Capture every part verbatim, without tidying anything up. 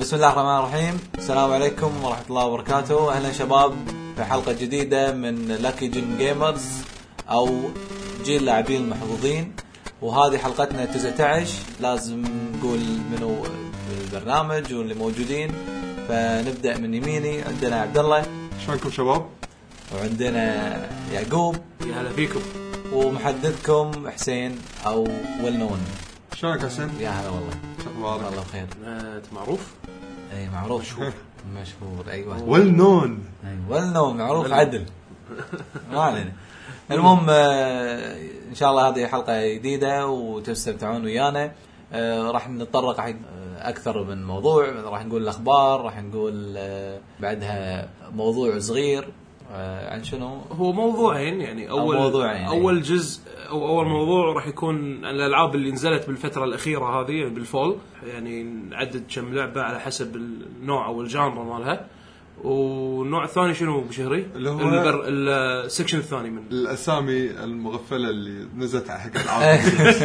بسم الله الرحمن الرحيم. السلام عليكم ورحمة الله وبركاته. أهلا شباب في حلقة جديدة من لاكي جن جيمرز أو جيل لاعبين المحظوظين. وهذه حلقتنا تسعة عشر. لازم نقول منو البرنامج واللي موجودين. فنبدأ من يميني عندنا عبد الله. شلونكم شباب؟ وعندنا يعقوب. يا هلا فيكم. ومحدثكم حسين أو ولنون. شلونك حسين؟ يا هلا والله. اخبارك؟ والله بخير. انت معروف؟ اي معروف. مشهور مشهور. ايوه ويل نون. اي ويل نون معروف عدل. ما علينا. المهم ان شاء الله هذه حلقه جديده وتستمتعون ويانا. راح نتطرق حق اكثر من موضوع. راح نقول الاخبار، راح نقول بعدها موضوع صغير عن شنو هو موضوعين يعني. اول موضوعين اول جزء او اول موضوع راح يكون الالعاب اللي نزلت بالفتره الاخيره هذه يعني بالفول، يعني نعدد كم لعبه على حسب النوع او الجانرا مالها. والنوع الثاني شنو بشهري اللي هو البر... السكشن الثاني من الاسامي المغفله اللي نزلت على حق الالعاب.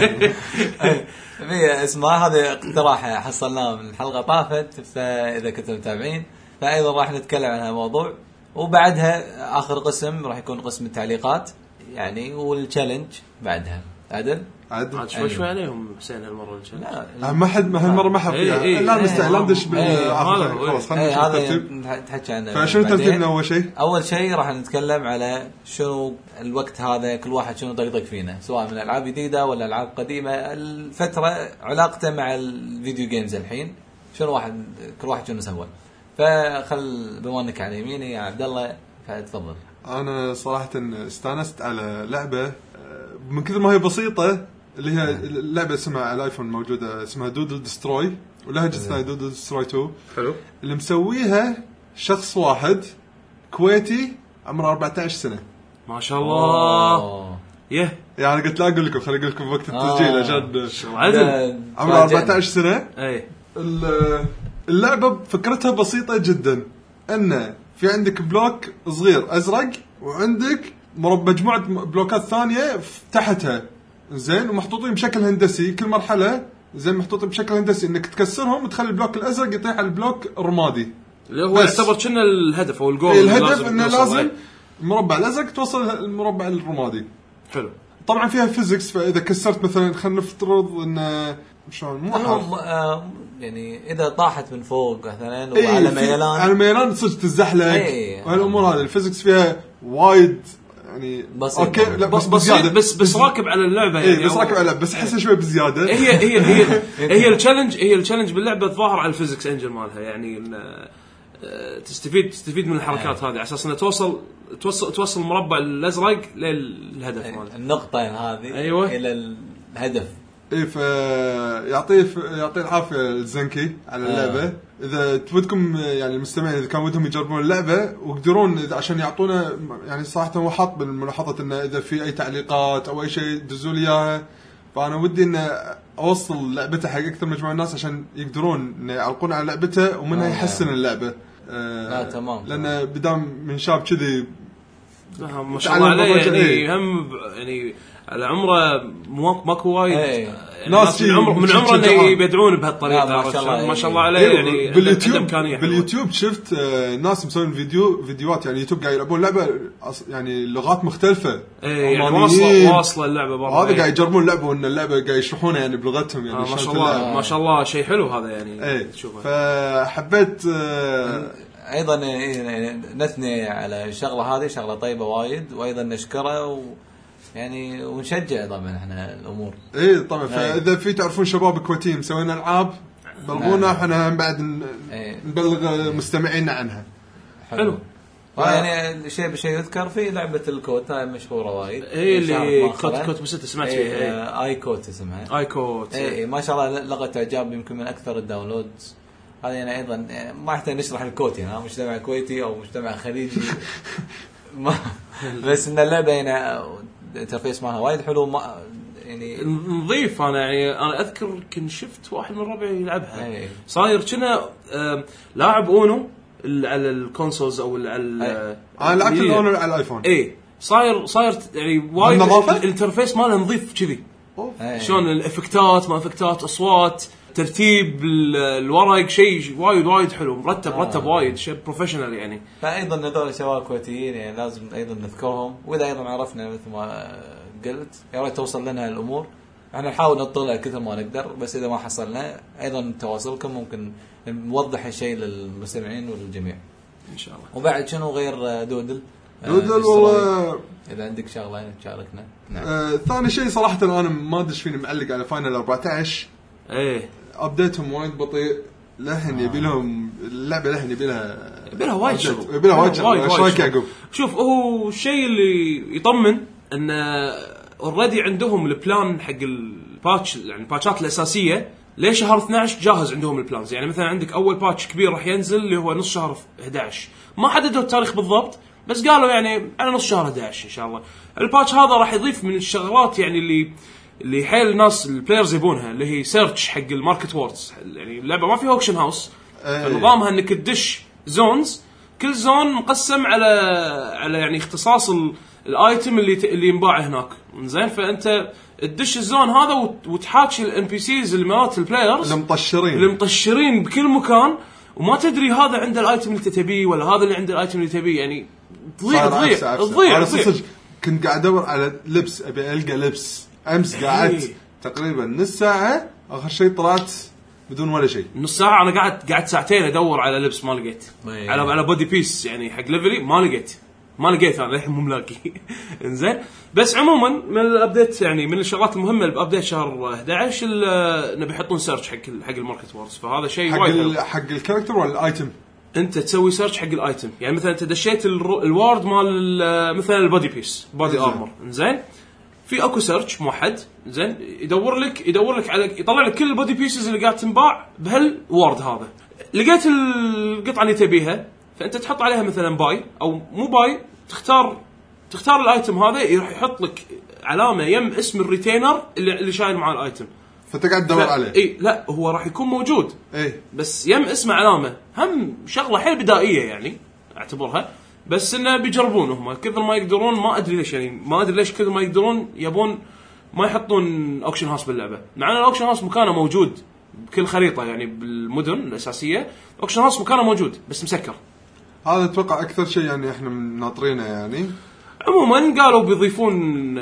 في اسمها هذا اقتراح حصلناه من الحلقه طافت، فاذا كنتم متابعين فايضا راح نتكلم عن هذا الموضوع. وبعدها اخر قسم راح يكون قسم التعليقات يعني، والتشالنج بعدها. عدل عدل شوي شوي عليهم حسين هالمره ان شاء الله. لا ما حد ما هالمره ما حد لا نستعلم دش خلاص خلينا هذا نحكي عنه. فشنو ترتيبنا؟ اول شيء اول شيء راح نتكلم على شنو الوقت هذا كل واحد شنو طقطق فينا، سواء من العاب جديده ولا العاب قديمه. الفتره علاقته مع الفيديو جيمز الحين شنو واحد كل واحد شنو سوى. فخل بما انك على يميني يا عبد الله فتفضل. انا صراحه استانست على لعبه من كثر ما هي بسيطه، اللي هي اللعبه اسمها على الايفون موجوده، اسمها دودل دستروي، ولها جزء ثاني دودل دستروي تو. حلو. اللي مسويها شخص واحد كويتي عمره أربعة عشر سنه. ما شاء الله. يه يعني قلت لا اقول لكم، خلي اقول لكم وقت التسجيل عشان عدل عمره أربعة عشر سنه. اي اللعبه فكرتها بسيطه جدا، ان في عندك بلوك صغير ازرق وعندك مربع مجموعه بلوكات ثانيه تحتها، زين، ومحطوطين بشكل هندسي. كل مرحله زين محطوطين بشكل هندسي انك تكسرهم وتخلي البلوك الازرق يطيح على البلوك الرمادي، اللي هو يعتبر كنا الهدف او الجول. الهدف انه لازم المربع الازرق توصل المربع الرمادي. حلو. طبعا فيها فيزيكس، فاذا كسرت مثلا خلينا نفترض ان شلون مو آه يعني اذا طاحت من فوق مثلا وعلى ايه ميلان على ميلان تصير تزحلق. ايه وهالامور هذه الفيزيكس فيها وايد يعني اوكي. لا بس بس بس, بس راكب على اللعبه يعني. ايه بس راكب على بس احسها شوي بزياده. هي هي هي هي التشالنج هي التشالنج باللعبه الظاهر على الفيزيكس انجل مالها يعني. تستفيد تستفيد من الحركات هذه على اساس انها توصل توصل توصل المربع الازرق للهدف ماله، النقطه هذه. أيوة. الى الهدف. ايه فيعطيه يعطيه العافيه الزنكي على اللعبه. آه. اذا تودكم يعني المستمعين اذا كان ودهم يجربون اللعبه ويقدرون عشان يعطونا يعني صراحه هو حاط بالملاحظه انه اذا في اي تعليقات او اي شيء دزوا لي اياها. فانا ودي ان اوصل لعبته حق اكثر مجموعه الناس عشان يقدرون ان يعلقون على لعبته ومنها آه. يحسن اللعبه. آه لا تمام. لان بدام من شاب كذي ما شاء الله عليه يعني هم يعني على عمره ماكو وايد يعني ناس من عمره من عمره انه يبدعون بهالطريقه. ما شاء الله ما شاء الله عليه يعني. باليوتيوب باليوتيوب شفت ناس مسوين فيديو فيديوهات يعني يوتيوب قاعد يلعبون لعبه يعني لغات مختلفه. ايه يعني واصله واصله اللعبه برضه. هذا قاعد يجربون اللعبه وان اللعبه قاعد يشرحونها يعني بلغتهم يعني. آه ما شاء الله اللعبة. ما شاء الله شيء حلو هذا يعني. ايه تشوفه. فحبيت آه ايضا نثني على الشغله هذه، شغله طيبه وايد، وايضا نشكره و يعني ونشجع طبعا احنا الامور. ايه طبعا. فاذا في تعرفون شباب كويتيين مسوين العاب بلغونا احنا بعد نبلغ مستمعينا عنها. حلو. يعني شيء بشيء يذكر في لعبه الكوت هاي مشهوره وايد. هي اللي كوت كوت بس انت سمعت فيها. ايه اي كوت اسمها. اي كوت. ايه ما شاء الله لغه اعجاب، يمكن من اكثر الداونلودز. هذا يعني ايضا ما احتاج نشرح الكوتي، ها مجتمع كويتي او مجتمع خليجي. بس ان اللعبه هنا انترفيس معها وايد حلو، ما يعني نظيف. انا يعني انا اذكر كنت شفت واحد من ربعي يلعبها. أي. صاير كنا لاعب اونو على الكونسولز او على انا لعبت الاونو على الايفون. اي صاير صاير يعني وايد الانترفيس ماله نظيف كذي. شلون الافكتات ما افكتات اصوات ترتيب الورق شيء وايد وايد حلو مرتب مرتب آه. وايد شيء بروفيشنال يعني. فايضا هذول شباب كويتيين يعني لازم ايضا نذكرهم، واذا ايضا عرفنا مثل ما قلت يا ريت توصل لنا الامور، احنا نحاول نطلع كثر ما نقدر، بس اذا ما حصلنا ايضا تواصلكم ممكن نوضح الشيء للمستمعين وللجميع ان شاء الله. وبعد شنو غير دودل؟ دودل والله اذا عندك شغله تشاركنا. نعم. آه، ثاني شيء صراحه انا ما ادش فيني معلق على فاينل أربعة عشر. ايه ابديتهم وايد بطيء لهن يبي لهم اللعبه لهن يبي لها يبي لها وايد شغل يبي لها وايد شغل. ايش رايك يعقوب؟ شوف هو الشيء اللي يطمن ان اوريدي عندهم البلان حق الباتش يعني الباتشات الاساسيه ليش شهر اثناشر جاهز عندهم البلانز. يعني مثلا عندك اول باتش كبير راح ينزل اللي هو نص شهر احد عشر، ما حددوا التاريخ بالضبط بس قالوا يعني على نص شهر احد عشر ان شاء الله. الباتش هذا راح يضيف من الشغلات يعني اللي اللي حيل الناس البلايرز يبونها اللي هي سيرش حق الماركت ووردز. يعني اللعبه ما فيها اوكشن هاوس، نظامها انك تدش زونز، كل زون مقسم على على يعني اختصاص الايتم اللي اللي ينباع هناك زين. فانت تدش الزون هذا وتحاكي الان بي سيز المات البلايرز المطشرين المطشرين بكل مكان، وما تدري هذا عنده الايتم اللي تبيه ولا هذا اللي عنده الايتم اللي تبيه. يعني تضيع تضيع تضيع كنت قاعد ادور على لبس ابي القى لبس امس قعدت تقريبا نص ساعه اخر شيء طلعت بدون ولا شيء. نص ساعه انا قاعد قاعد ساعتين ادور على لبس ما لقيت على على بودي بيس يعني حق ليفلي ما لقيت ما لقيت انا الحين مو ملاقي انزين. بس عموما من الابديت يعني من الشغلات المهمه بابديت شهر احد عشر نبي يحطون سيرش حق حق الماركت ووردز، فهذا شيء وايد حق حق الكاركتر ولا الايتم. انت تسوي سيرش حق الايتم يعني مثلا انت دشيت الوورد مال مثلا البودي بيس بودي ارمر انزين، في اكو سيرش موحد زين يدور لك يدور لك على يطلع لك كل البودي بيسز اللي قاعد تنباع بهالوورد هذا. لقيت القطعه اللي تبيها فانت تحط عليها مثلا باي او مو باي، تختار تختار الايتم هذا راح يحط لك علامه يم اسم الريتينر اللي, اللي شايل معاه الايتم، فتقعد تدور عليه. اي لا هو راح يكون موجود اي بس يم اسمه علامه. هم شغله حيل بدائيه يعني اعتبرها، بس انه بيجربون هم كثر ما يقدرون. ما ادري ليش يعني ما ادري ليش كثر ما يقدرون يبون ما يحطون اوكشن هاوس باللعبه، مع ان الاوكشن هاوس مكانه موجود بكل خريطه يعني بالمدن الاساسيه اوكشن هاوس مكانه موجود بس مسكر. هذا اتوقع اكثر شيء يعني احنا ناطرينه يعني. عموما قالوا بيضيفون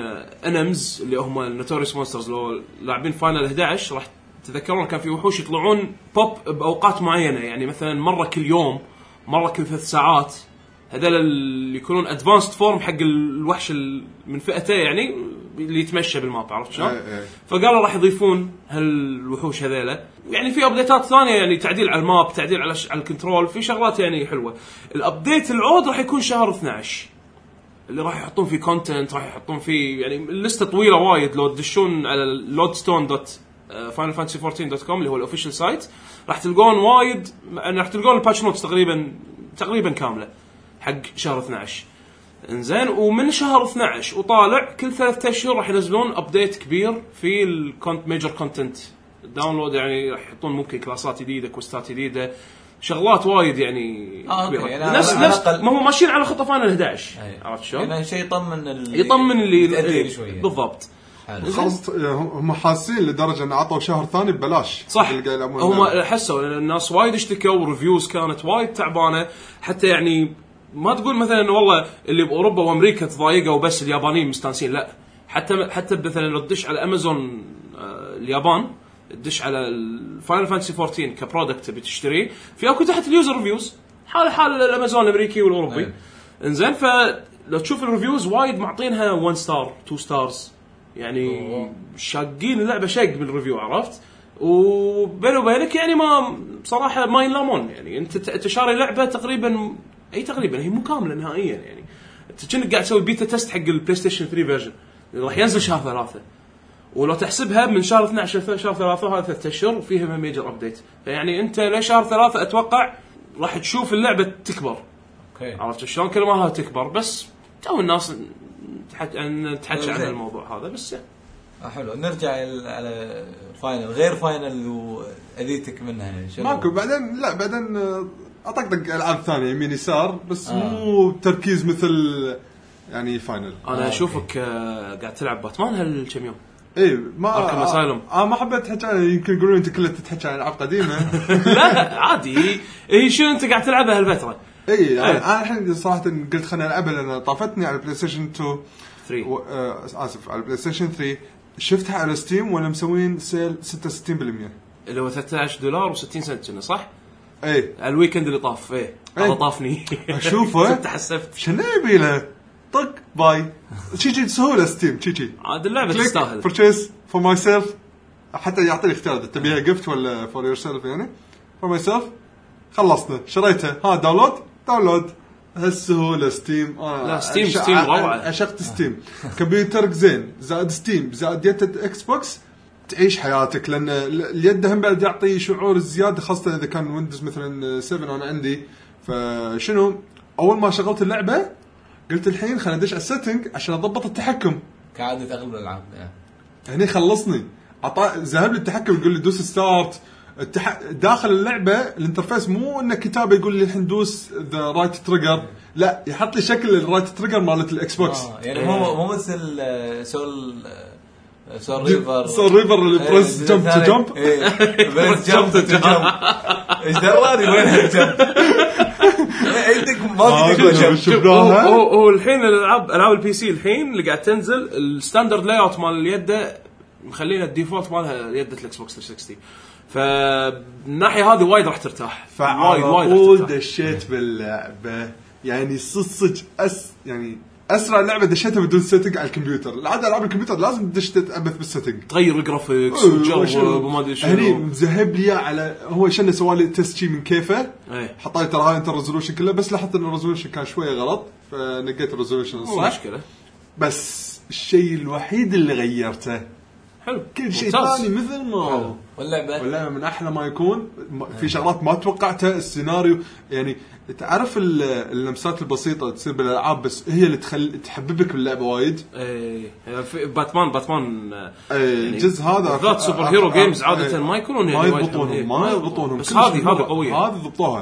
انمز اللي هم النوتوريوس مونسترز لو لاعبين فاينل احد عشر راح تذكرون كان في وحوش يطلعون بوب باوقات معينه يعني مثلا مره كل يوم مره كل ثلاث ساعات. هذول اللي يكونون ادفانسد فورم حق الوحش من فئته يعني اللي يتمشى بالماب عرفت شلون. فقالوا راح يضيفون هالوحوش هذيلا يعني في ابديتات ثانيه يعني تعديل على الماب تعديل على على الكنترول في شغلات يعني حلوه. الابديت العود راح يكون شهر اثناشر اللي راح يحطون فيه كونتنت راح يحطون فيه يعني الليسته طويله وايد. لو تدشون على لودستون دوت فاينل فانتسي فورتين دوت كوم اللي هو الاوفيشال سايت راح تلقون وايد راح تلقون الباتش نوتس تقريبا تقريبا كامله حق شهر اثناشر انزين. ومن شهر اثناشر وطالع كل ثلاثة اشهر راح ينزلون ابديت كبير في الكونت ميجر كونتنت داونلود يعني راح يحطون ممكن كلاسات جديده كوستات جديده شغلات وايد يعني آه كبيره يعني نفس نفس ما هو ماشيين على خطه فاينل احد عشر عرفت شلون يعني شيء يطمن اللي يطمن اللي, اللي شويه بالضبط. خلص هم حاسين لدرجه ان عطوا شهر ثاني ببلاش صح. هم حسوا ان الناس وايد اشتكوا وريفيوز كانت وايد تعبانه حتى يعني ما تقول مثلا انه والله اللي باوروبا وامريكا تضايقوا وبس اليابانيين مستانسين لا حتى حتى مثلا لو تدش على امازون آه اليابان تدش على الفاينل فانتسي فورتين كبرودكت بتشتريه في اكو تحت اليوزر ريفيوز حال حال الامازون الامريكي والاوروبي انزين. فلو تشوف الريفيوز وايد معطينها واحد ستار تو ستارز يعني شاقين اللعبه شق بالريفيو عرفت. وبيني وبينك يعني ما بصراحه ما ينلامون يعني انت تشاري لعبه تقريبا اي تقريبا هي مو كامله نهائيا يعني انت كنت قاعد تسوي بيتا تيست حق البلاي ستيشن ثري فيرجن اللي راح ينزل شهر ثلاثة ولو تحسبها من شهر اثناشر شهر ثلاثة هذا ثلاثة اشهر وفيها ميجر ابديت يعني انت لشهر ثلاثة اتوقع راح تشوف اللعبه تكبر. اوكي عرفت شلون كل ما لها تكبر بس تو الناس تحكي عن الموضوع هذا بس يعني. حلو نرجع على فاينل غير فاينل واذيتك منها ماكو بعدين لا بعدين اطقطق العاب ثانيه يمين يسار بس آه. مو تركيز مثل يعني فاينل. انا اشوفك آه قاعد تلعب باتمان هالكم يوم اي ما أركم أسايلم. اه ما حبيت حكي، يمكن يقولون انت كلها تتحكي عن العاب قديمه. لا عادي، هي شنو انت قاعد تلعبها هالفتره؟ اي يعني انا الحين صراحه قلت خليني العبها لان طافتني على البلاي ستيشن تو ثري و... آه اسف على البلاي ستيشن ثري. شفتها على ستيم ولا مسوين سيل ستة وستين بالمية اللي هو ثلاثة عشر دولار و60 سنت كنا صح؟ اي على الويكند اللي طاف ايه هذا طافني. اشوفه تحسفت شنو يبي له طق باي تشي سهوله ستيم تشي عاد اللعبه تستاهل. purchase for myself، حتى يعطي اختيار اذا تبيها جفت ولا for yourself يعني for myself. خلصنا شريتها ها داونلود داونلود هالسهوله ستيم. آه لا ستيم ش... ستيم روعه. عشقت ستيم. كمبيوترك زين زائد ستيم زائد يدة اكس بوكس تعيش حياتك، لان اليد هم بعد يعطي شعور الزياده خاصه اذا كان ويندوز مثلا سبعة انا عندي. فشنو اول ما شغلت اللعبه قلت الحين خلينا ندش على السيتنج عشان اضبط التحكم كعاده اغلب الالعاب يعني. هني خلصني عطا ذهب لي التحكم يقول لي دوس ستارت. التح... داخل اللعبه الانترفيس مو انه كتابه يقول لي الحين دوس ذا رايت تريجر، لا يحط لي شكل الرايت تريجر مالت الاكس بوكس. آه يعني مو مو مثل سول سول ريفر سول ريفر اللي بريس جمب تو جمب بريس جمب تو جمب ايش درواني وين الجمب عندك ما في شفناها. هو هو الحين الالعاب العاب البي سي الحين اللي قاعد تنزل الستاندرد لاي اوت مال اليد مخلينا الديفولت مالها يد الاكس بوكس ثلاثمية وستين. فالناحيه هذه وايد راح ترتاح وايد وايد دشيت باللعبه يعني صدق أس يعني اسرع لعبه دشيتها بدون سيتنج على الكمبيوتر. العاده العاب الكمبيوتر لازم تدش تتعبث بالسيتنج تغير الجرافيكس وتجرب وما ادري شنو. هني مذهب لي على هو شنو سوالي تست شي من كيفه حط لي ترى هاي انت الريزولوشن كله بس لاحظت ان الريزولوشن كان شويه غلط فنقيت الريزولوشن الصح. مشكله بس الشيء الوحيد اللي غيرته حلو كل شيء ثاني مثل ما واللعبه واللعبه من احلى ما يكون. في شغلات ما توقعتها السيناريو يعني تعرف اللمسات البسيطه تصير بالالعاب بس هي اللي تخلي تحببك باللعبه وايد. اي باتمان باتمان الجزء يعني هذا ذات سوبر هيرو جيمز عاده ما يكونون ما يضبطونهم ما يضبطونهم بس هذه هذه قويه هذه ضبطوها.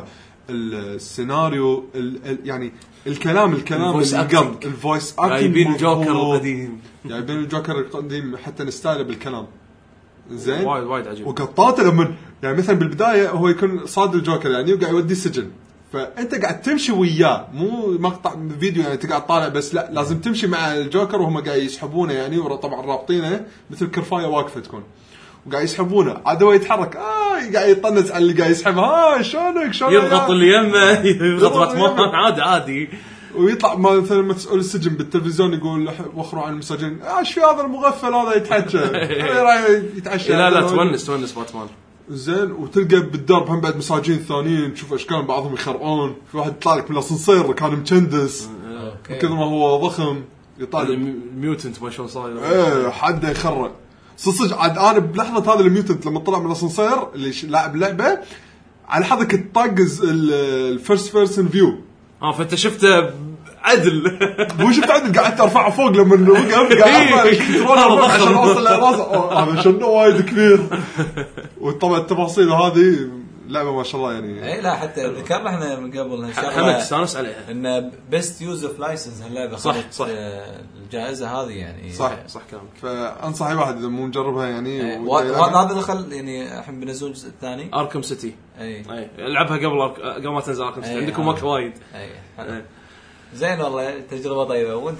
السيناريو ال ال يعني الكلام الكلام القلب الفويس اكتنج جايبين الجوكر القديم جايبين الجوكر القديم حتى نستاهل بالكلام زين وايد وايد عجيب. وقطاته لما يعني مثلا بالبدايه هو يكون صاد الجوكر يعني وقاعد يودي السجن فانت قاعد تمشي وياه مو مقطع فيديو يعني تقعد طالع بس لا لازم تمشي مع الجوكر وهم قاعد يسحبونه يعني وطبعا رابطينه مثل كرفايه واقفه تكون وقاعد يسحبونه عاد هو يتحرك اه قاعد يطنز على اللي قاعد يسحبه ها شلونك شلون يضغط اللي يمه يضغط باتمان عادي عادي ويطلع مثلا مسؤول السجن بالتلفزيون يقول وخروا عن المساجين ايش في هذا المغفل هذا يتحكى راح يتعشى. لا لا تونس تونس باتمان زين. وتلقى بالدرب هم بعد مساجين ثانيين تشوف اشكال بعضهم يخرعون في واحد يطلع لك من الاسانسير كان مكندس كذا ما هو ضخم يطالع الميوتنت ما شلون صاير ايه حد يخرع صدق. عاد انا بلحظه هذا الميوتنت لما طلع من الاسانسير اللي لاعب لعبه على حظك الطاقز الفيرست بيرسون فيو اه فانت شفته عدل مو شفت عدل قعدت ارفعه فوق لما وقف قاعد ارفع الكنترولر عشان اوصل لراسه هذا شنو وايد كبير. وطبعا التفاصيل هذه لعبه ما شاء الله يعني. اي لا حتى ذكرنا احنا من قبل هالشغله استانس عليها ان بيست يوز اوف لايسنس هاللعبه صح صح الجائزه هذه يعني صح صح كلامك. فانصح اي واحد اذا مو مجربها يعني وهذا دخل يعني الحين بنزول الجزء الثاني اركم سيتي اي اي العبها قبل قبل ما تنزل اركم سيتي عندكم وقت وايد. اي زين والله تجربه طيبه. وانت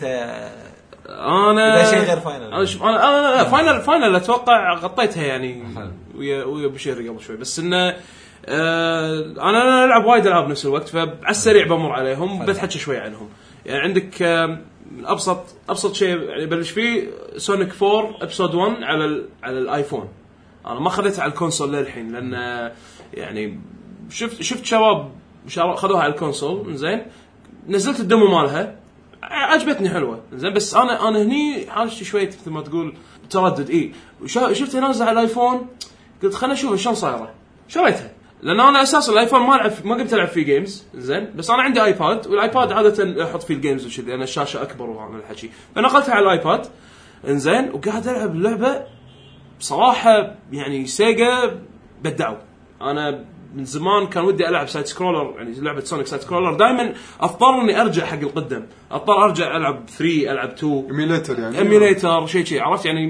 انا اذا شيء غير فاينل انا شوف انا انا فاينل فاينل اتوقع غطيتها يعني ويا ويا بشير قبل شوي بس انه آه انا العب وايد العاب نفس الوقت فعلى السريع بمر عليهم بتحكي شوي عنهم. يعني عندك آه ابسط ابسط شيء يعني بلش فيه سونيك فور ابسود واحد على ال على الايفون. انا ما خذيتها على الكونسول للحين لان آه يعني شفت شفت شباب خذوها على الكونسول زين نزلت الدمو مالها عجبتني حلوه زين بس انا انا هني حاجتي شويه مثل ما تقول تردد. اي شفتها نازله على الايفون قلت خلنا اشوف شلون صايره شريتها لان انا اساسا الايفون ما العب ما قمت العب فيه جيمز زين بس انا عندي ايباد والايباد عاده احط فيه الجيمز وشذي لان الشاشه اكبر واعمل الحكي فنقلتها على الايباد انزين وقاعد العب اللعبه بصراحه يعني سيجا بدعوا. انا من زمان كان ودي العب سايد سكرولر يعني لعبه سونيك سايد سكرولر دائما اضطر اني ارجع حق القدم اضطر ارجع العب ثري العب تو ايميليتر يعني ايميليتر شيء شيء عرفت يعني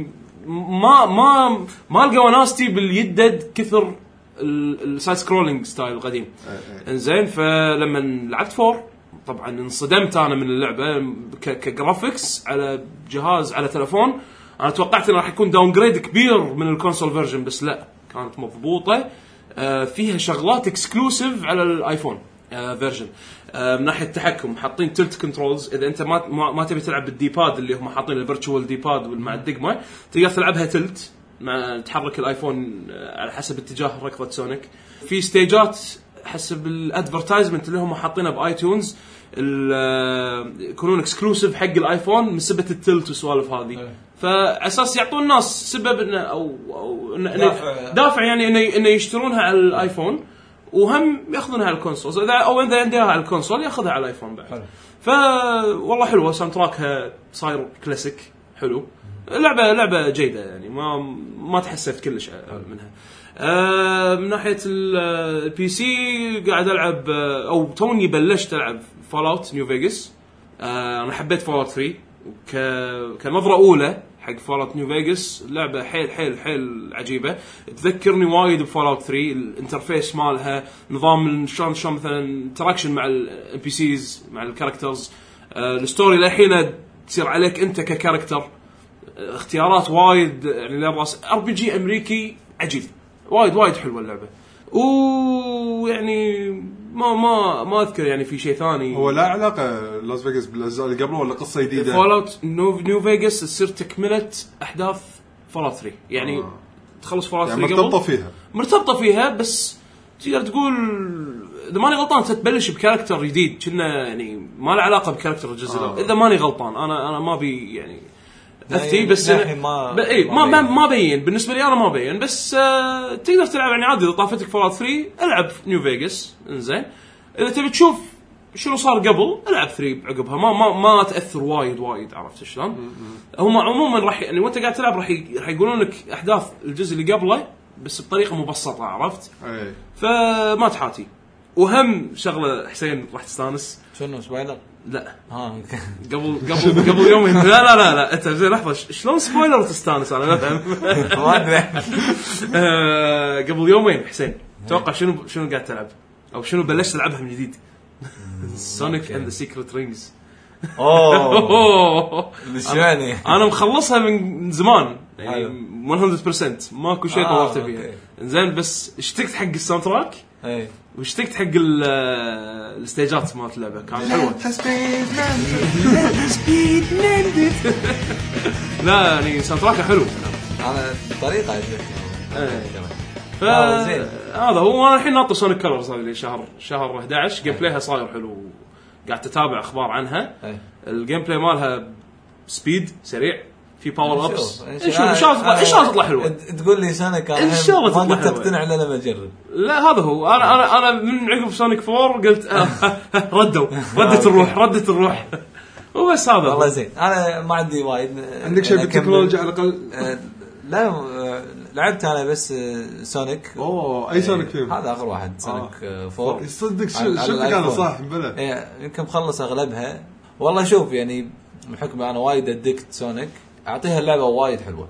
ما ما ما لقى وناستي باليدد كثر السايد سكرولينج ستايل القديم. انزين فلما لعبت فور طبعا انصدمت انا من اللعبه كجرافيكس على جهاز على تلفون. انا توقعت انه راح يكون داون جريد كبير من الكونسول فيرجن بس لا كانت مضبوطه. فيها شغلات اكسكلوسيف على الايفون فيرجن. من ناحيه التحكم حاطين تلت كنترولز. اذا انت ما ما, ما تبي تلعب بالديباد اللي هم حاطين الفيرتشوال ديباد مع الدقمه تقدر تلعبها تلت مع تحرك الايفون على حسب اتجاه ركضه سونيك. في ستيجات حسب الادفرتايزمنت اللي هم حاطينه بايتونز يكونون اكسكلوسيف حق الايفون من سبه التلت والسوالف هذه. فاساس يعطون الناس سبب انه او, أو إنه دافع. دافع يعني انه انه يشترونها على الايفون وهم ياخذونها على الكونسول اذا او اذا عندها على الكونسول ياخذها على الايفون بعد. ف والله حلوه ساوند تراكها صاير كلاسيك حلو. لعبه لعبه جيده يعني ما ما تحسفت كلش منها. آه من ناحيه البي سي قاعد العب او توني بلشت العب فالاوت نيو فيغاس. آه انا حبيت فالاوت ثري ك كنظره اولى حق فالاوت نيو فيغاس. لعبه حيل حيل حيل عجيبه تذكرني وايد بفالاوت ثري. الانترفيس مالها نظام شلون شلون مثلا انتراكشن مع الام بي سيز مع الكاركترز. آه الستوري للحين تصير عليك انت ككاركتر. اختيارات وايد يعني للراس ار بي جي امريكي عجيب وايد وايد حلوه اللعبه. ويعني ما ما ما اذكر يعني في شيء ثاني. هو لا علاقه لاس فيغاس بالاجزاء اللي قبله ولا قصه جديده؟ فالاوت نيو نيو فيغاس تصير تكمله احداث فالاوت ثري يعني آه. تخلص فالاوت يعني ثري مرتبطه فيها مرتبطه فيها بس تقدر تقول اذا ماني غلطان تتبلش بكاركتر جديد كنا يعني ما له علاقه بكاركتر الجزء الاول. آه. اذا ماني غلطان انا انا ما بي يعني اثي بس ما ب... اي ما ما, ما بين بالنسبه لي انا ما بين بس آه... تقدر تلعب يعني عادي. اذا طافتك فالاوت ثري العب نيو فيغاس انزين. اذا تبي تشوف شنو صار قبل العب ثري عقبها ما ما ما تاثر وايد وايد عرفت شلون. هم عموما راح يعني وانت قاعد تلعب راح ي... راح يقولون لك احداث الجزء اللي قبله بس بطريقه مبسطه عرفت. اي فما تحاتي. وهم شغله حسين راح تستانس. شنو سبويلر؟ لا ها قبل قبل قبل يومين لا لا لا لا انت زين لحظه شلون سبويلر تستانس انا ما فهمت. ما ادري. قبل يومين حسين توقع شنو شنو قاعد تلعب او شنو بلشت تلعبها من جديد؟ سونيك اند ذا سيكريت رينجز. اوه يعني انا مخلصها من زمان يعني مية بالمية ماكو شيء طورت فيها زين بس اشتقت حق الساوند تراك اي واشتقت حق الاستيجات مالت اللعبه كانت حلوه. لا يعني ساوند تراك حلو انا طريقه عجبتني. ف هذا هو. انا الحين ناطر سونيك كلرز هذه شهر شهر احد عشر جيم بلايها صاير حلو قاعد تتابع اخبار عنها. الجيم بلاي مالها سبيد سريع في باور ابس. ايش ان شاء الله ايش تطلع حلوه. تقول لي سونيك ان شاء الله ما تقتنع الا لما اجرب. لا هذا هو. انا انا انا من عقب سونيك فور قلت آه ردوا ردت الروح ردت الروح وبس هذا والله زين. انا ما عندي وايد. عندك شيء بالتكنولوجيا على الاقل؟ لا لعبت انا بس سونيك. اوه اي سونيك فيهم؟ هذا اخر واحد سونيك آه. فور. يصدق شفت كان صح بلا ايه يمكن مخلص اغلبها. والله شوف يعني بحكم انا وايد ادكت سونيك اعطيها اللعبه وايد حلوه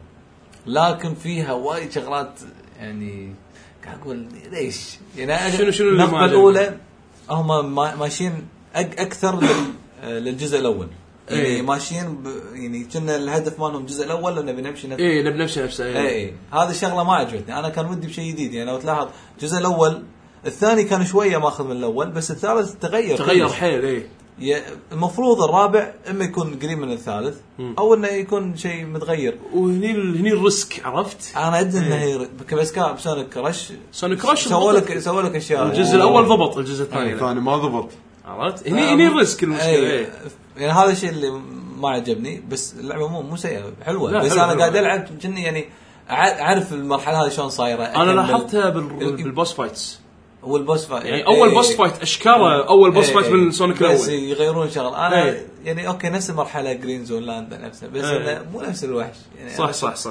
لكن فيها وايد شغلات يعني قاعد اقول ليش يعني شنو شنو النقطه الاولى هم ماشيين اكثر للجزء الاول يعني إيه. ماشيين ب... يعني كنا الهدف مالهم الجزء الاول انه بنمشي نفس ايه بنمشي نفسه ايه. ايه هذه الشغله ما عجبتني. انا كان ودي بشيء جديد يعني لو تلاحظ الجزء الاول الثاني كان شويه ماخذ من الاول بس الثالث تغير تغير حيل ايه. المفروض الرابع اما يكون قريب من الثالث او انه يكون شيء متغير. وهني هني الريسك عرفت. انا ادري انه بس كان بسونيك كراش سونيك كراش سووا لك سووا لك اشياء. الجزء الاول ضبط الجزء الثاني الثاني ما ضبط عرفت. هني هني الريسك المشكله ايه. يعني هذا الشيء اللي ما عجبني بس اللعبه مو مو سيئه حلوه بس حلو انا حلو قاعد العب كني يعني اعرف المرحله هذه شلون صايره. انا لاحظتها بالبوس فايتس والبوس فايت يعني اول بوس فايت اشكاله اول بوس فايت من سونيك الاول بس يغيرون شغله. انا ايه. يعني اوكي نفس المرحله جرين زون لاند نفسها بس ايه. مو نفس الوحش يعني صح صح صح.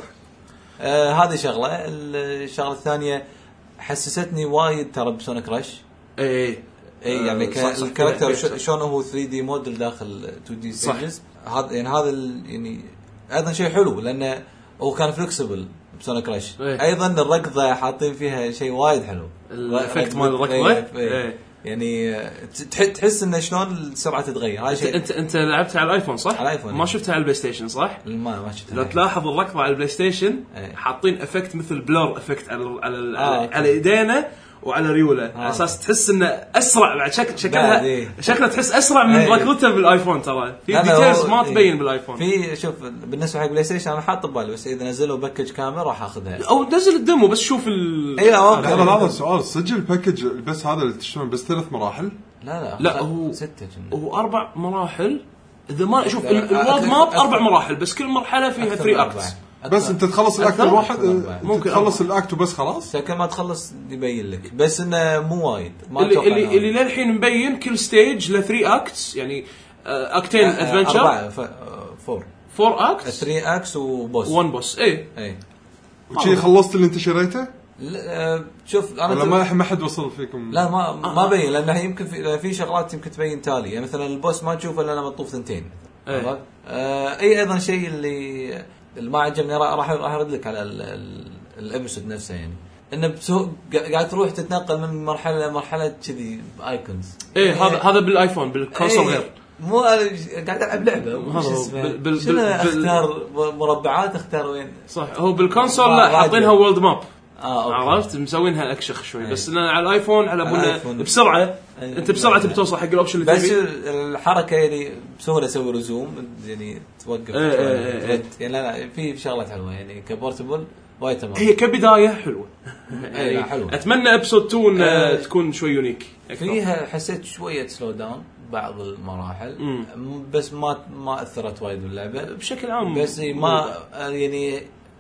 آه هذه شغله. الشغله الثانيه حسستني وايد ترى بسونيك رش. اي اي يعني الكاركتر شلون هو ثري دي موديل داخل تو دي ستيجز. هذا يعني هذا يعني ايضا شيء حلو لانه وكان فلكسبل بسونيك رش. إيه. ايضا الركضه حاطين فيها شيء وايد حلو الافكت مال الركضه. إيه. إيه. يعني تحس ان شلون السرعه تتغير. هاي شيء انت انت لعبتها على الايفون صح؟ على الايفون. ما شفتها على البلاي ستيشن صح؟ ما ما شفتها. لو تلاحظ الركضه على البلاي ستيشن ايه. حاطين افكت مثل بلور افكت على على آه على ايدينا وعلى ريوله آه. على اساس تحس انه اسرع بعد شكل شكلها إيه. شكلها تحس اسرع من ايه. ركضتها بالايفون. ترى في ديتيلز ما ايه. تبين بالايفون. في شوف بالنسبه حق بلاي ستيشن انا حاط ببالي بس اذا نزلوا باكج كامل راح اخذها او نزل الدمو بس شوف ال اي. لا هذا هذا السؤال سجل باكج بس هذا اللي تشترون بس ثلاث مراحل. لا لا, لا هو ستة جنة. هو أربع مراحل إذا ما شوف الواد ماب أربع مراحل بس كل مرحلة فيها ثري أكتس. بس أنت تخلص الأكت الواحد ممكن تخلص الأكت وبس خلاص. كل ما تخلص يبين لك بس إنه مو وايد. اللي اللي, اللي للحين مبين كل ستيج له ثري أكتس يعني أكتين أدفنتشر. أربعة فور. فور أكتس. ثري أكتس وبوس. وان بوس. إيه. إيه. وشي خلصت اللي أنت شريته؟ لا شوف انا ولا ما ما حد وصل فيكم. لا ما ما بين لانه يمكن في, في شغلات يمكن تبين تالي يعني مثلا البوس ما تشوفه الا لما تطوف ثنتين. أيه. آه اي ايضا شيء اللي اللي ما عجبني راح راح ارد لك على الابسود نفسه يعني انه قاعد تروح تتنقل من مرحله لمرحله كذي بايكونز. ايه هذا هذا بالايفون بالكونسول غير مو قاعد العب لعبه وش اسمه شنو اختار مربعات اختار وين صح. هو بالكونسول لا حاطينها وورلد ماب. آه، عرفت مسوينها اكشخ شوي أيه. بس أنا على الايفون على بنا بسرعه أيه. انت بسرعه تبي توصل حق الاوبشن اللي تبي بس الحركه يعني بسهوله اسوي رزوم يعني توقف أيه أيه أيه. يعني لا لا في شغلات حلوه يعني كبورتبل وايد تمام. هي كبدايه حلوه يعني حلوه. اتمنى ابسود اثنين أه تكون شوي يونيك أكثر. فيها حسيت شويه سلو داون بعض المراحل مم. بس ما ما اثرت وايد باللعبه بشكل عام بس ما يعني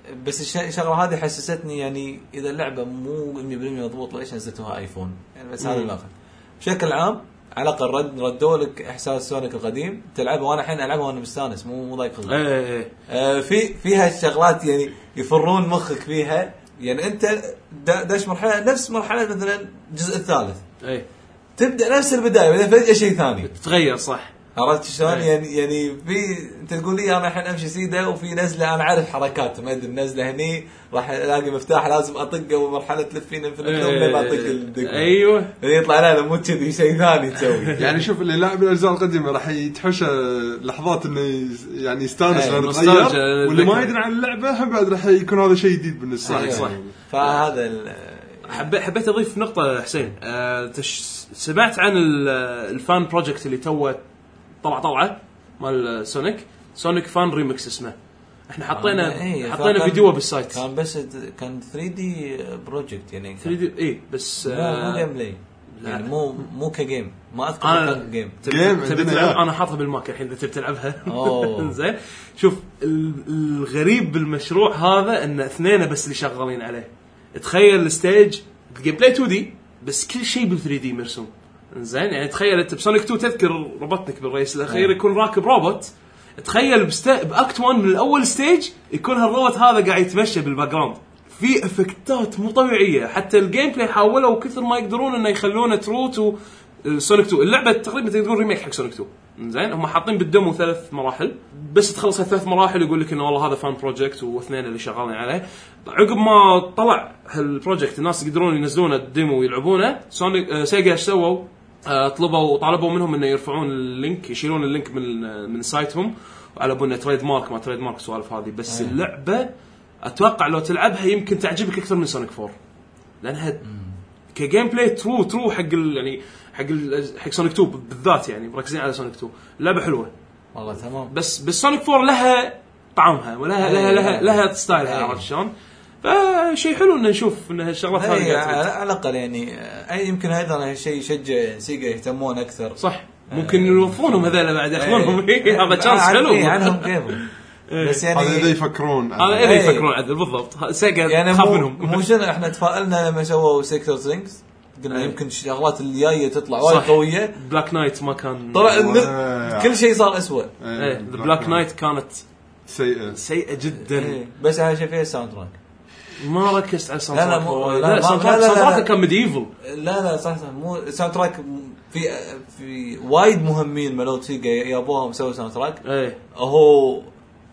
بس الشغله هذه حسستني يعني اذا اللعبه مو مية بالمية مضبوط ليش نزلتوها ايفون يعني بس هذا الواقع. بشكل عام على الاقل رد ردوا لك احساس سونيك القديم تلعبها وانا الحين العبها وانا مستانس مو مو ضايق خلق. ايه آه في فيها الشغلات يعني يفرون مخك فيها يعني انت داش مرحله نفس مرحله مثلا الجزء الثالث ايه تبدا نفس البدايه بعدين فجاه شيء ثاني تتغير صح. عرفت شلون يعني يعني في انت تقول لي انا الحين امشي سيده وفي نزله انا عارف حركات ما ادري النزله هني راح الاقي مفتاح لازم اطقه ومرحله تلفين في الثوم ما اطق الدق. ايوه يطلع لا مو كذي شيء ثاني تسوي. يعني شوف اللي لاعب الاجزاء القديمه راح يتحوش لحظات انه يعني يستانس أيه. غير واللي ما يدري عن اللعبه هم بعد راح يكون هذا شيء جديد بالنسبه له. صح. فهذا حبيت حبيت اضيف نقطه حسين. أه تش... سمعت عن الفان بروجكت اللي توه طلع طلعه مال سونيك سونيك فان ريمكس اسمه. احنا حطينا ايه حطينا فيديو بالسايت كان بس كان ثري دي بروجكت يعني ثري دي اي بس مو جيم بلاي يعني مو مو كجيم ما اذكر كان جيم جيم تلعب. انا حاطها بالماك الحين اذا تبي تلعبها. زين شوف الغريب بالمشروع هذا ان اثنين بس اللي شغالين عليه. تخيل الستيج جيم بلاي تو دي بس كل شيء بال ثري دي مرسوم. زين يعني تخيل انت بسونيك تو تذكر ربطنك بالرئيس الاخير يكون راكب روبوت. تخيل بست... باكت واحد من الاول ستيج يكون هالروبوت هذا قاعد يتمشى بالباك جراوند. في افكتات مو طبيعيه حتى الجيم بلاي حاولوا كثر ما يقدرون انه يخلونه ترو تو سونيك تو. اللعبه تقريبا تقدرون ريميك حق سونيك تو. زين هم حاطين بالدمو ثلاث مراحل بس تخلص هالثلاث مراحل يقول لك انه والله هذا فان بروجكت واثنين اللي شغالين عليه. عقب ما طلع هالبروجكت الناس يقدرون ينزلونه الديمو ويلعبونه. سونيك آه سيجا ايش سووا؟ آه طلبوا وطالبوا منهم انه يرفعون اللينك يشيلون اللينك من من سايتهم وعلى بنا تريد مارك ما تريد مارك سوالف هذه. بس أيه. اللعبه اتوقع لو تلعبها يمكن تعجبك اكثر من سونيك فور لانها كجيم بلاي ترو ترو حق يعني حق حق سونيك تو بالذات يعني مركزين على سونيك تو. لعبه حلوه والله تمام بس بس سونيك فور لها طعمها ولها لها لها لها ستايلها. عرفت شلون؟ فشيء حلو ان نشوف ان هالشغلات هذه على الاقل يعني اي يمكن هذا شيء يشجع سيجا يهتمون اكثر. صح ممكن يوظفونهم هذول بعد ياخذونهم. هذا تشانس حلو عنهم كيفهم بس يعني هذا اذا يفكرون هذا اذا يفكرون عدل بالضبط. سيجا يعني خاف منهم مو شنو احنا تفائلنا لما سووا سيكتور ثينكس قلنا يمكن الشغلات اللي جايه تطلع وايد قويه. بلاك نايت ما كان طلع كل شيء صار اسوء. ايه بلاك نايت كانت سيئه سيئه جدا. ايه. بس هذا شيء فيه الساوند تراك ما ركزت على الساوند تراك. لا لا الساوند تراك كان ميديفل. لا لا صح صح مو الساوند تراك في في وايد مهمين مالوت سيجا يابوهم سووا ساوند تراك. ايه هو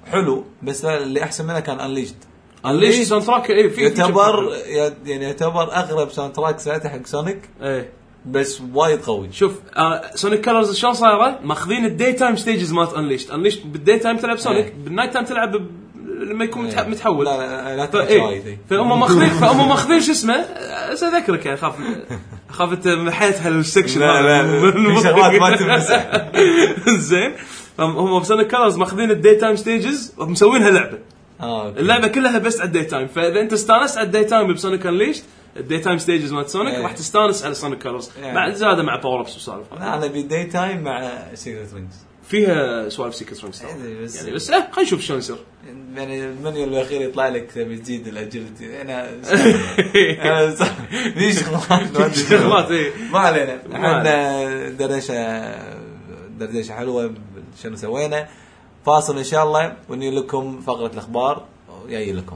حلو، بس اللي احسن منه كان انليشد. انليشد ساوند تراك اي في يعتبر يعني يعتبر اغرب ساوند تراك ساعتها حق سونيك اي، بس وايد قوي. شوف آه سونيك كلرز شلون صايره، ماخذين الداي تايم ستيجز مالت انليشد. انليشد بالداي تايم تلعب سونيك، ايه. بالنايت تايم تلعب ب... لما يكون متح... متحول. لا لا لا ف... ايه. فهم ماخذين فهم ماخذين شو اسمه، ساذكرك يعني خاف خافت محيت هالسكشن. لا لا في شغلات ما تمسح. زين هم بسونيك كلرز ماخذين الداي تايم ستيجز ومسوينها لعبه. اه اللعبه كلها بس على الداي تايم، فاذا انت استانست على الداي تايم بسونيك انليشد الداي تايم ستيجز مال سونيك ايه. راح تستانس على سونيك كلرز ايه. مع زياده مع باور ابس وسالفه. انا بداي تايم مع سيكريت وينجز فيها سوالف سيكريت وينجز بس يعني. بس اه خلينا نشوف شلون يصير. يعني المنيو الاخير يطلع لك تبي تزيد الاجيلتي. انا انا ليش شغلات ايه ما علينا. احنا دردشه دردشه حلوه شنو سوينا. فاصل ان شاء الله ونجي لكم فقره الاخبار جاي لكم.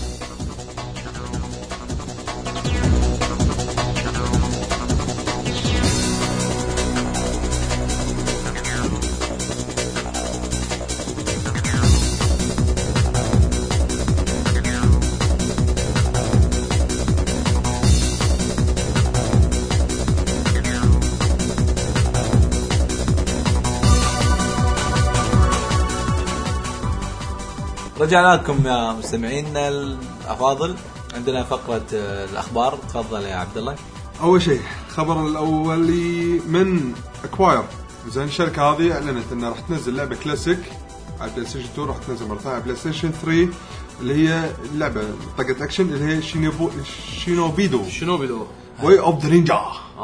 رجعنا لكم يا مستمعينا الافاضل. عندنا فقره الاخبار. تفضل يا عبد الله. اول شيء خبر الاولي من اكواير. زين الشركه هذه اعلنت انها راح تنزل لعبه كلاسيك على بلاي ستيشن اثنين، راح تنزل مرتين على بلاي ستيشن ثلاثة، اللي هي لعبه طقه اكشن اللي هي شينوبو شينوبيدو شينوبيدو واي اوف ذا نينجا.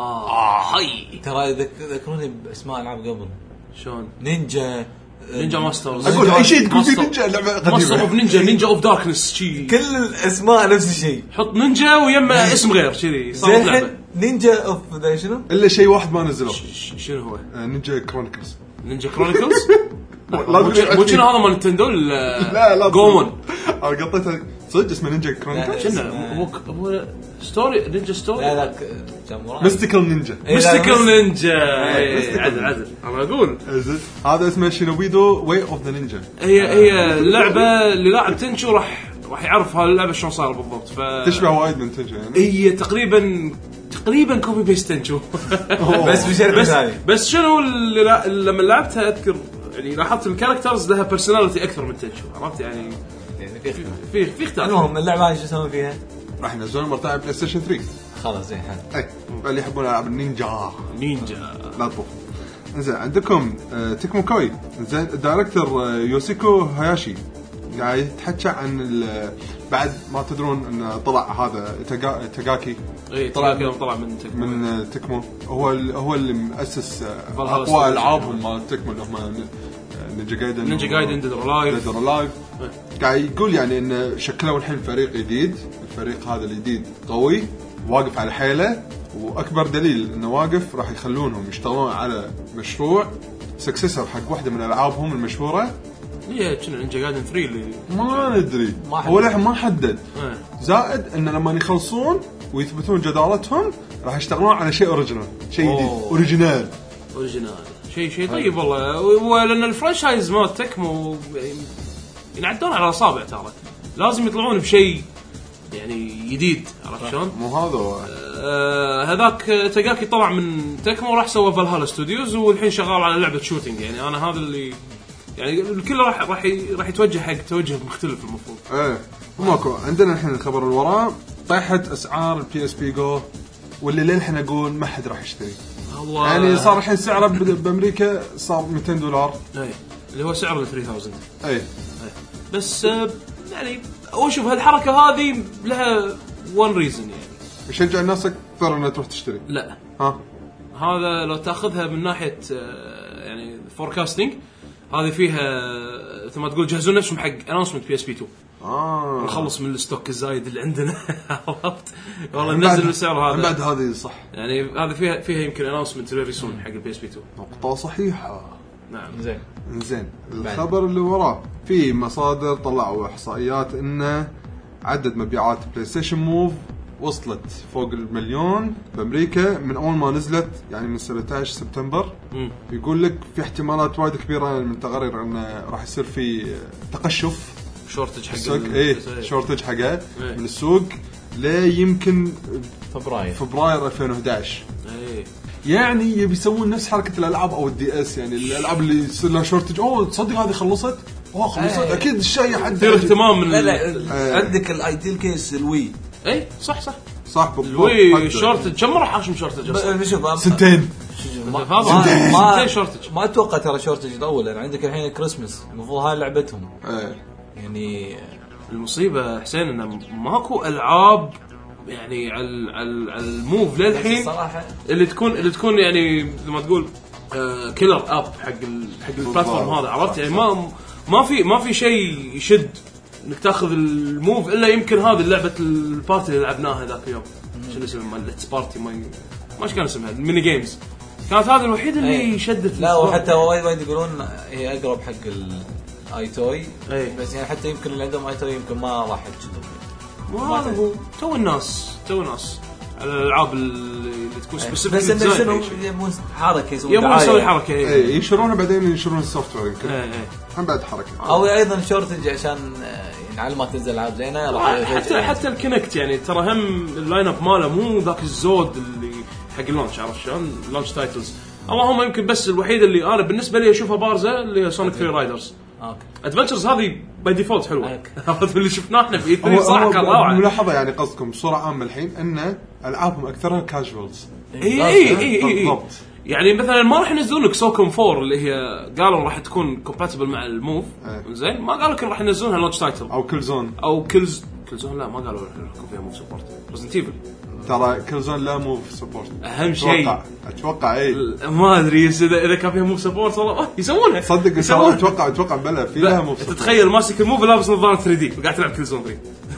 اه هاي ترى ذكروني باسماء العاب قبل. شلون نينجا نينجا ماسترز. اقول اي شيء تقول في نينجا لعبه ماستر اوف قديمه. نينجا نينجا اوف داركنس شيء كل الاسماء نفس الشيء. حط نينجا ويما اسم غير كذي صارت لعبه. نينجا اوف ذا شنو الا شيء واحد ما نزلوه. شنو هو آه، نينجا كرونيكلز. نينجا كرونيكلز. لا مو كنا هذا مال نينتندو. لا لا جومون انا قطيتها صدق اسمه نينجا كرونيكلز. كنا ابوك ابو ستوري نينجا ستوري. لا لا ساموراي ميستيكال نينجا. ميستيكال نينجا. عدل عدل انا اقول هذا اسمه شينوبيدو واي اوف ذا نينجا. هي هي اللعبه اللي لاعب تنشو راح راح يعرف هاللعبه شلون صار بالضبط. ف تشبه وايد من تنجا يعني. هي تقريبا تقريبا كوبي بيست تنشو. بس بشركه ثانيه. بس شنو اللي لا... لما لعبتها اذكر يعني لاحظت الكاركترز لها بيرسوناليتي اكثر من تنشو. عرفت يعني يعني في في في اختلاف. المهم اللعبه هاي شو يسوون فيها؟ راح ينزلون مرتين على بلاي ستيشن ثلاثة. خلاص زين حلو. اي اللي يحبون العاب النينجا نينجا لا تطوف. زين عندكم آه تكمو كوي. زين الدايركتور آه يوسيكو هاياشي قاعد يتحكى عن بعد ما تدرون ان طلع هذا تاغا تاغاكي. اي طلع كذا طلع من تكمو من آه تكمو. هو هو اللي مؤسس آه Valhalla اقوى Studios. العابهم مال تكمو اللي هم نينجا جايدن نينجا جايدن ديد اور لايف. ديد اور لايف. قاعد يقول يعني ان شكلوا الحين فريق جديد. الفريق هذا الجديد قوي واقف على حيله، واكبر دليل انه واقف راح يخلونهم يشتغلون على مشروع سكسسر حق واحده من العابهم المشهوره. هي كنا نينجا جايدن ثلاثة اللي ما ندري ما هو للحين ما حدد. اه. زائد ان لما يخلصون ويثبتون جدارتهم راح يشتغلون على شيء اوريجينال، شيء جديد أوه. اوريجينال. اوريجينال شيء شيء طيب والله. ولان الفرانشايز مال تكمو ينعدون على اصابع ترى لازم يطلعون بشيء يعني جديد. عرفت شلون؟ مو هذا هو. آه هذاك تاغاكي طلع من تكمو راح سوى فالهالا ستوديوز والحين شغال على لعبه شوتينج. يعني انا هذا اللي يعني الكل راح راح راح يتوجه حق توجه مختلف المفروض. ايه ماكو. عندنا الحين الخبر اللي وراه طيحت اسعار البي اس بي جو واللي للحين اقول ما حد راح يشتري. الله يعني صار الحين سعره بامريكا صار مئتين دولار. اي اللي هو سعر ال ثلاثة آلاف. اي بس آه يعني وشوف هالحركه هذه لها وان ريزن يعني يشجع الناس اكثر انها تروح تشتري. لا ها هذا لو تاخذها من ناحيه يعني فوركاستنج هذه فيها مثل ما تقول جهزوا نفسهم حق اناونسمنت بي اس بي اثنين. اه نخلص من الستوك الزايد اللي عندنا. عرفت والله ننزل السعر هذا بعد هذه صح. يعني هذا فيها فيها يمكن اناونسمنت فيري سون حق البي اس بي اثنين. نقطه صحيحه. نعم زين زين الخبر اللي وراه في مصادر طلعوا احصائيات ان عدد مبيعات بلاي ستيشن موف وصلت فوق المليون بامريكا من اول ما نزلت، يعني من سبعة عشر سبتمبر. مم. يقول لك في احتمالات وايد كبيره من تقارير انه راح يصير في تقشف شورتج حق السوق، ال- ايه إيه. شورتج حقه إيه. من السوق لا يمكن فبراير فبراير ألفين وأحد عشر. ايه يعني يبي يسوون نفس حركه الالعاب او الدي اس، يعني الالعاب اللي يصير لها شورتج، اوه تصدق هذه خلصت، اوه خلصت إيه. اكيد الشيء حد يصير اهتمام من لا ال- لا إيه. عندك الايديل كيس الوي اي صح صح صح بالضبط. الوي حتى شورتج كم مره حاشم شورتج اصلا؟ ب- شوف سنتين ما هذا ما, سنتين شورتج. ما اتوقع ترى شورتج الاول، لان عندك الحين كريسمس المفروض هاي لعبتهم ايه. يعني. المصيبه حسين انه ماكو العاب يعني على على على الموف للحين صراحه اللي تكون اللي تكون يعني زي ما تقول آه كيلر اب حق ال حق البلاتفورم هذا، عرفت يعني ما ما في ما في شيء يشد انك تاخذ الموف الا يمكن هذه لعبه البارتي اللي لعبناها ذاك اليوم، شنو اسمها مال ليتس بارتي، ما ما ايش كان اسمها، الميني جيمز، كانت هذه الوحيده اللي أي. شدت. لا وحتى وايد وايد يقولون هي اقرب حق الاي توي، أي. بس يعني حتى يمكن اللي عندهم اي توي يمكن ما راح يجذبون. وهذا هو تو الناس تو الناس على الالعاب اللي تكون سبيسيفيك، بس انه شنو يبون حركه يسوون يبون يسوي حركه ايه ايه ينشرونها بعدين ينشرون السوفت وير يمكن ايه ايه. هم بعد حركه او ايضا شورتج عشان يعني على ما تنزل العاب زينه راح حتى حتى الكونكت يعني ترى هم اللاين اب ماله مو ذاك الزود اللي حق اللونش، عرفت شلون لونش تايتلز، اللهم يمكن بس الوحيده اللي انا بالنسبه لي اشوفها بارزه اللي هي سونيك ثري رايدرز. اوكي ادفنتشرز هذه باي ديفولت حلوه أوكي. عرفت اللي شفناه احنا في هو ثري صح هو كان روعه. ملاحظه يعني قصدكم بصوره عامه الحين ان العابهم اكثرها كاجوالز. اي اي اي اي بالضبط. يعني مثلا ما راح ينزلون لك سوكم فور اللي هي قالوا راح تكون كومباتبل مع الموف أيه. زين، ما قالوا لك راح ينزلونها لونش تايتل او كل زون، او كلز كل زون، لا ما قالوا راح يكون فيها موف سبورت. ريزنت ايفل ترى كل زون لا موف سبورت اهم شيء، اتوقع اتوقع اي ما ادري اذا اذا كان فيها موف سبورت والله يسوونها صدق يسوونها. اتوقع اتوقع بلا في لها موف سبورت. تتخيل ماسك الموف لابس نظاره ثري دي وقاعد تلعب كل زون ثري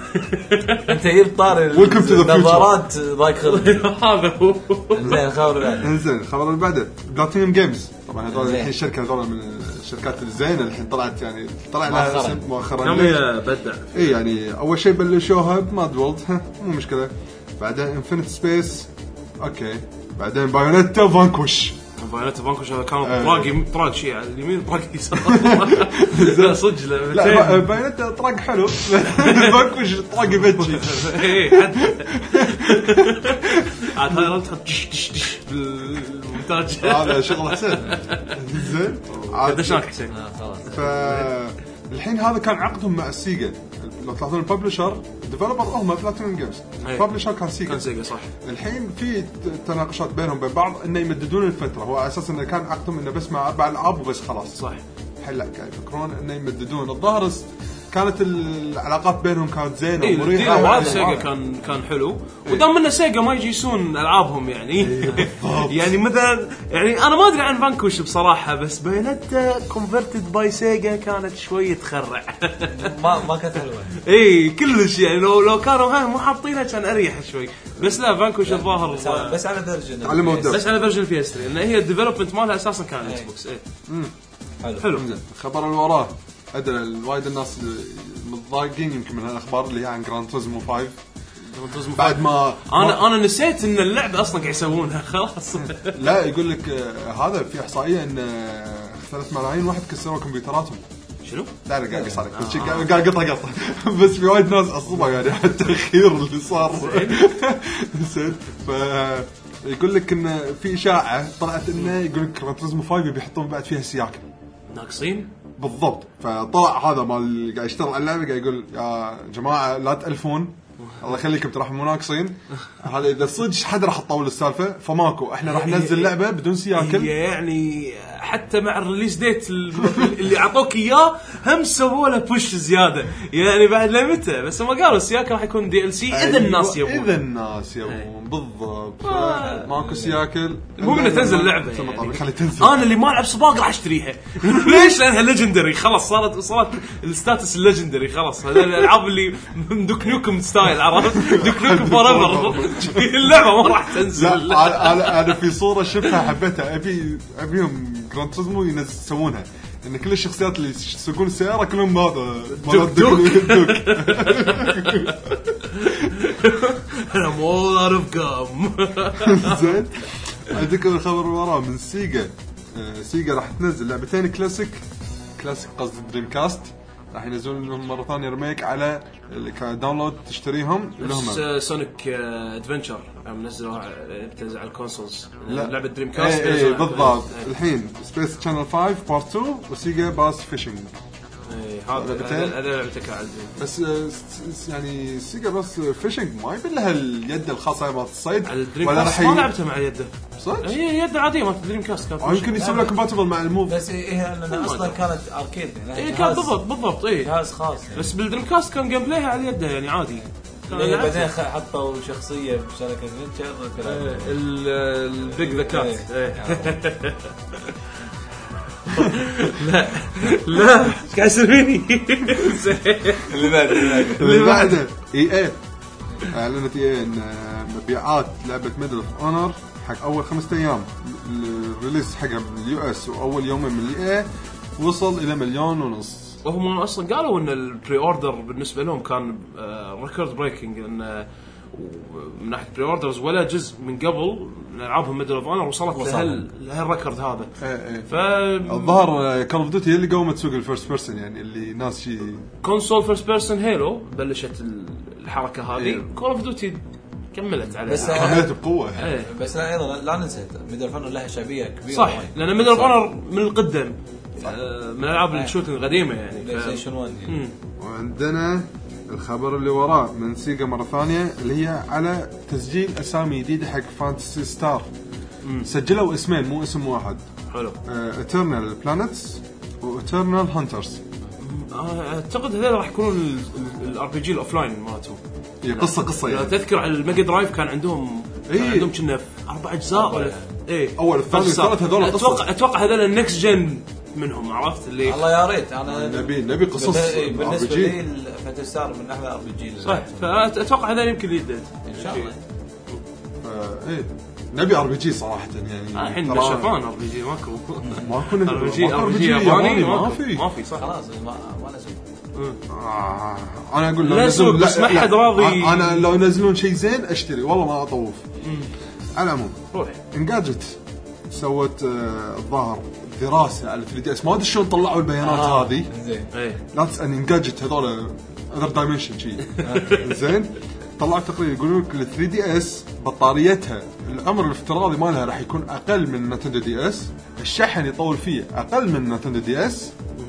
انت جبت طار Welcome to the future. النظارات ضايق خلق. هذا هو زين خبر بعد انزين الخبر اللي بعده بلاتينيوم جيمز، طبعا هذول زين. الحين الشركه هذول من الشركات الزينه الحين طلعت يعني طلع مؤخراً. لها اسم مؤخرا. كم هي بدع اي يعني اول شيء بلشوها بماد وورلد، ها مو مشكله، بعدين انفينيت سبيس اوكي، بعدين بايونيتا فانكوش. بايونيتا فانكوش هذا كان آه. طراقي طراق شيء على اليمين طراق يسار لا صدق لا لا با- بايونيتا طرق حلو فانكوش طرق بجي. ايه حد عاد هاي رلت دش دش دش بالمونتاج هذا شغل حسين زين عاد. دشناك حسين خلاص فالحين هذا كان عقدهم مع السيجا، لو تلاحظون الببلشر الديفلوبر هم بلاتينيوم جيمز، الببلشر كان سيجا. كان سيجا صح. الحين في تناقشات بينهم وبين بعض انه يمددون الفتره، هو على اساس انه كان عقدهم انه بس مع اربع العاب وبس خلاص. صح. الحين لا قاعد يفكرون انه يمددون. الظاهر كانت العلاقات بينهم كانت زينه إيه ومريحه. مع سيجا كان كان حلو، ودام من سيجا ما يجيسون العابهم يعني يعني مثلا يعني انا ما ادري عن فانكوش بصراحه، بس بايونيتا كونفرتد باي سيجا كانت شويه تخرع ما ما كانت حلوه. اي كلش يعني لو لو كانوا هاي مو حاطينها كان اريح شوي، بس لا فانكوش الظاهر بس على- بس على فيرجن على مود. بس على فيرجن بي اس ثري ان هي الديفلوبمنت مالها اساسا كان اكس بوكس. اي حلو حلو. زين الخبر اللي وراه ادري وايد الناس متضايقين يمكن من هالاخبار اللي هي عن جراند توريزمو فايف بعد ما انا انا نسيت ان اللعبه اصلا قاعد يسوونها خلاص. لا يقول لك آه، هذا في احصائيه ان آه، ثلاثة ملايين واحد كسروا كمبيوتراتهم. شنو؟ لا لا قاعد يصير كل شيء قاعد قطع قطع بس في وايد ناس عصبوا يعني على التاخير اللي صار. زين ف يقول لك ان في اشاعه طلعت انه يقول لك جراند توريزمو فايف بيحطون بعد فيها سياكل ناقصين بالضبط. فطلع هذا مال اللي قاعد يشتغل على اللعبه قاعد يقول يا جماعه لا تالفون الله يخليكم ترى مو ناقصين، هذا اذا صدق حد راح تطول السالفه فماكو، احنا راح ننزل لعبه بدون سياكل. يعني حتى مع الريليز ديت اللي عطوك اياه هم سووا له بوش زياده يعني بعد لمتى، بس ما قالوا السياكل راح يكون دي ال سي اذا الناس يبون. اذا الناس يبون بالضبط. ماكو سياكل المهم انه تنزل اللعبه يعني. يعني. خلي تنزل. انا اللي ما العب سباق راح اشتريها ليش؟ لانها ليجندري خلاص، صارت صارت الستاتس الليجندري خلاص. هذول الالعاب اللي دوك نوكم ستايل عرفت دوك نوكم فور ايفر اللعبه ما راح تنزل. لا انا انا في صوره شفتها حبيتها، ابي ابيهم جراند توريزمو يسوونها ان كل الشخصيات اللي يسوقون السياره كلهم هذا دوك دوك. انا مول اوت اوف جام. زين عندك الخبر وراه من سيجا. آه سيجا راح تنزل لعبتين كلاسيك كلاسيك قصد دريم كاست، راح ينزلون لهم مره ثانيه ريميك على كداونلود تشتريهم اللي هم سونيك ادفنتشر منزلوها بتنزل على الكونسولز. لا. لعبه دريم كاست اي اي بالضبط. الحين سبيس شانل خمسة بارت اثنين وسيجا باس فيشنج. اي هذا هذا لعبتك على بس يعني سيجا باس فيشنج ما يبي لها اليد الخاصه مالت الصيد ولا راح ما لعبتها مع يده صدق. هي يد عاديه مالت دريم كاست كانت يمكن يسوي لها كومباتبل مع الموف. بس هي لانها اصلا كانت اركيد يعني اي كان بالضبط بالضبط اي جهاز خاص يعني. بس بالدريم كاست كان جيم بلايها على يده يعني عادي. بعدين حطوا شخصيه بشركه فينتشر البيج ذا كات. لا لا ايش قاعد يصير فيني؟ اللي بعده اللي بعده اي اي اعلنت اي ان مبيعات لعبه ميدل اوف اونر حق اول خمسة ايام الريليس حقها باليو اس واول يومين من الاي اي وصل الى مليون ونص. وهم اصلا قالوا ان البري اوردر بالنسبه لهم كان ريكورد بريكنج، ان من ناحيه بري اوردرز ولا جزء من قبل العابهم ميدل اوف اونر وصلت لهال لهالريكورد هذا. اي ف الظاهر كول اوف ديوتي هي اللي قومت سوق الفيرست بيرسون، يعني اللي ناس شي كونسول فيرست بيرسون هيلو بلشت الحركه هذه. كول اوف ديوتي كملت عليها بس كملت بقوه. ايه. بس لا ايضا لا ننسى ميدل اوف اونر لها شعبيه كبيره صح، لان ميدل اوف اونر من القدم من العاب الشوتنج القديمه يعني بلاي ستيشن واحد يعني. وعندنا الخبر اللي وراه من سيجا مرة ثانية اللي هي على تسجيل أسامي جديدة حق فانتسي ستار. مم. سجلوا اسمين مو اسم واحد. حلو. إترنال بلانتس وإترنال هانترز. أعتقد هذول راح يكونون الار بي جي الأوفلاين مالتهم. هي قصة قصة يعني. تذكر على الميجا درايف كان عندهم إيه؟ كان عندهم كنا أربع أجزاء ولا إيه؟ أول الثاني الثالث هذول قصة. أتوقع أتوقع هذول النكست جن منهم، عرفت اللي الله يا ريت انا نبي نبي قصص بالنسبه لي فانتسي ستار من احلى ار بي جي. صح، فاتوقع هذا يمكن يدد ان شاء الله. ايه نبي ار بي جي صراحه يعني. الحين شفان ار بي جي ماكو ماكو ار بي جي ار بي جي ياباني ما في ما في صح خلاص ما ما نزل. آه انا اقول لا سوق بس ما حد راضي. انا لو ينزلون شيء زين اشتري والله ما اطوف. على العموم روح انجاجت سوت الظاهر دراسه على ثري دي اس، ما ادري شلون طلعوا البيانات آه. هذه زين ايه لا تسالني. انجاجت هذول اذر دايمنشن شيء زين. طلعوا تقرير يقولون لك ال ثري دي اس بطاريتها العمر الافتراضي مالها راح يكون اقل من نينتندو دي اس، الشحن يطول فيه اقل من نينتندو دي اس،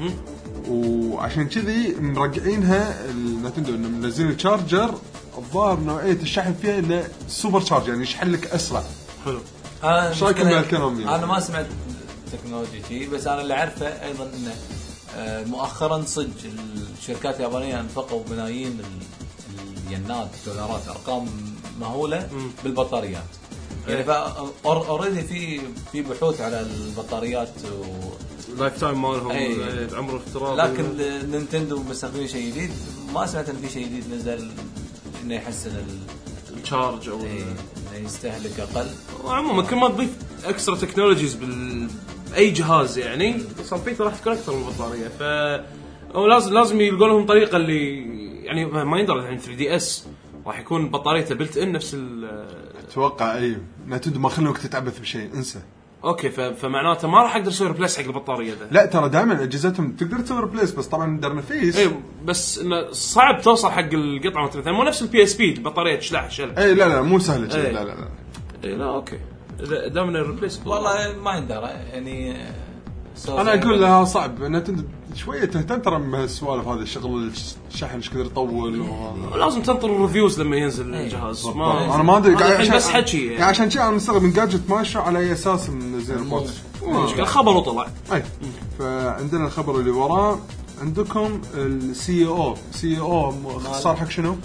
وعشان كذي مرجعينها النينتندو انه منزلين الشارجر الظاهر نوعيه الشحن فيها انه سوبر شارج يعني يشحن لك اسرع. حلو. انا ايش رايكم بهالكلام يعني؟ انا ما سمعت تكنولوجي شيء، بس انا اللي اعرفه ايضا انه مؤخرا صج الشركات اليابانيه انفقوا ملايين الينات دولارات ارقام مهوله بالبطاريات يعني. فا اوريدي في في بحوث على البطاريات و لايف تايم مالهم عمر افتراضي. لكن نينتندو مستخدمين شيء جديد، ما سمعت ان في شيء جديد نزل انه يحسن الشارج او انه يستهلك اقل. عموما كل ما تضيف اكسترا تكنولوجيز بال اي جهاز يعني صفيته راح تكون اكثر من البطاريه. ف او لازم لازم يلقون لهم طريقه اللي يعني ما يندر يعني ثري دي اس راح يكون بطاريته بلت ان نفس ال اتوقع اي ما تد ما خلوك تتعبث بشيء انسى. اوكي ف... فمعناته ما راح اقدر اسوي ريبليس حق البطاريه ذا. لا ترى دائما اجهزتهم تقدر تسوي ريبليس بس طبعا در نفيس. اي بس انه صعب توصل حق القطعه مثلا مو نفس البي اس بي البطاريه تشلح شل. اي لا لا مو سهله كذا. لا لا لا اي لا اوكي دائما الريبليس والله ما يندر يعني. انا اقول لها صعب ان شويه تهتم ترى بهالسوالف هذه الشغل الشحن ايش كثر يطول و... لازم تنطر الريفيوز لما ينزل الجهاز. ما انا ما ادري قاعد عشان بس حكي يعني عشان شيء انا مستغرب من جادجت ماشي على اي اساس منزل البوت مشكله خبر وطلع. اي فعندنا الخبر اللي وراه عندكم السي او سي او اختصار حق شنو؟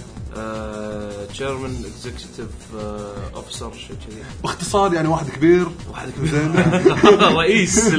تشيرمان اكزيكتيف اوفيسر شيء كذي باختصار يعني واحد كبير واحد كبير رئيس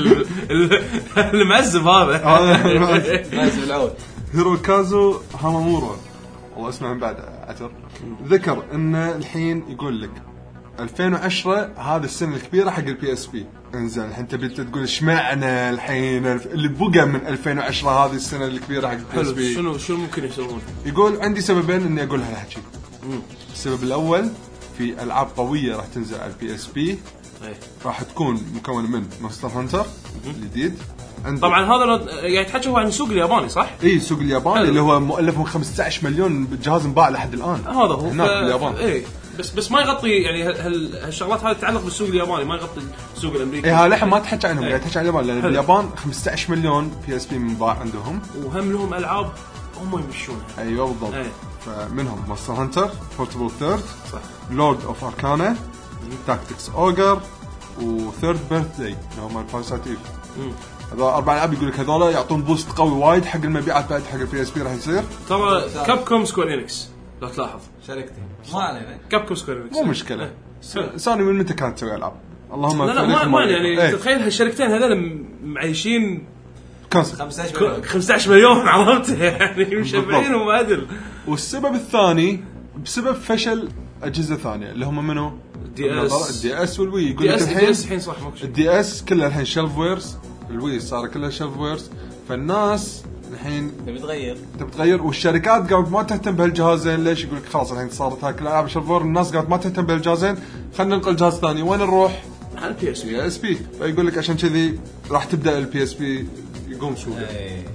المعزب هذا نايس العود هيروكازو هامامورا والله اسمه من بعد عتر. ذكر ان الحين يقول لك ألفين وعشرة هذا السنه الكبيره حق البي اس بي. انزين الحين تبي تقول اشمعنى الحين اللي بقى من ألفين وعشرة هذه السنه الكبيره حق البي اس بي؟ شنو شنو ممكن يسوون؟ يقول عندي سببين اني اقول هالحكي. السبب الاول في العاب قويه راح تنزل على البي اس بي راح تكون مكونه من مونستر هانتر الجديد. طبعا هذا يعني تحكي هو عن السوق الياباني صح؟ اي سوق الياباني حلو. اللي هو مؤلف من خمسة عشر مليون جهاز انباع لحد الان. هذا هو هناك ف... باليابان. اي بس بس ما يغطي يعني هال... هالشغلات هذه تتعلق بالسوق الياباني ما يغطي السوق الامريكي. اي هالحين ما تحكي عنهم قاعد تحكي عن اليابان لان حلو. باليابان خمسة عشر مليون بي اس بي منباع عندهم وهم لهم العاب هم يمشونها. ايوه بالضبط. أي. فمنهم مونستر هانتر بورتبل ثيرد لورد اوف اركانا تاكتكس اوجر وثيرد بيرث داي اللي هم الفايسات ايف. هذا اربع العاب يقول لك هذول يعطون بوست قوي وايد حق المبيعات بعد حق البي اس بي راح يصير. ترى كاب كوم سكوير انكس لو تلاحظ شركتي ما علينا كاب كوم سكوير انكس مو مشكله. سوني من متى كانت تسوي العاب؟ اللهم لا لا ما, ما يعني ايه. تتخيل هالشركتين هذول معيشين كانسل خمسة عشر مليون خمسة عشر مليون عرفت يعني مشبعين ومعدل. والسبب الثاني بسبب فشل اجهزه ثانيه اللي هم منو دي اس الدي اس والوي. يقول دي لك اس الحين الحين صح ماكو الدي اس كله الحين شيلف ويرز الوي صار كله شيلف ويرز فالناس الحين تبي تغير تبي تغير والشركات قامت ما تهتم بهالجهازين. ليش؟ يقول لك خلاص الحين صارت هاك الالعاب شيلف ويرز الناس قامت ما تهتم بهالجهازين خلينا ننقل جهاز ثاني وين نروح على البي اس بي اس بي. فيقول لك عشان كذي راح تبدا البي اس بي يقوم سوقه.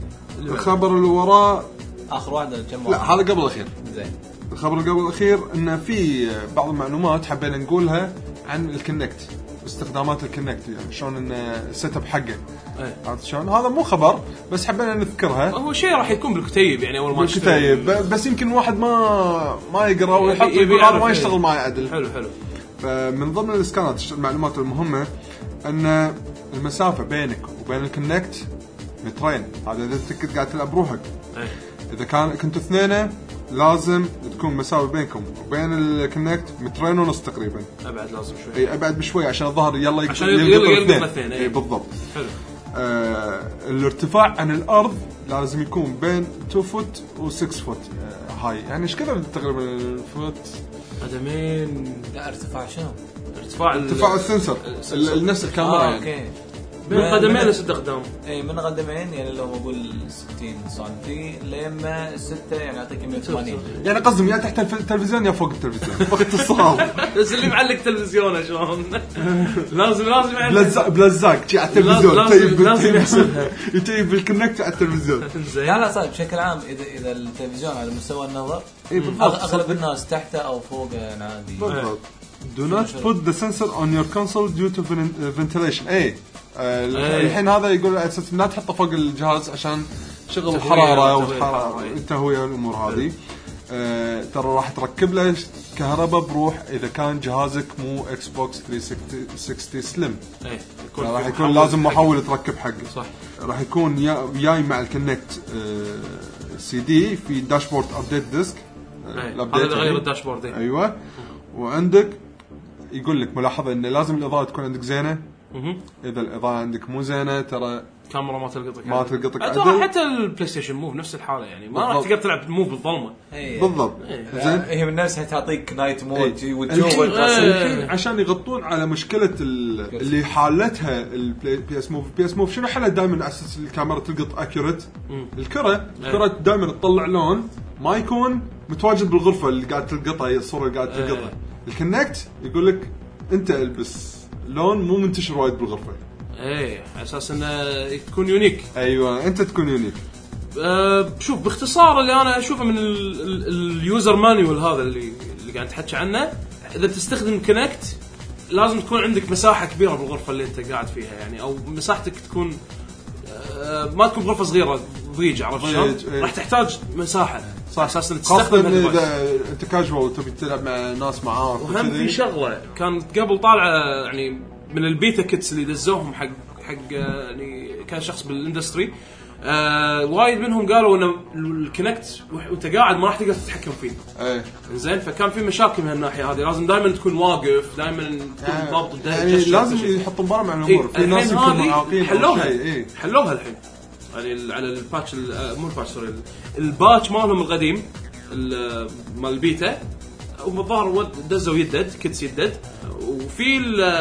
الخبر اللي وراه اخر واحده كم لا هذا قبل الاخير. زين الخبر اللي قبل الاخير انه في بعض المعلومات حبينا نقولها عن الكونكت واستخدامات الكونكت يعني شلون انه السيت اب حقه. عرفت شلون؟ هذا مو خبر بس حبينا نذكرها. هو شيء راح يكون بالكتيب يعني اول ما بالكتيب بس يمكن واحد ما ما يقرا ويحط يقول هذا ما يشتغل معي عدل. حلو حلو. فمن ضمن الاسكانات المعلومات المهمه ان المسافه بينك وبين الكونكت مترين. هذا اذا انت قاعد تلعب روحك. أي. اذا كان كنتوا اثنين لازم تكون مسافه بينكم وبين الكونكت مترين ونص تقريبا. ابعد لازم شوي. اي ابعد بشوي عشان الظهر يلا يقدر عشان يقدر يقدر الاثنين. اي بالضبط. حلو. آه الارتفاع عن الارض لازم يكون بين اثنين فوت و6 فوت آه هاي يعني ايش كذا تقريبا الفوت قدمين. لا ارتفاع شنو ارتفاع ارتفاع السنسر نفس الكاميرا آه، يعني. اوكي من قدمين لست قدام. اي من قدمين يعني لو اقول ستين سنتي لما ستة يعني اعطيك مية وثمانين يعني قصدهم يا تحت التلفزيون يا فوق التلفزيون باختصار. بس اللي معلق تلفزيونه شلون لازم لازم بلزق بلزق شي على التلفزيون لازم لازم يحسبها يتيب بالكونكت على التلفزيون. لا لا صار بشكل عام اذا اذا التلفزيون على مستوى النظر اي بالضبط اغلب الناس تحته او فوق يعني عادي. بالضبط. Do not put the sensor on your console due to ventilation. اي الحين هذا يقول على اساس لا تحطه فوق الجهاز عشان شغل الحراره والحراره التهويه والامور هذه. أه ترى راح تركب له كهرباء بروح اذا كان جهازك مو اكس بوكس ثلاثمية وستين سليم. اي راح يكون لازم محول تركب حقه. صح. راح يكون جاي مع الكونكت أه سي دي في داشبورد ابديت ديسك. هذا غير الداشبورد. ايوه وعندك يقول لك ملاحظه ان لازم الاضاءه تكون عندك زينه. اذا الاضاءه عندك مو زينه ترى كاميرا ما تلقطك ما تلقطك عدل. حتى البلاي ستيشن موف نفس الحاله يعني ما راح تقدر تلعب موف بالظلمه. بالضبط. زين هي من نفسها تعطيك نايت مود وتشوف عشان يغطون على مشكله اللي حالتها البي اس موف. بي اس موف شنو حلها دائما على اساس الكاميرا تلقط اكيوريت. الكره الكره دائما تطلع لون ما يكون متواجد بالغرفه اللي قاعد تلقطها هي الصوره اللي قاعد تلقطها. الكونكت يقول لك انت البس لون مو منتشر وايد بالغرفه. ايه على اساس انه يكون يونيك. ايوه انت تكون يونيك. أه شوف باختصار اللي انا اشوفه من اليوزر مانيوال هذا اللي اللي قاعد تحكي عنه اذا تستخدم كونكت لازم تكون عندك مساحه كبيره بالغرفه اللي انت قاعد فيها يعني او مساحتك تكون أه ما تكون غرفه صغيره ضيج عرفت شلون ايه. راح تحتاج مساحه صح اساسا تستخدم اذا انت كاجوال تبي تلعب مع ناس معاك. وهم في شغله كانت قبل طالعه يعني من البيتا كيتس اللي دزوهم حق حق يعني كان شخص بالاندستري آه وايد منهم قالوا ان الكونكت وانت قاعد ما راح تقدر تتحكم فيه. ايه زين فكان في مشاكل من الناحيه هذه لازم دائما تكون واقف دائما تكون ضابط الدنيا يعني لازم يحطوا برا مع الامور. في ناس يكونوا معاقين حلوها ايه. حلوها الحين يعني على الباتش مو الباتش سوري الباتش مالهم القديم مال البيتا ومظهر دزوا يدد كيتس يدد وفي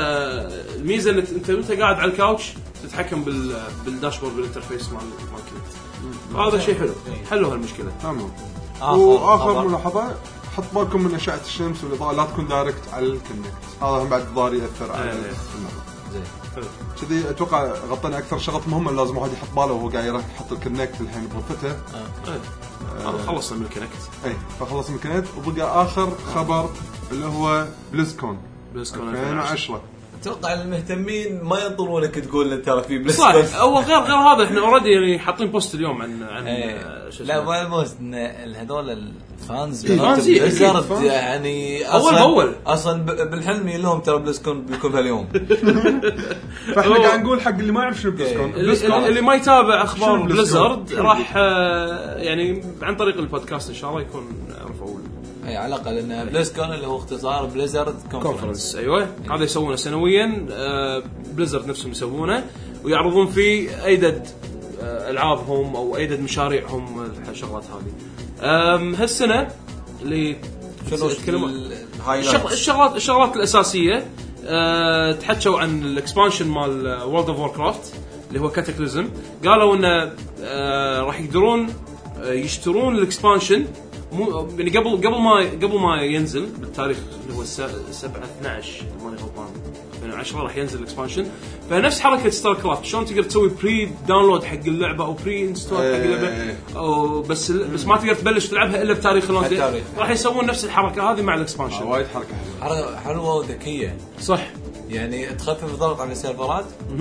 الميزه ان انت وانت قاعد على الكاوتش تتحكم بال بالداشبورد بالانترفيس مال مال كيت. هذا شيء حلو حلوا هالمشكله. تمام. واخر ملاحظه حط بالكم من اشعه الشمس والاضاءه لا تكون دايركت على الكونكت، هذا هم بعد ضار ياثر على أيه. الموضوع. زين كذي اتوقع غطينا اكثر شغلات مهمه لازم واحد يحط باله وهو قاعد يحط الكونكت الحين بغرفته. آه. خلصنا من الكونكت. اي فخلص من الكونكت وبقى اخر خبر اللي هو بليزكون بليزكون ألفين وعشرة. اتوقع المهتمين ما ينطرونك تقول لك ترى في بلس صح. او غير غير هذا احنا اوريدي يعني حاطين بوست اليوم عن عن ايه. لا ما بوست هذول الفانز فانز بليزرد يعني اول باول اصلا بالحلم لهم ترى بلسكون بيكون في اليوم. فاحنا قاعد نقول حق اللي ما يعرف شنو بلسكون اللي, اللي ما يتابع اخبار بليزرد راح يعني عن طريق البودكاست ان شاء الله يكون عرفوا اي على الاقل ان بليزكون اللي هو اختصار بليزرد كونفرنس. ايوه هذا يسوونه سنويا. آه بليزرد نفسهم يسوونه ويعرضون فيه ايدد آه العابهم او ايدد مشاريعهم الشغلات هذه. هالسنه اللي شنو الشغلات الشغلات الاساسيه أه تحكوا عن الاكسبانشن مال وورلد اوف ووركرافت اللي هو كاتاكليزم. قالوا انه أه راح يقدرون يشترون الاكسبانشن يعني قبل قبل ما قبل ما ينزل بالتاريخ اللي هو سبعة اثناشر ماني غلطان ألفين وعشرة راح ينزل الاكسبانشن. فنفس حركه ستار كرافت شلون تقدر تسوي بري داونلود حق اللعبه او بري انستول حق اللعبه او بس بس ما تقدر تبلش تلعبها الا بتاريخ اللونش. راح يسوون نفس الحركه هذه مع الاكسبانشن. وايد حركه حلوه حلوه وذكيه صح. يعني تخفف الضغط على السيرفرات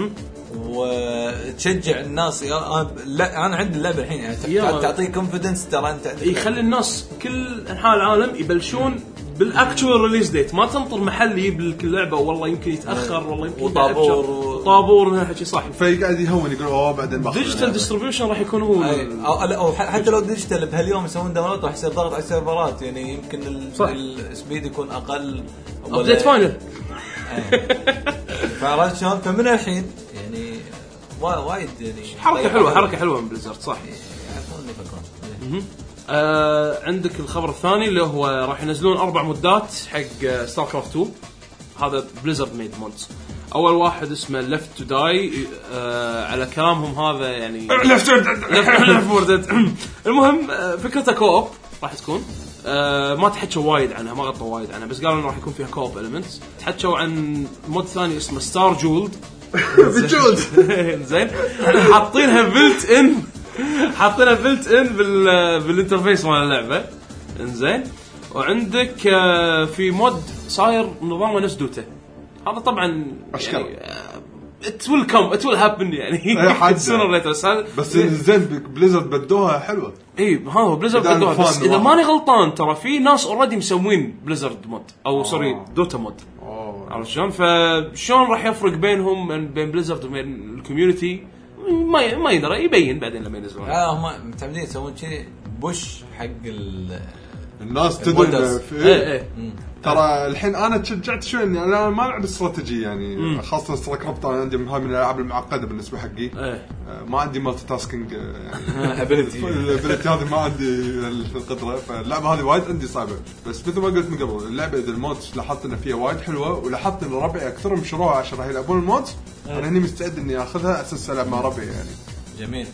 وتشجع الناس. لا انا عندي اللعبه الحين يعني تعطيك كونفيدنس ترى انت يخلي الناس كل انحاء العالم يبلشون بالاكتوال ريليز ديت. ما تنطر محل يجيب لك اللعبه والله يمكن يتاخر والله يمكن طابور طابور من هالحكي صح. فيقعد يهون يقول اوه بعدين باخذ ديجيتال ديستريبيوشن راح يكون هو او, أو حتى لو ديجيتال بهاليوم يسوون داونلود راح يصير ضغط على السيرفرات يعني يمكن السبيد يكون اقل ابديت فاينل. فعرفت شلون. فمن الحين يعني وايد يعني حركه حلوه حركه حلوه من بليزرد صح. يعرفون يفكرون. آه عندك الخبر الثاني اللي هو راح ينزلون اربع مودات حق ستار كرافت تو. هذا بليزرد ميد مودز. اول واحد اسمه ليفت تو داي آه على كلامهم هذا يعني ليفت ليفت المهم فكرته كوب راح تكون آه ما تحكوا وايد عنها ما غطوا وايد عنها بس قالوا انه راح يكون فيها كوب اليمنتس. تحكوا عن مود ثاني اسمه ستار جولد بجولد زين حاطينها بلت ان حاطينها بلت ان بال بالانترفيس مال اللعبه انزين. وعندك في مود صاير نظامه نفس دوتا. هذا طبعا يعني ات ويل كم ات ويل هابن يعني سونر ليتر بس زين بليزرد بدوها حلوه. اي ها هو بليزرد بدوها بس اذا ماني غلطان ترى في ناس اوريدي مسوين بليزرد مود او سوري دوتا مود. عرفت شلون. فشلون راح يفرق بينهم بين بليزرد وبين الكوميونتي ما ما يقدر يبين بعدين لما ينزلون. اه هم متعمدين يسوون شيء بوش حق الناس تدري ايه ايه. ترى الحين انا تشجعت شوي اني انا ما العب استراتيجي يعني مم. خاصه ستار كرافت انا عندي من هاي من الالعاب المعقده بالنسبه حقي. ايه. ما عندي مالتي تاسكينج يعني ابيلتي الابيلتي هذه ما عندي القدره. فاللعبه هذه وايد عندي صعبه بس مثل ما قلت من قبل اللعبه اذا المود لاحظت ان فيها وايد حلوه ولاحظت ان ربعي اكثرهم شروها عشان راح يلعبون المود. انا هني مستعد اني اخذها اساس العب مع ربعي يعني. جميل.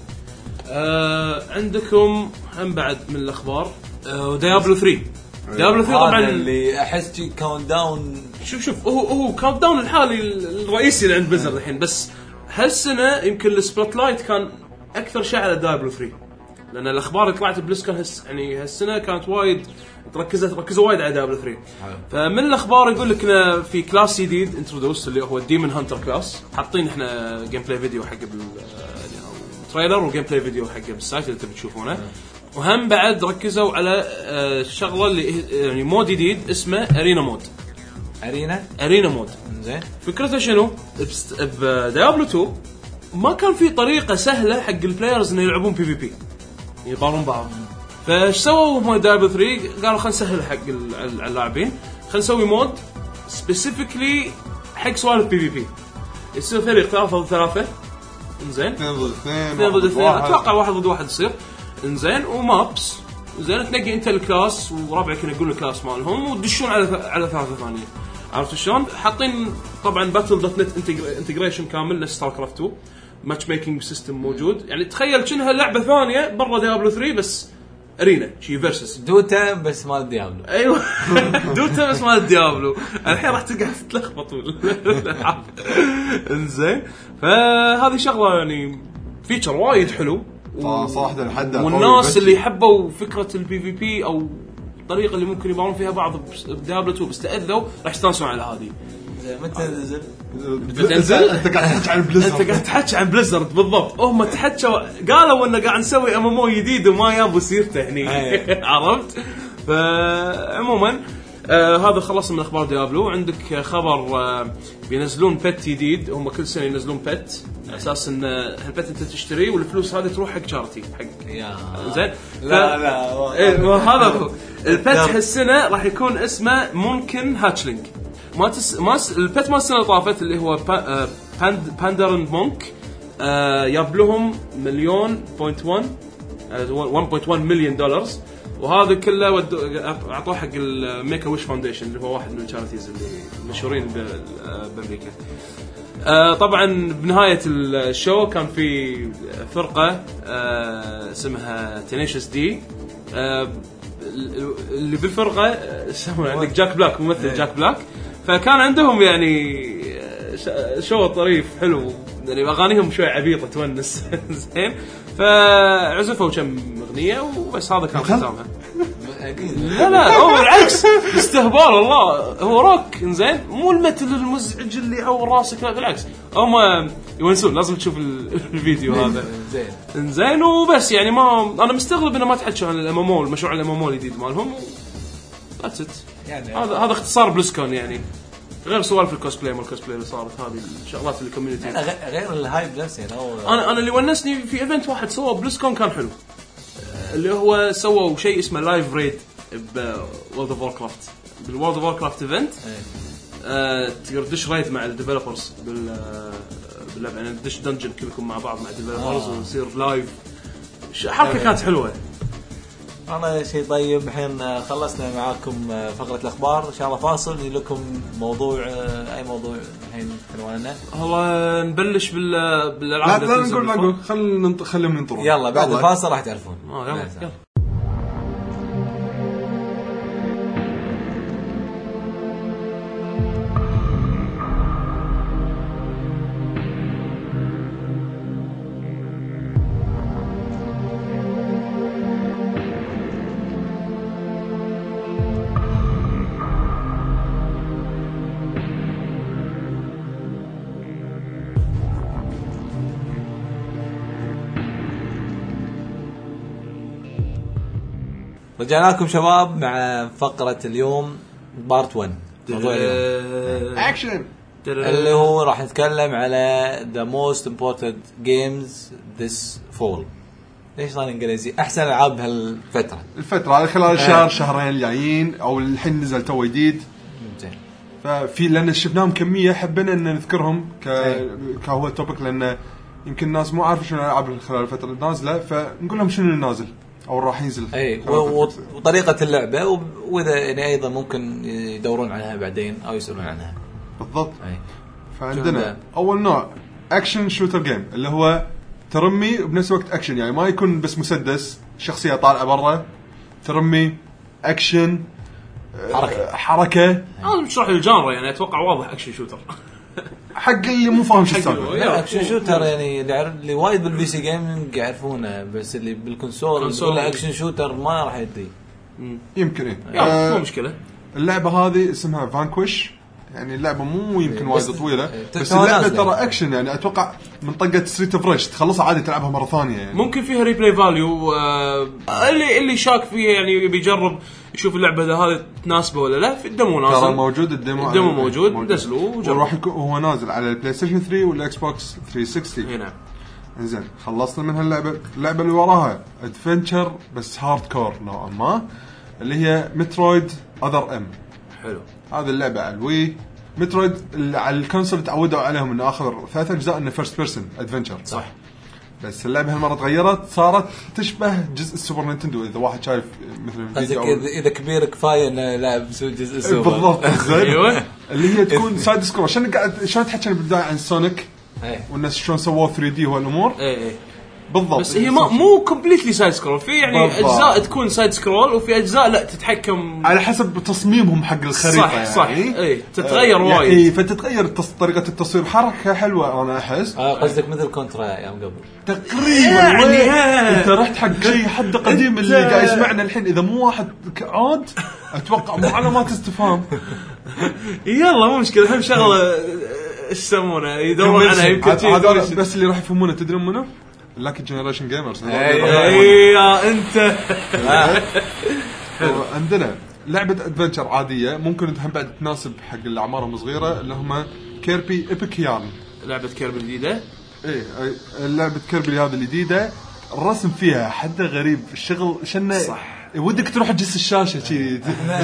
آه عندكم هم بعد من الاخبار آه ديابلو ثري. ديابلو ثري طبعا اللي احس شي كاونت داون. شوف شوف هو هو كاونت داون الحالي الرئيسي اللي عند بليزرد الحين. بس هالسنه يمكن السبوت لايت كان اكثر شيء على ديابلو ثري لان الاخبار اللي طلعت بليزكون هس يعني هالسنه كانت وايد تركزت ركزوا وايد على ديابلو ثري. فمن الاخبار يقول لك ان في كلاس جديد انترودوس اللي هو الديمون هانتر كلاس. حاطين احنا جيم بلاي فيديو حق التريلر وجيم بلاي فيديو حق بالسايت اللي تبي تشوفونه. وهم بعد ركزوا على الشغله اللي يعني مود جديد اسمه ارينا مود. ارينا ارينا مود زين. فكرته شنو؟ بديابلو تو ما كان في طريقه سهله حق البلايرز انه يلعبون بي في بي يبارون بعض. فايش سووا هم ديابلو ثري؟ قالوا خلينا نسهل حق اللاعبين خلينا نسوي مود سبيسيفيكلي حق سوالف بي في بي. يصير فريق ثلاثة ضد ثلاثة انزين اثنين ضد اثنين اثنين ضد اثنين اتوقع واحد ضد واحد يصير انزين. ومابس زين تنقي انت الكلاس وربعك ينقلون الكلاس مالهم وتدشون على على ثلاثه ثانيه. عرفت شلون؟ حاطين طبعا باتل دوت نت انتجريشن كامل لستار كرافت تو ماتش ميكينج سيستم موجود. يعني تخيل كأنها لعبه ثانيه برا ديابلو ثري بس ارينا شي فيرسس دوتا بس مال ديابلو. ايوه دوتا بس مال ديابلو. الحين راح تقعد تتلخبط الالعاب. انزين فهذه شغله يعني فيتشر وايد حلو و... صراحه الحد والناس اللي حبوا فكره البي في بي او الطريقه اللي ممكن يبارون فيها بعض بديابلو تو بس تاذوا راح يستانسون على هذه. متى نزل؟ بتنزل انت قاعد تحكي عن بليزرد انت قاعد تحكي عن بليزرد بالضبط. هم تحكوا قالوا انه قاعد نسوي ام ام او جديد وما يابوا سيرته هني. عرفت؟ فعموما آه هذا خلص من اخبار ديابلو. عندك خبر آه بينزلون بيت جديد. هم كل سنه ينزلون بيت اساس ان هالبيت انت تشتريه والفلوس هذه تروح حق شارتي حق يا زين. لا لا إيه هذا البيت هالسنه راح يكون اسمه ممكن هاتشلينج. ما تس... ما س... البيت ما السنه طافت اللي هو با... باند... باندرن مونك آه ياب لهم مليون بوينت واحد واحد فاصلة واحد مليون دولار وهذا كله ود... اعطوه حق الميك ويش فاونديشن اللي هو واحد من الشاريتيز اللي مشهورين ب... بامريكا. آه طبعا بنهايه الشو كان في فرقه آه اسمها تينيشس دي آه اللي بالفرقه اسمه عندك جاك بلاك ممثل جاك بلاك. فكان عندهم يعني شو طريف حلو يعني اغانيهم شوي عبيطه تونس. زين فعزفوا كم اغنيه وبس هذا كان ختامها. لا لا هو العكس استهبال الله هو روك. زين مو المثل المزعج اللي يعور راسك لا بالعكس هم يونسون. لازم تشوف الفيديو هذا. زين زين وبس يعني ما انا مستغرب انه ما تحكوا عن الام ام او المشروع الام ام او الجديد مالهم. ذاتس يعني هذا هذا اختصار بلسكون يعني غير سوالف الكوسبلاي مال الكوسبلاي اللي صارت هذه الشغلات اللي الكوميونتي غير الهايب نفسه. انا انا اللي ونسني في ايفنت واحد سوى بلسكون كان حلو اللي هو سووا شيء اسمه لايف ريد بورلد اوف واركرافت. بالورلد اوف واركرافت ايفنت تقدر تدش ريد مع الديفلوبرز بال باللعبه يعني تدش دنجن كلكم مع بعض مع الديفلوبرز آه. ويصير لايف. حركه آه. كانت حلوه. أنا شيء طيب. الحين خلصنا معاكم فقرة الأخبار. إن شاء الله فاصل لكم موضوع أي موضوع الحين عنواننا. هو نبلش بال بالألعاب. لا لا نقول نقول خل ننط خليهم ينطرون. يلا بعد الفاصل راح تعرفون. آه يلا يلا. رجعنا لكم شباب مع فقرة اليوم بارت واحد موضوع اليوم اكشن اللي هو راح نتكلم على the most important games this fall. ليش صار انجليزي؟ احسن العاب هالفترة الفترة خلال الشهر شهرين الجايين او الحين نزل تو جديد. زين ففي لان شفناهم كمية حبينا ان نذكرهم ك كهو توبك لان يمكن الناس مو عارفة شنو العاب خلال الفترة النازلة فنقول لهم شنو النازل او راح ينزل اي وطريقه اللعبه واذا يعني ايضا ممكن يدورون عنها بعدين او يسالون عنها بالضبط. اي فعندنا اول نوع اكشن شوتر جيم اللي هو ترمي وبنفس الوقت اكشن يعني ما يكون بس مسدس شخصيه طالعه برا ترمي اكشن حركه حركه. انا بشرح الجانرا يعني اتوقع واضح اكشن شوتر حق اللي مو فاهم شو السالفه. اكشن شوتر يعني اللي وايد بالبي سي جيمنج يعرفونه بس اللي بالكونسول يقول اكشن شوتر ما راح يدري. يمكن ايه آه مو مشكله. اللعبه هذه اسمها فانكوش يعني اللعبه مو يمكن وايد طويله بس اللعبه ترى اكشن يعني اتوقع من طقه ستريت اوف ريج تخلصها عادي تلعبها مره ثانيه يعني. ممكن فيها ريبلاي فاليو آه اللي اللي شاك فيها يعني بيجرب يشوف اللعبه هذه تناسبه ولا لا. في الدمو نازل ترى موجود الدمو الدمو موجود نزلوه وراح يكون هو نازل على البلاي ستيشن ثري والاكس بوكس ثلاثمية وستين. نعم زين خلصنا من هاللعبه. اللعبه اللي وراها ادفنتشر بس هارد كور نوعا ما اللي هي مترويد اذر ام. حلو هذه اللعبه على الوي مترويد على الكونسول تعودوا عليهم انه اخر ثلاث اجزاء انه فيرست بيرسون ادفنتشر صح. بس اللعبه هالمره تغيرت صارت تشبه جزء السوبر نينتندو اذا واحد شايف مثلا فيديو أو... اذا كبير كفايه انه لاعب جزء السوبر بالضبط. ايوه اللي هي تكون سايد سكرول عشان قاعد شلون تحكي بالبدايه عن سونيك والناس شلون سووا ثري دي والامور اي اي بالضبط. بس هي ما مو كومبليتلي سايد سكرول، في يعني بالضبط. اجزاء تكون سايد سكرول وفي اجزاء لا تتحكم على حسب تصميمهم حق الخريطه. صح يعني صح اي تتغير آه وايد يعني فتتغير التص... طريقه التصوير. حركه حلوه انا احس. اه قصدك مثل كونترا ايام قبل تقريبا يعني انت رحت حق شيء حد قديم اللي قاعد يسمعنا الحين. اذا مو واحد عاد اتوقع مو علامات استفهام. يلا مو مشكله. اهم شغله ايش يسمونه يدورون عنها يمكن هذول بس اللي راح يفهمونه. تدرون منو؟ لاكي جنريشن جيمرز. اي انت عندنا لعبه ادفنتشر عاديه ممكن هم بعد تناسب حق الاعمار الصغيره اللي هم كيربي ايبك يارن. لعبه كيربي الجديده. ايه لعبه كيربي هذه الجديده الرسم فيها حد غريب. الشغل شنه صح. ودك تروح تجلس الشاشه شي.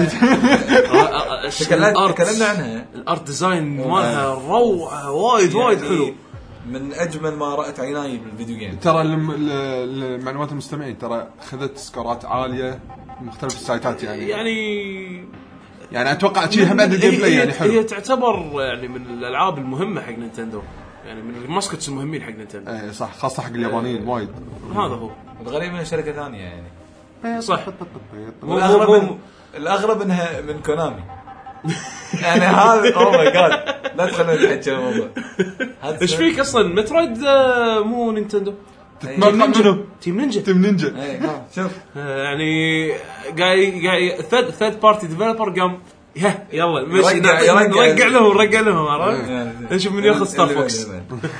تكلمنا عنها. الارت ديزاين مالها روعه وايد وايد حلو. من اجمل ما رأت عيناي بالفيديو جيم. ترى المعلومات المستمعين ترى اخذت سكورات عاليه مختلف السايتات يعني يعني يعني اتوقع شيء بعد الجيم بلاي يعني حلو. هي تعتبر يعني من الالعاب المهمه حق نينتندو، يعني من الماسكتس المهمين حق نينتندو. ايه صح، خاصه حق اليابانيين وايد. هذا هو الغريب من شركه ثانيه يعني صح. والاغرب من الاغرب انها من كونامي. يعني هذا اوه ماي جاد لا تخلينا نتحكي الموضوع. ايش فيك اصلا مترويد مو نينتندو؟ تتمنى منو؟ تيم نينجا. تيم نينجا شوف يعني جاي جاي ثيرد ثيرد بارتي ديفلوبر قام يلا ماشي نرجع لهم نرجع لهم عرفت نشوف من ياخذ ستار فوكس.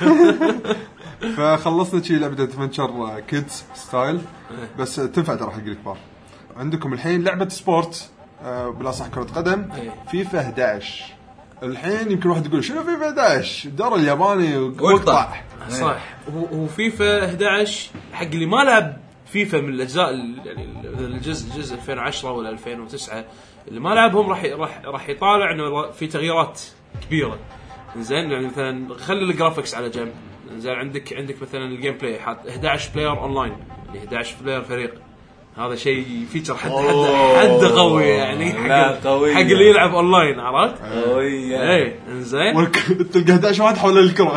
فخلصنا شيء لعبه ادفنتشر كيدز ستايل بس تنفع ترى حق الكبار. عندكم الحين لعبه سبورت بلا صح كرة قدم فيفا إحدى عشر. الحين يمكن واحد يقول شنو فيفا إحدى عشر الدور الياباني وقطع. صح. وفيفا إحدى عشر حق اللي ما لعب فيفا من الاجزاء يعني الجزء جزء ألفين وعشرة ولا ألفين وتسعة اللي ما لعبهم راح راح راح يطالع انه في تغييرات كبيره. زين يعني مثلا خلي الجرافيكس على جنب. زين عندك عندك مثلا الجيم بلاي حاط إحدى عشر بلاير اونلاين يعني إحدى عشر بلاير فريق. هذا شيء فيتشر حد حد حد قوي يعني حق قوي حق اللي يلعب اونلاين عرفت قوي. اي انزين تلقى إحدى عشر واحد حول الكره.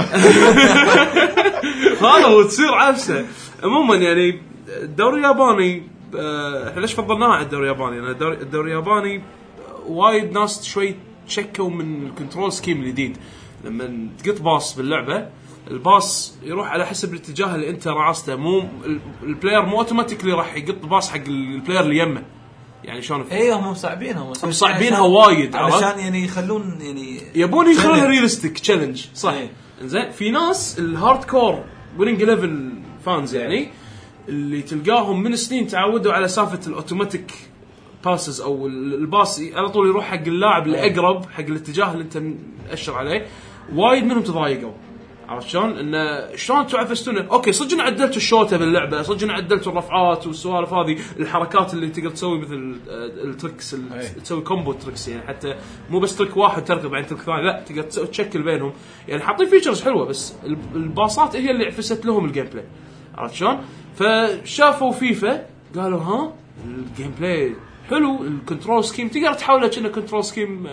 هذا هو تصير عفسه. عموما يعني الدوري الياباني احنا ليش فضلناه على الدوري الياباني؟ لان الدوري الدوري الياباني وايد ناس شوي تشكوا من الكنترول سكيم الجديد. لما تقط باص باللعبه الباص يروح على حسب الاتجاه اللي انت رعسته، مو البلاير مو اوتوماتيكلي راح يقط باص حق البلاير اللي يمه. يعني شلون ايه هم صعبينها هم صعبينها وايد علشان يعني يخلون يعني يبون يخلونها ريالستيك تشالنج صح. زين في ناس الهارد كور ويننج إحداشر فانز يعني اللي تلقاهم من سنين تعودوا على سالفه الاوتوماتيك باسز او الباص على طول يروح حق اللاعب اللي اقرب حق الاتجاه اللي انت مأشر عليه. وايد منهم تضايقوا عرفت شلون انه شلون تعفستونا. اوكي صدقنا عدلتوا الشوطه باللعبه، صدقنا عدلتوا الرفعات والسوالف هذه، الحركات اللي تقدر تسوي مثل التريكس تسوي كومبو تريكس يعني حتى مو بس تريك واحد تركب بعدين تريك ثاني لا تقدر تشكل بينهم يعني حاطين فيتشرز حلوه. بس الباصات هي اللي عفست لهم الجيم بلاي عرفت شلون. فشافوا فيفا قالوا ها الجيم بلاي حلو الكنترول سكيم تقدر تحوله كأنه كنترول سكيم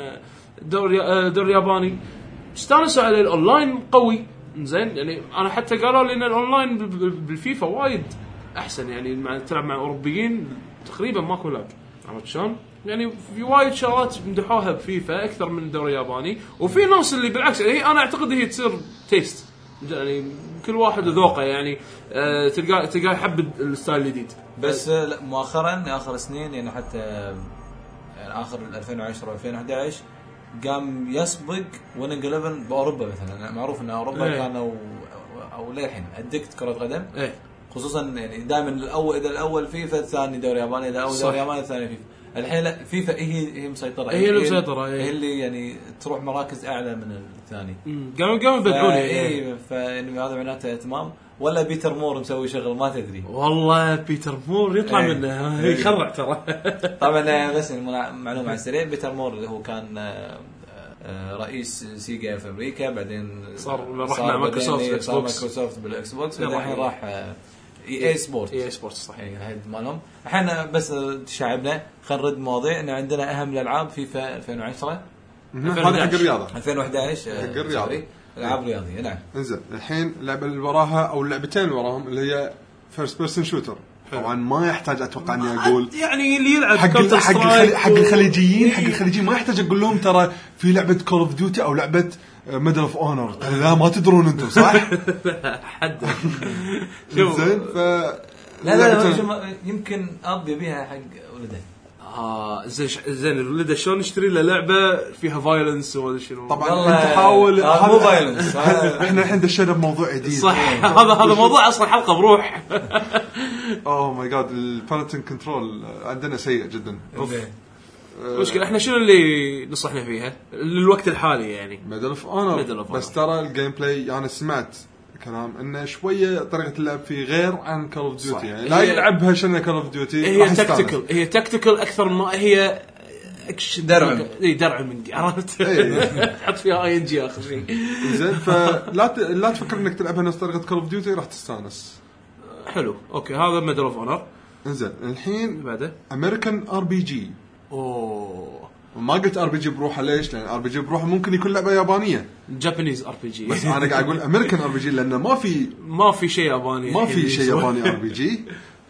دور دور ياباني. استانسوا على الاونلاين قوي زين يعني انا حتى قالوا لي ان الاونلاين بالفيفا وايد احسن يعني مع تلعب مع اوروبيين تقريبا ماكو لاج عرفت شلون. يعني في وايد شغلات مدحوها بفيفا اكثر من الدوري الياباني. وفي ناس اللي بالعكس يعني انا اعتقد هي تصير تيست يعني كل واحد ذوقه يعني أه تلقى تلقى يحب الستايل الجديد. بس لا مؤخرا اخر سنين يعني حتى يعني اخر ألفين وعشرة ألفين وإحدى عشر قام يسبق ويننج إحداشر باوروبا مثلا. معروف ان اوروبا ايه. كانوا او للحين ادكت كره قدم ايه. خصوصا يعني دائما الاول اذا الاول فيفا الثاني دوري ياباني اذا اول دوري ياباني الثاني فيفا. الحين لا فيفا هي هي مسيطره هي اللي مسيطره هي, هي اللي يعني تروح مراكز اعلى من الثاني. قاموا قاموا يبدعوني اي فانه هذا معناته اهتمام. ولا بيتر مور مسوي شغل ما تدري والله بيتر مور يطلع ايه. منه يخرع ترى. طبعا بس معلومه على السريع بيتر مور اللي هو كان رئيس سيجا في امريكا بعدين صار راح مع مايكروسوفت صار مايكروسوفت بالاكس بوكس بعدين راح اي اي سبورت اي سبورت صح يعني هاد مالهم. احنا بس تشعبنا خلينا نرد مواضيع ان عندنا اهم الالعاب فيفا ألفين وعشرة هذا حق الرياضه ألفين وإحدى عشر حق الرياضه العاب رياضيه. نعم انزين الحين اللعبه اللي وراها او اللعبتين وراهم اللي هي فيرست بيرسون شوتر طبعا ما يحتاج اتوقع اني اقول يعني اللي يلعب حق Counter حق Strike الخلي حق و- الخليجيين حق الخليجيين ما يحتاج اقول لهم ترى في لعبه كول اوف ديوتي او لعبه ميدل اوف اونر لا ما تدرون انتم صح. حد شوف زين ف لا لا, لا ما- يمكن اب يبيها حق ولده. اه زين ش- زين الولد شلون نشتري له لعبه فيها فايلنس ولا شنو طبعا والله انت حاول آه، مو فايلنس. احنا الحين دشينا بموضوع جديد صح هذا هذا موضوع اصلا حلقه بروح اوه ماي جاد البارنتنج كنترول عندنا سيء جدا. مشكلة احنا شنو اللي نصحنا فيها للوقت الحالي يعني ميدل اوف اونر Medal of بس Honor. ترى الجيم بلاي يعني سمعت كلام انه شويه طريقه اللعب فيه غير عن كول اوف صح. ديوتي يعني لا هي- يلعبها شنو كول اوف ديوتي هي تكتيكال هي تكتيكال اكثر ما هي اكشن درع. اي درع من عرفت إيه. حط فيها اي ان جي اخر شيء زين فلا ت... لا تفكر انك تلعبها نفس طريقه كول اوف ديوتي راح تستانس. حلو اوكي هذا ميدل اوف اونر انزين الحين بعده امريكان ار بي جي اوه وما قلت ار بي جي بروحه ليش لان ار بي جي بروحه ممكن يكون لعبه يابانيه جابانيز ار بي جي بس انا قاعد اقول امريكان ار بي جي لانه ما في ما في شيء ياباني ما الحين في شيء يسوى. ياباني ار بي جي.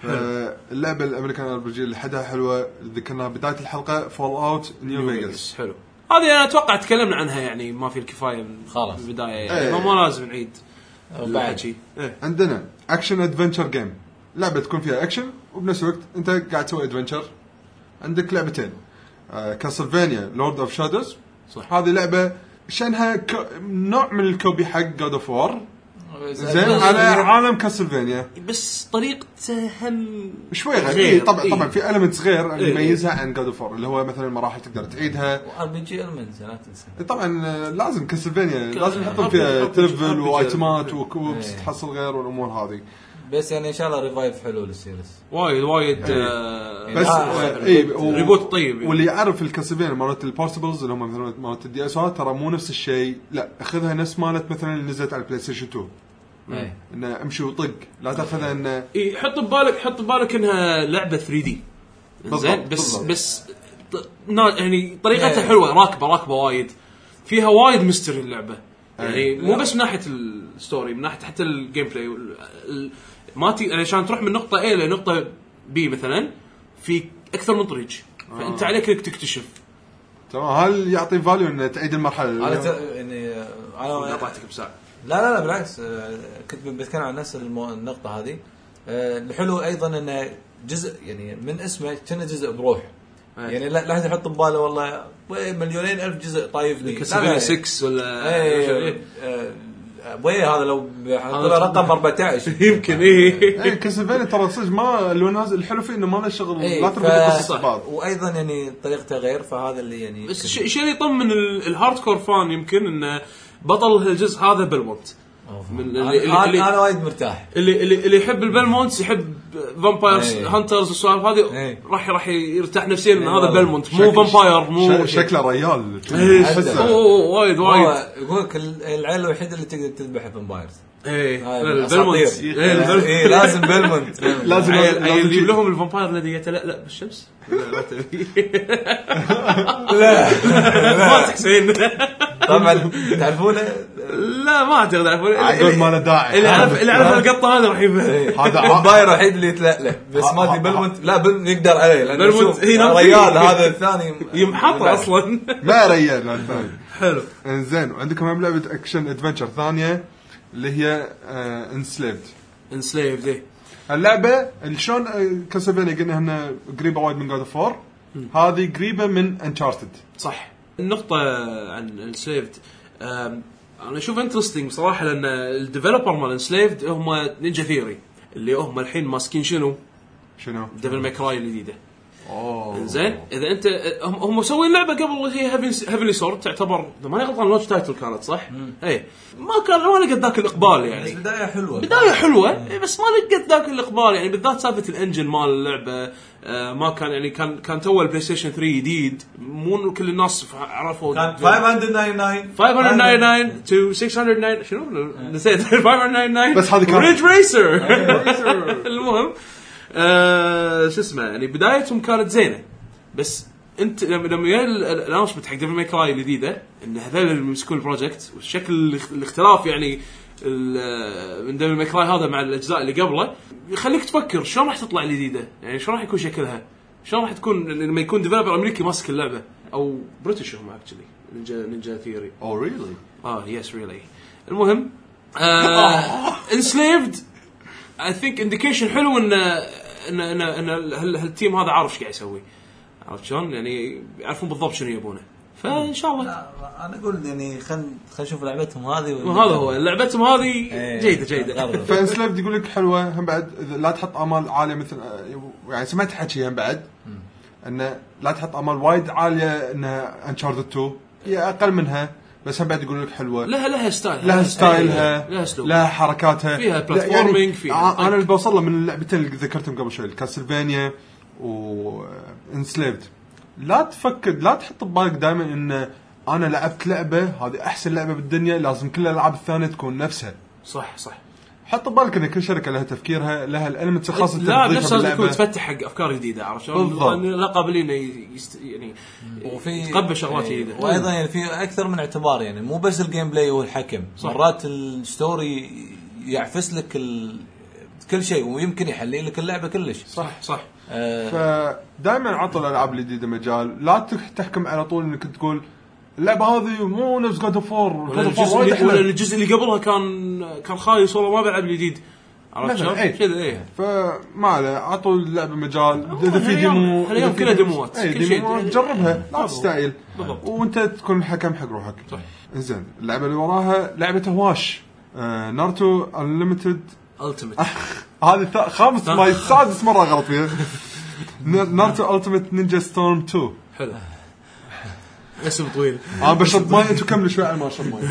اللعبه الامريكان ار بي جي اللي حدها حلوه ذكرناها بدايه الحلقه فول اوت نيو فيغاس. حلو هذه انا اتوقع تكلمنا عنها يعني ما في الكفايه من خلاص. البدايه إيه. يعني ما, ما لازم نعيد بعد شيء ايه عندنا اكشن ادفنتشر جيم لعبه تكون فيها اكشن وبنفس الوقت انت قاعد تسوي ادفنتشر. عندك لعبتين كاسلفانيا لورد اوف شادوز صح. هذه لعبه شانها ك... نوع من الكوبي حق جود اوف وور زين بس- على عالم كاسلفانيا بس طريقته هم شوي غير, غير. إيه طبعا إيه. طبعا في المنتس غير اللي إيه. يميزها عن جود اوف وور اللي هو مثلا المراحل تقدر تعيدها. ار بي جي المنتس لا تنسى. طبعا آه، لازم كاسلفانيا ك- لازم يحطون آر بي فيها جي آر تلفل بي جي. وايتمات وكوبس إيه. تحصل غير والامور هذه. بس يعني ان شاء الله ريفايف حلو للسيريس. وايد وايد إيه. آه بس آه، آه، اي و- ريبوت طيب يعني. واللي يعرف الكاسلفانيا مالت البورتبلز اللي هم مثلا مالت الدي اس ار ترى مو نفس الشيء لا اخذها نفس مالت مثلا اللي نزلت على البلاي ستيشن تو اي انه امشي وطق لا تاخذها انه إيه حط ببالك حط ببالك انها لعبه ثري دي بالضبط، زين بس بالضبط. بس ط- نا- يعني طريقتها إيه. حلوه راكبه راكبه وايد فيها وايد ميستري اللعبه يعني إيه. مو بس من ناحيه الستوري من ناحيه حتى الجيم بلاي وال- ال- ما تي يعني عشان تروح من نقطه A لنقطه B مثلا في اكثر من طريق فانت عليك انك تكتشف تمام. هل يعطي فاليو انه تعيد المرحله انا ت- يعني انا اعطيتك بساعه لا لا لا بالعكس آه، كنت بتكلم عن نفس المو... النقطة هذه. آه، الحلو أيضا إنه جزء يعني من اسمه كأنه جزء بروح. أيه. يعني لا لا أحد يحط بباله والله وي مليونين ألف جزء طايفني. كسبنا ستة ولا إيه وي هذا لو حطوا رقم أربعة عشر يمكن ايه اي كاسلفانيا ترى صدق ما لو نازل الحلو فيه انه ما له شغل إيه، لا ف- تربط قصص صح. بعض. وأيضا يعني طريقته غير فهذا اللي يعني بس الشيء الشيء اللي يطمن ال- الهارد كور فان يمكن انه بطل الجزء هذا بلمونت من اللي أنا, اللي, اللي, أنا وايد مرتاح. اللي, اللي, اللي يحب البلمونت يحب فامبايرز إيه. هانترز والسوالف هذه إيه. راح راح يرتاح نفسيا ان إيه هذا والله. بلمونت مو فامباير مو ش- شكله ريال إيه، أحسه. أوه، وايد وايد هو يقول لك العيله الوحيده اللي تقدر تذبح فامبايرز. ايه هاي البلمونت الأساطير. إيه، البلمونت. إيه لازم بلمونت. لازم عيل- لازم عيل يجيب تجيب. لهم الفامباير لديته لا لا بالشمس لا لا تبي لا ما تحسين طبعا تعرفونه لا ما اعتقد يعرفون عقول ما له داعي. اللي عرف اللي عرف القطه هذا راح يفهم هذا ع- الفامباير الوحيد اللي يتلألأ بس ما ادري بلمونت لا بل يقدر عليه لانه بلمونت شوف هنا في- ريال هذا الثاني يمحط اصلا ما ريال لا الفاهم. حلو انزين وعندكم هم لعبه اكشن ادفنتشر ثانيه اللي هي انسليفد. انسليف ذي اللعبه اللي شلون كاسلفانيا قلنا انها قريبه وايد من جود اوف وور هذه قريبه من انشارتد. صح النقطة عن انسليفد انا اشوف انترستينج بصراحة لان الديفلوبر مال انسليفد هم نينجا ثيوري اللي هم الحين ماسكين شنو شنو؟ ديفل ماي كراي الجديدة اوه زين اذا انت هم هم مسوين لعبه قبل هي هيفنلي سورد تعتبر اذا ماني غلطان لونش تايتل كانت صح؟ اي ما كان ما لقيت ذاك الاقبال بس يعني بدايه حلوه بدايه حلوه إيه، بس ما لقيت ذاك الاقبال يعني بالذات سالفه الانجن مال اللعبه آه ما كان يعني كان كان تو البلاي ستيشن ثري جديد مو كل الناس عرفوا كان خمسمية وتسعة وتسعين خمسمية وتسعة وتسعين تو ستمية وتسعة شنو نسيت خمسمية وتسعة وتسعين بس هذه كانت- ريج ريسر المهم آه شو اسمه يعني بدايتهم كانت زينه بس انت لما لما جاء الاناونسمنت حق ديفل ماي كراي الجديده ان هذول اللي يمسكون البروجكت والشكل الاخ- الاختلاف يعني من ديفل ماي كراي هذا مع الاجزاء اللي قبله يخليك تفكر شلون راح تطلع الجديده يعني شلون راح يكون شكلها شلون راح تكون لما يكون ديفلوبر امريكي ماسك اللعبه او بريتش هم اكشلي نينجا نينجا ثيوري او ريلي اه يس ريلي المهم انسليفد اي ثينك انديكيشن حلو ان ان ان, إن هالتيم هذا عارف ايش قاعد يسوي عرفت شلون يعني يعرفون بالضبط شنو يبونه فان شاء الله انا اقول يعني خل خل نشوف لعبتهم هذه وهذا هو لعبتهم هذه جيده جيده فانسليفد يقول لك حلوه هم بعد لا تحط امال عاليه مثل يعني سمعت حكي هم بعد انه لا تحط امال وايد عاليه انها انشارتد تو هي اقل منها بس هم بعد يقول لك حلوه لها لها ستايل لها ستايلها لها اسلوب لها حركاتها فيها بلاتفورمينج يعني فيها انا اللي بوصل له من اللعبتين اللي ذكرتهم قبل شوي كاسلفانيا وانسليفد لا تفكر لا تحط ببالك دائما ان انا لعبت لعبه هذه احسن لعبه بالدنيا لازم كل الالعاب الثانيه تكون نفسها صح صح حط ببالك ان كل شركه لها تفكيرها لها الالمنتس الخاصه لا نفسها تكون تفتح حق افكار جديده عرفت شلون لا قابلين يست... يعني وفي تقبل شغلات جديده وايضا يعني في اكثر من اعتبار يعني مو بس الجيم بلاي والحكم مرات الستوري يعفس لك ال... كل شيء ويمكن يحلي لك اللعبه كلش صح صح آه فدائما عطوا الالعاب الجديده مجال لا تحكم على طول انك تقول اللعبه هذه مو نفس جاد اوف وور ولا الجزء اللي قبلها كان كان خايس ولا ما بلعب الجديد عرفت شلون كذا ايه فما له عطوا اللعبه مجال اذا في ديمو اليوم كلها ديموات كل شيء جربها لا تستاهل وانت تكون حكم حق روحك صح زين اللعبه اللي وراها لعبه هواش آه نارتو انليمتد التيمت هذه خامس ما سادس مره غلط فيها نارتو التيمت نينجا ستورم تو حلو اسم طويل اه بشرب ماي انتوا كملوا شوي على ما اشرب ماي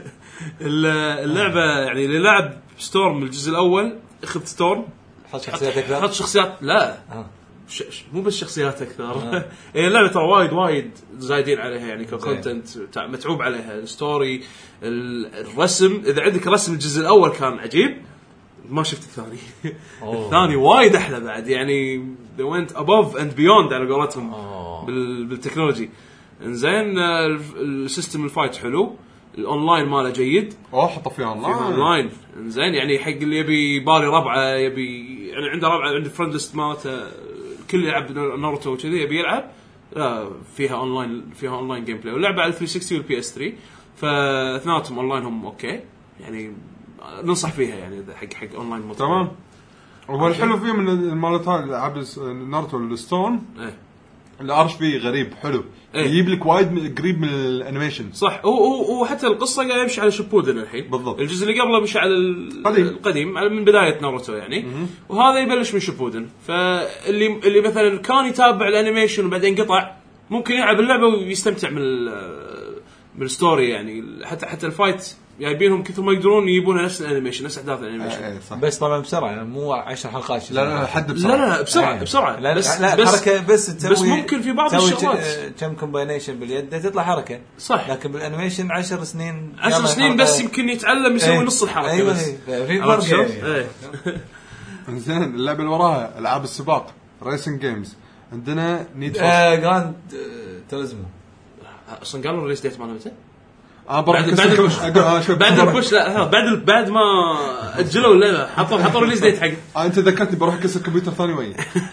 اللعبه يعني اللي لعب ستورم الجزء الاول اخذ ستورم حط شخصيات اكثر حط شخصيات لا آه. ش... مو بس شخصيات اكثر آه. هي اللعبه ترى وايد وايد زايدين عليها يعني ككونتنت متعوب عليها الستوري الرسم اذا عندك رسم الجزء الاول كان عجيب ما شفت الثاني الثاني وايد احلى بعد يعني they went above and beyond على قولتهم بال... بالتكنولوجي انزين السيستم الفايت حلو الاونلاين ماله جيد اوه حط فيها اونلاين اونلاين انزين يعني حق اللي يبي بالي ربعه يبي يعني عنده ربعه عنده فريند ليست مالته كل يلعب ناروتو وكذي يبي يلعب لا فيها اونلاين فيها اونلاين جيم بلاي واللعبه على ثلاثمية وستين والبي اس ثلاثة فاثنيناتهم اونلاين هم اوكي يعني ننصح فيها يعني حق حق اونلاين تمام هو الحلو فيه من المالتها العاب ناروتو الستون ايه الارش فيه غريب حلو إيه؟ يجيب لك وايد قريب من الانيميشن صح وحتى القصه قاعد يمشي على شيبودن الحين بالضبط الجزء اللي قبله مشي على القديم, القديم من بدايه ناروتو يعني م-م. وهذا يبلش من شيبودن فاللي اللي مثلا كان يتابع الانيميشن وبعدين قطع ممكن يلعب اللعبه ويستمتع من بالستوري يعني حتى حتى الفايت جايبينهم كثر ما يقدرون يجيبون نفس الانيميشن نفس احداث الانيميشن آه بس طبعا بسرعه يعني مو عشر حلقات لا لا حد بسرعه لا لا بسرعه آه. بسرعه لا بس لا بس حركه بس تسوي بس ممكن في بعض الشغلات كم كومباينيشن باليد تطلع حركه صح لكن بالانيميشن عشر سنين عشر سنين بس يمكن يتعلم يسوي ايه. نص الحركه أيوة بس في فرق يعني زين اللعبه اللي وراها العاب السباق ريسنج جيمز عندنا نيد فور جراند توريزمو اصلا قالوا الريليز ديت ماله متى اه بعد بعد البوش بعد البوش لا بعد بعد ما اجلوا اللعبه حطوا حطوا ريليز ديت حق اه انت ذكرتني بروح اكسر كمبيوتر ثاني وين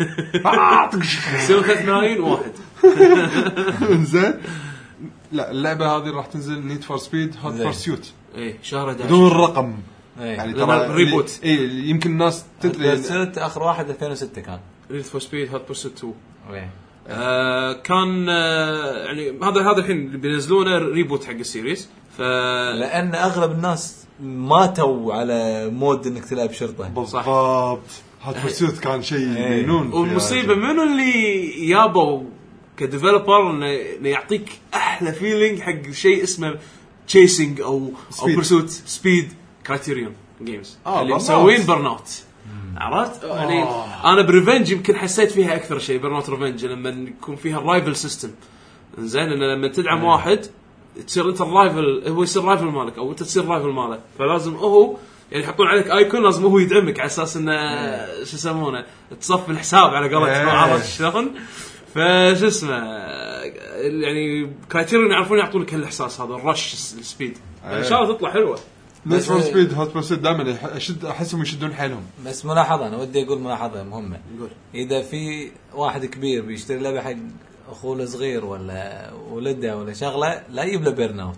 سووا ثلاث ملايين واحد زين لا اللعبه هذه راح تنزل نيد فور سبيد هوت بيرسيوت ايه شهر أحد عشر بدون رقم ايه. يعني ترى ريبوت اي يمكن الناس تدري اخر واحد ألفين وستة كان نيد فور سبيد هوت بيرسيوت تو ايه آه كان آه يعني هذا هذا الحين بينزلونه ريبوت حق السيريز ف لان اغلب الناس ماتوا على مود انك تلعب شرطه بالضبط هاد بيرسيوت كان شيء مجنون والمصيبه منو اللي يابوا كديفلوبر انه يعطيك احلى فيلينج حق شيء اسمه تشيسنج او او بيرسوت سبيد كرايتيريون جيمز آه اللي مسوين برناوت عرفت يعني انا بريفنج يمكن حسيت فيها اكثر شيء برنوت ريفنج لما يكون فيها الرايفل سيستم زين ان لما تدعم مم. واحد تصير انت الرايفل هو يصير رايفل مالك او انت تصير رايفل ماله فلازم هو يعني يحطون عليك ايكون لازم هو يدعمك على اساس انه شو يسمونه تصفي الحساب على قولتهم عرفت شلون فش اسمه يعني كرايتيريون يعرفون يعطونك هالاحساس هذا الرش السبيد ان شاء الله تطلع حلوه نيد فور سبيد هوت برسيد دائما اشد احسهم يشدون حيلهم. بس ملاحظه انا ودي اقول ملاحظه مهمه. نقول اذا في واحد كبير بيشتري لعبه حق اخوه الصغير ولا ولده ولا شغله لا يجيب له بيرن اوت.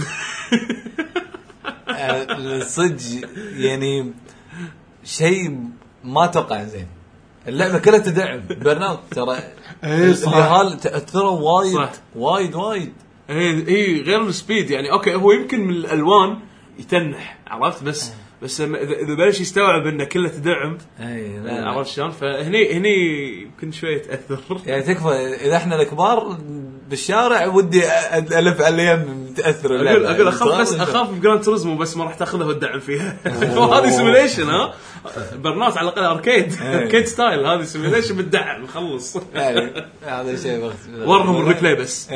الصدق يعني شيء ما توقع زين. اللعبه كلها تدعم بيرن اوت ترى. اي صح هال تاثره وايد صح. وايد وايد. اي اي غير السبيد يعني اوكي هو يمكن من الالوان يتنح عرفت بس بس اذا بلش يستوعب انه كله تدعم اي لا عرفت شلون فهني هني يمكن شويه تاثر يعني تكفى اذا احنا الكبار بالشارع ودي الف عليهم تاثر اقول اقول اخاف بس اخاف بجراند توريزمو بس ما راح تاخذها وتدعم فيها. وهذه سيميليشن ها برنات على الاقل اركيد اركيد ستايل هذه سيميليشن بتدعم خلص يعني هذا شيء بس ورهم الريبلاي بس.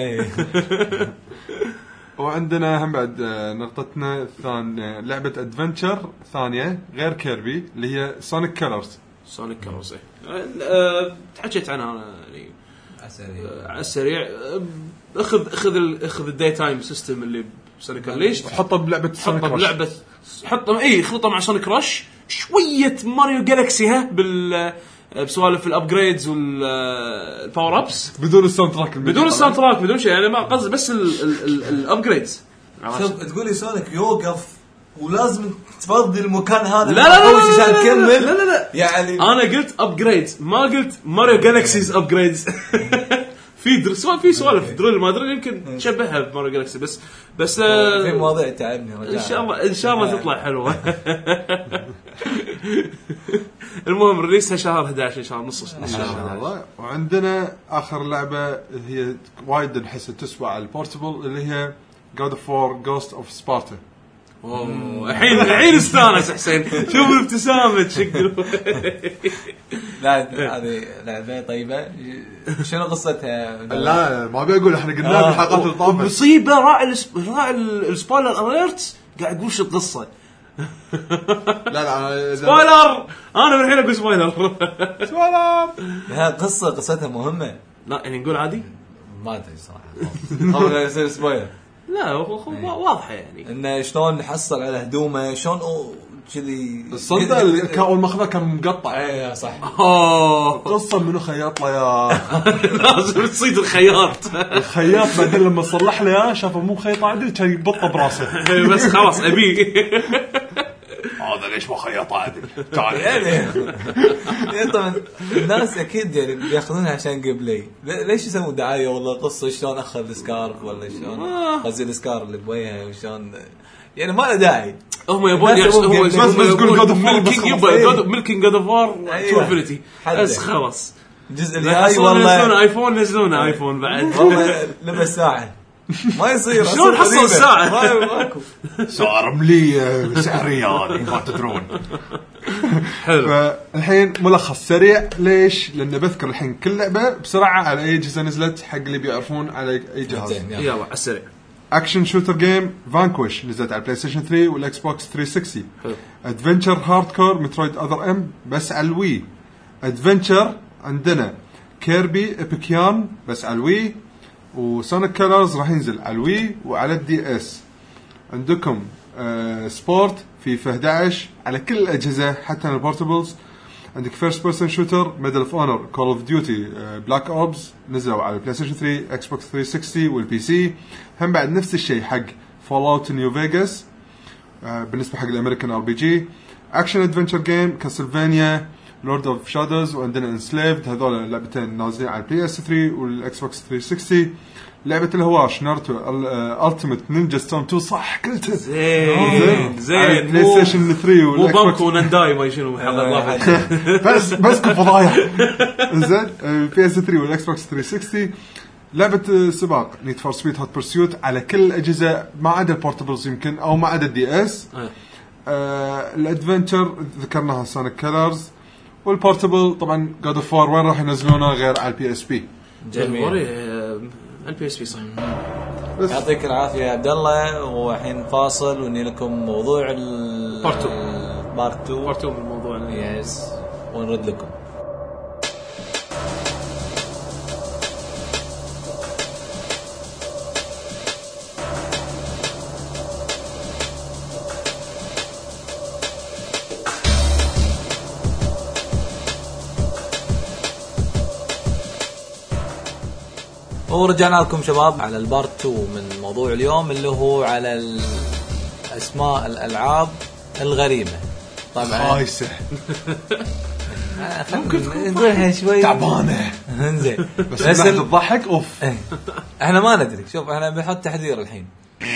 وعندنا هم بعد نقطتنا الثانية لعبة ادفنتشر ثانية غير كيربي اللي هي سونيك كلرز. سونيك كلرز أه تحكيت عنها انا يعني على السريع. اخذ اخذ ال اخذ الداي تايم سيستم اللي بسونيك ليش حطه بلعبة سونيك حطه بلعبة حطه اي خلطه مع سونيك رش شويه ماريو جالكسي ها بال بسوالف الابجريدز والباور ابس بدون الساوند تراك بدون الساوند تراك بدون شيء يعني ما قصد بس الابجريدز. تقولي سونيك يوقف ولازم تفضي المكان هذا لا لا لا عشان تكمل. لا لا لا يعني انا قلت ابجريدز ما قلت ماريو جالكسيز ابجريدز. في در سؤال في سوالف درل ما ادري يمكن تشبهها بماريو جالكسي بس بس في مواضيع تعبني ان شاء الله ان شاء الله تطلع حلوه. المهم ريليسها شهر أحد عشر ان شاء الله نص الله. وعندنا اخر لعبه هي وايد نحس تسوى على البورتبل اللي هي God of War Ghost of Sparta. اوه الحين الحين استانس حسين شوف الابتسامه شكله. لا هذه لعبه طيبه. شنو قصتها؟ لا ما بقول احنا قلنا آه بالحلقات اللي طافت مصيبه راعي راعي السبويلر اليرت قاعد يقول شو القصه. لا لا سبويلر انا من الحين اقول سبويلر سبويلر. ها قصه قصتها مهمه. لا يعني نقول عادي ما ادري صراحه. هو يصير سبويلر لا واضحه يعني انه شلون نحصل على هدومه شلون كذي الصندوق اللي كان مخبأ كان مقطع. اي صح. قصه منو خياط له يا لازم تصيد الخياط. الخياط بعدين لما صلح له يا شافه مو خيط عدل كان يبطه براسه. بس خلاص ابي هذا ليش ما خياط عدل تعال يعني. طبعا الناس اكيد يعني بياخذونها عشان قبلي ليش يسووا دعايه والله قصه شلون اخذ السكارف ولا شلون غزل السكار اللي بوجهه وشلون يعني ما له داعي. هم يبون هو بس يقول جود اوف وور ملكين جود اوف وور تو انفينيتي بس خلاص الجزء الجاي والله نزلون ايفون نزلون ايفون بعد والله لبس ساعه ما يصير. شلون حصل الساعه ماكو سعر رمليه بسعر ريال ما تدرون. حلو. فالحين ملخص سريع ليش لأن بذكر الحين كل لعبة بسرعة على أي جهاز نزلت حق اللي بيعرفون على أي جهاز. يلا على السريع. أكشن شوتر جيم فانكوش نزلت على البلاي ستيشن ثري والإكس بوكس ثري سكستي. أدفنتشر هاردكور مترويد أذر إم بس على الوي. أدفنتشر عندنا كيربي إبيكيان بس على الوي. وسونيك كلرز راح ينزل على الوي وعلى الدي اس. عندكم آه سبورت في أحد عشر على كل الأجهزة حتى البورتبلز. عندك فيرست بيرسون شوتر ميدل اوف اونر كول اوف ديوتي بلاك اوبس نزلوا على البلاي ستيشن ثري اكس بوكس ثري سكستي والبي سي. هم بعد نفس الشيء حق فول اوت نيو فيغاس آه بالنسبة حق الامريكان ار بي جي. اكشن ادفنتشر جيم كاسلفانيا لورد اوف شادوز وعندنا انسليفد هذول لعبتين نازلين على البي اس ثري والاكس بوكس ثري سكستي. لعبة الهواش ناروتو التيمت نينجا ستورم تو صح قلت زين زين بلاي ستيشن ثري مو بانكو نانداي ما يشنو بس بس كفضايح. زين بي اس ثري والاكس بوكس ثري سكستي. لعبة سباق نيد فور سبيد هوت برسيوت على كل الأجهزة ما عدا البورتبلز يمكن أو ما عدا الدي اس. الادفنتشر ذكرناها سونيك كلرز. والبورتبل طبعا God of War وين راح ينزلونه غير على البي اس بي. جميل البي اس بي صح. يعطيك العافيه يا عبد الله. وحين فاصل وني لكم موضوع البارت بارت تو بارت تو من الموضوع يس ونرد لكم. ورجعنا لكم شباب على البارت اثنين من موضوع اليوم اللي هو على اسماء الالعاب الغريبه. طبعا خايسه نقولها شوي تعبانه انزين بس بس الضحك اوف. احنا ما ندري. شوف احنا بنحط تحذير الحين،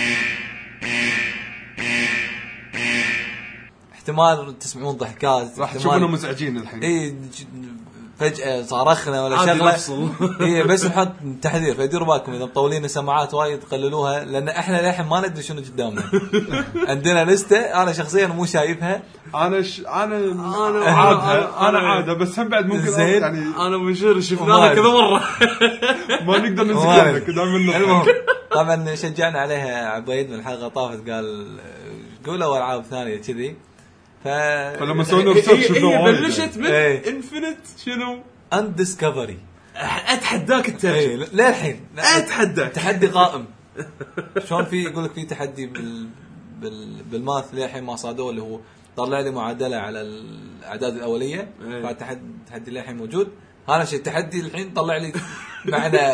احتمال تسمعون ضحكات، راح تشوفونا مزعجين الحين. اي فجأة صارخنا ولا شغله. اي بس نحط تحذير، فديروا بالكم اذا مطولين السماعات وايد قللوها، لان احنا للحين ما ندري شنو قدامنا. عندنا لسته انا شخصيا مو شايفها. انا ش... انا انا عاده انا عاده بس هم بعد ممكن يعني انا ومشير شفناها كذا مره ما نقدر نسكتها كذا من المهم طبعا شجعنا عليها عبيد من الحلقه طافت، قال قولوا العاب ثانيه كذي. ف فلما سوينا ريسيرش هي بلشت من انفينيت شنو اندسكفري. اتحداك الترجمه للحين اتحداك تحدي قائم. شلون في يقول لك في تحدي بال بال بالماث للحين ما صادوه، اللي هو طلع لي معادله على الاعداد الاوليه. فالتحدي تحدي للحين موجود. هذا شيء التحدي الحين طلع لي معنا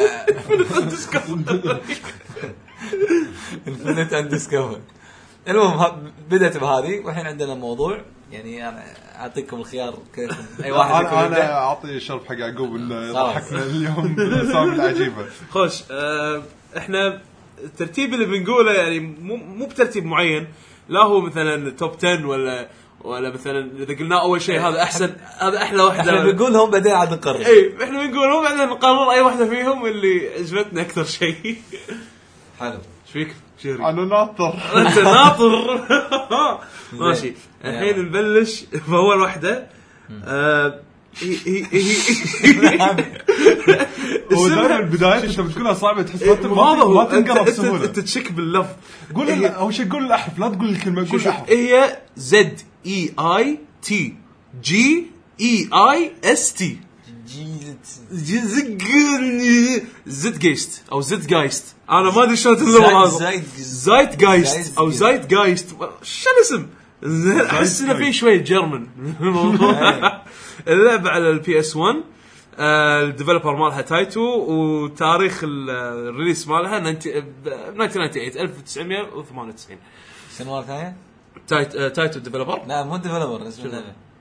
انفينيت اندسكفري. المهم بدأت بهذه والحين عندنا موضوع، يعني انا اعطيكم الخيار كيف اي واحد يكون. انا اعطي الشرف حق يعقوب انه ضحكنا اليوم بالاسامي العجيبه. خوش اه احنا الترتيب اللي بنقوله يعني مو مو بترتيب معين، لا هو مثلا توب عشرة ولا ولا مثلا اذا قلنا اول شيء هذا احسن هذا احلى واحده احنا بنقولهم بعدين عاد نقرر. اي احنا بنقولهم بعدين نقرر اي واحده فيهم اللي عجبتنا اكثر شيء. حلو. ايش فيك شيري؟ انا ناطر. انت ناطر. ماشي الحين نبلش باول واحده. آه هي هي هي هو دائما البدايات انت بتقولها صعبه، تحس ما تنقرا بسهوله. انت تشك باللفظ. قول اول شيء قول الاحرف، لا تقول الكلمه، قول الاحرف. هي زد اي اي تي جي اي اي اس تي زد جايست او زد جايست. انا ما ادري شلون تنظر هذا. زايت جايست او زايت جايست شو الاسم؟ احس انه في شويه جيرمن. اللعبه على البي اس واحد. الديفلوبر مالها تايتو، وتاريخ الريليس مالها ألف وتسعمية وثمانية وتسعين. شنو ثانيه؟ تايت تايتو ديفلوبر. لا مو ديفلوبر اسمه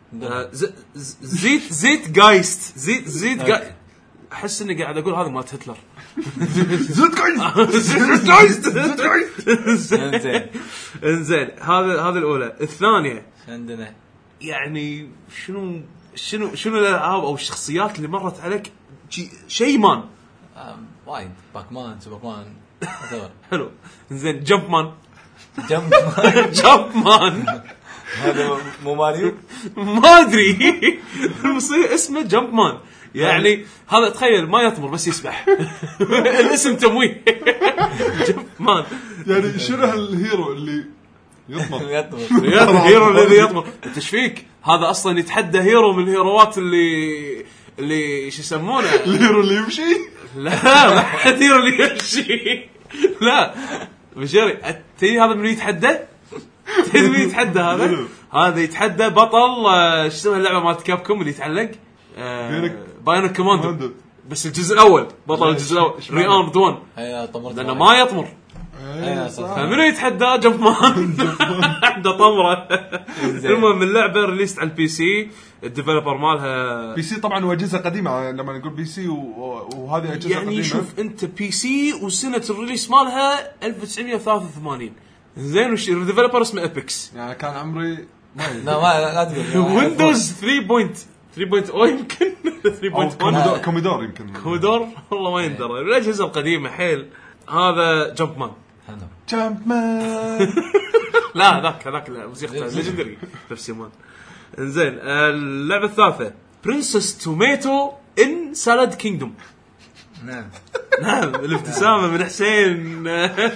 زيت زيت جايست زيت زيت جايست. احس اني قاعد اقول هذا مالت هتلر. زيت جايست زيت جايست. انزين انزين هذا هذا الاولى. الثانيه عندنا يعني شنو شنو شنو الالعاب او الشخصيات اللي مرت عليك شيء مان وايد؟ باكمان، سوبرمان، حلو. انزين جمب مان. جمب مان جمب مان هذا مو ماريو؟ ما ادري المصير اسمه جمب مان. يعني هذا تخيل ما يطمر بس يسبح. الاسم تمويه. جمب مان. يعني شنو هالهيرو اللي يطمر؟ يطمر الهيرو الذي يطمر. انت ايش فيك؟ هذا اصلا يتحدى هيرو من الهيروات اللي اللي ايش يسمونه الهيرو اللي يمشي. لا ما حد هيرو اللي يمشي. لا بشري تي هذا من يتحدى. تي يتحدى هذا هذا يتحدى بطل ايش اسمها اللعبه مالت كابكوم اللي يتعلق بايونيك كوماندو، بس الجزء الاول بطل الجزء الاول ريارد واحد. ايوه طمرت لانه ما يطمر. ايوه صح. فمنو يتحدى جمب مان. عنده طمره. المهم اللعبه ريليست على البي سي. الديفلوبر مالها بي سي طبعا، واجهزه قديمه. لما نقول بي سي وهذه اجهزه يعني قديمه يعني شوف انت بي سي وسنه الريليس مالها ألف وتسعمية وثلاثة وثمانين. زين وش الديفلوبر اسمه ايبكس. يعني كان عمري لا ما لا تقول ويندوز ثلاثة بوينت ثلاثة بوينت صفر يمكن ثلاثة بوينت واحد. كومودور يمكن كومودور والله ما يندرى. الاجهزه القديمه حيل. هذا جمب مان. جمب مان. لا ذاك ذاك موسيقى ليجندري نفسي مان. انزين اللعبه الثالثه برنسس توميتو ان سالاد كينجدوم. نعم نعم الابتسامه من حسين.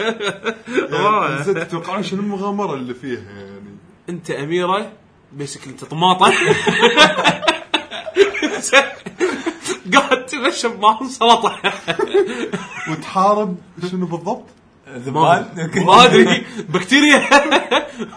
زدت توقعون شنو المغامره اللي فيها؟ يعني انت اميره بيسك انت طماطه قاعد تمشي معهم سلطه وتحارب شنو بالضبط؟ ذبان ما ادري بكتيريا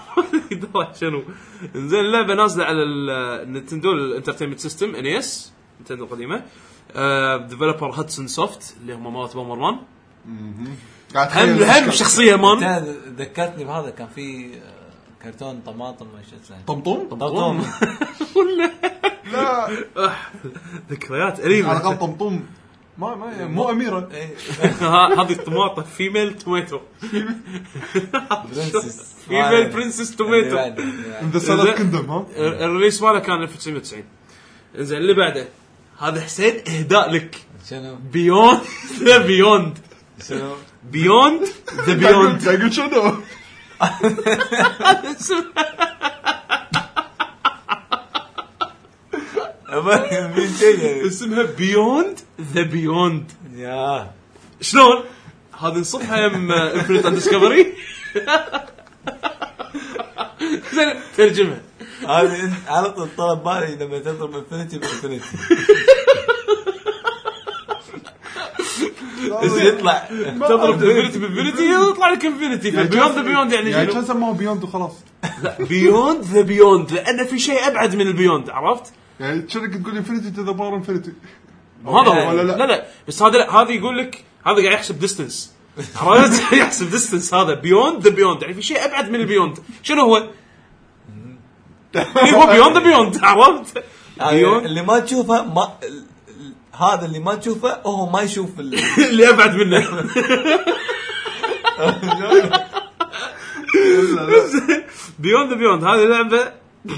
شنو. انزين اللعبه نازله على النينتندو الانترتينمنت سيستم ان اس نينتندو القديمه. ديفلوبر هاتسون سوفت اللي هم مالت بومر مان. هم هم شخصيه مان ذكرتني بهذا. كان في كرتون طماطم ما شو اسمه طمطم طمطم ولا لا ذكريات أليمة. على قل طمطم ما ما مو أميرة. هذه الطماطة فيميل توميتو برنسس فيميل برنسس توميتو. ذا سالف كندم. ها الريليس ماله كان ألف وتسعمية وتسعين. إنزين اللي بعده هذا حسين إهداء لك. شنو بيوند ذا بيوند. شنو بيوند ذا بيوند. تقول شنو اسمها بيوند ذا بيوند. يا شلون هذا نصفها يم انفينيت ديسكفري. زين ترجمه هذه انت على طول طلب بالي لما تضرب انفينيتي بانفينيتي اذا يطلع تضرب انفينيتي بانفينيتي يطلع لك انفينيتي. بيوند ذا بيوند يعني يعني شنو؟ شو سموه بيوند وخلاص. بيوند ذا بيوند لان في شيء ابعد من البيوند. عرفت يعني شركة تقول انفينيتي تو ذا باور انفينيتي هذا ولا لا؟ لا لا بس هذا لا هذا يقول لك هذا قاعد يحسب ديستنس. عرفت يحسب ديستنس. هذا بيوند ذا بيوند يعني في شيء ابعد من البيوند. شنو هو؟ هو بيوند ذا بيوند. عرفت اللي ما تشوفه ما هذا اللي ما تشوفه هو ما يشوف اللي ابعد منه. بيوند ذا بيوند هذه لعبه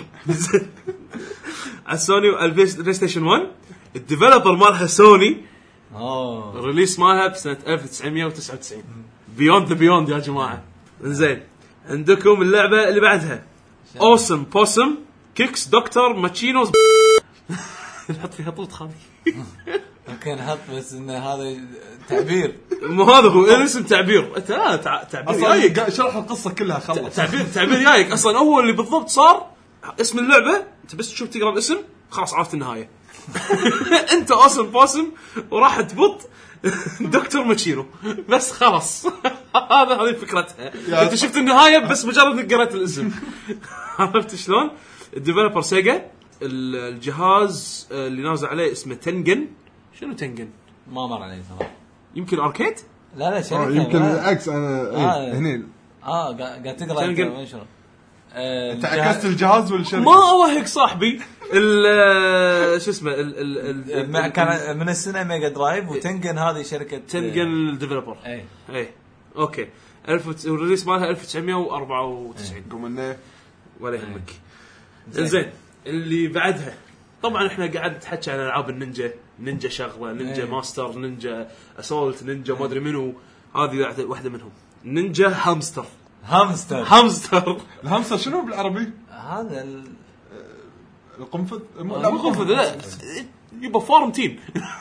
على سوني والبلاي ستيشن واحد. الديفلوبر مالها سوني. اه الريليس مالها بسنه ألف وتسعمية وتسعة وتسعين. بيوند ذا بيوند يا جماعه. زين عندكم اللعبه اللي بعدها اوسم بوسم كيكس دكتور ماتشينوز. نحط فيها طوط خالي. ممكن نحط بس ان هذا تعبير. مو هذا هو اسم تعبير. انت لا تع... تعبير جايك شرح القصه كلها خلص. تعبير تعبير جايك اصلا هو اللي بالضبط صار اسم اللعبه. انت بس تشوف تقرا الاسم خلاص عرفت النهايه. انت اوسم بوسم وراح تبط دكتور ماتشينو بس خلاص. هذا هذه فكرتها. انت شفت النهايه بس مجرد انك قرأت الاسم. عرفت شلون؟ الديفلوبر سيجا. الجهاز اللي نازل عليه اسمه تنجن. شنو تنجن؟ ما مر علي صراحه. يمكن اركيد. لا لا شركه. يمكن العكس. انا آه. هني اه قاعد تقرا منشر. انت عكست الجهاز ولا الشركه؟ ما اوهق صاحبي. ال شو اسمه ال ال كان من السنه ميجا درايف. وتنجن هذه شركه تنجن الديفلوبر. اي اي اوكي. ألف والريليس مالها ألف وتسعمية وأربعة وتسعين. قمنا ولا يهمك. زين اللي بعدها طبعا احنا قاعد نتحكي عن العاب النينجا. نينجا شغله نينجا ماستر نينجا اسولت نينجا ما ادري منو. هذه واحده منهم نينجا هامستر. هامستر هامستر الهامستر شنو بالعربي؟ هذا القنفذ. لا مو قنفذ لا يبقى فارم تيم.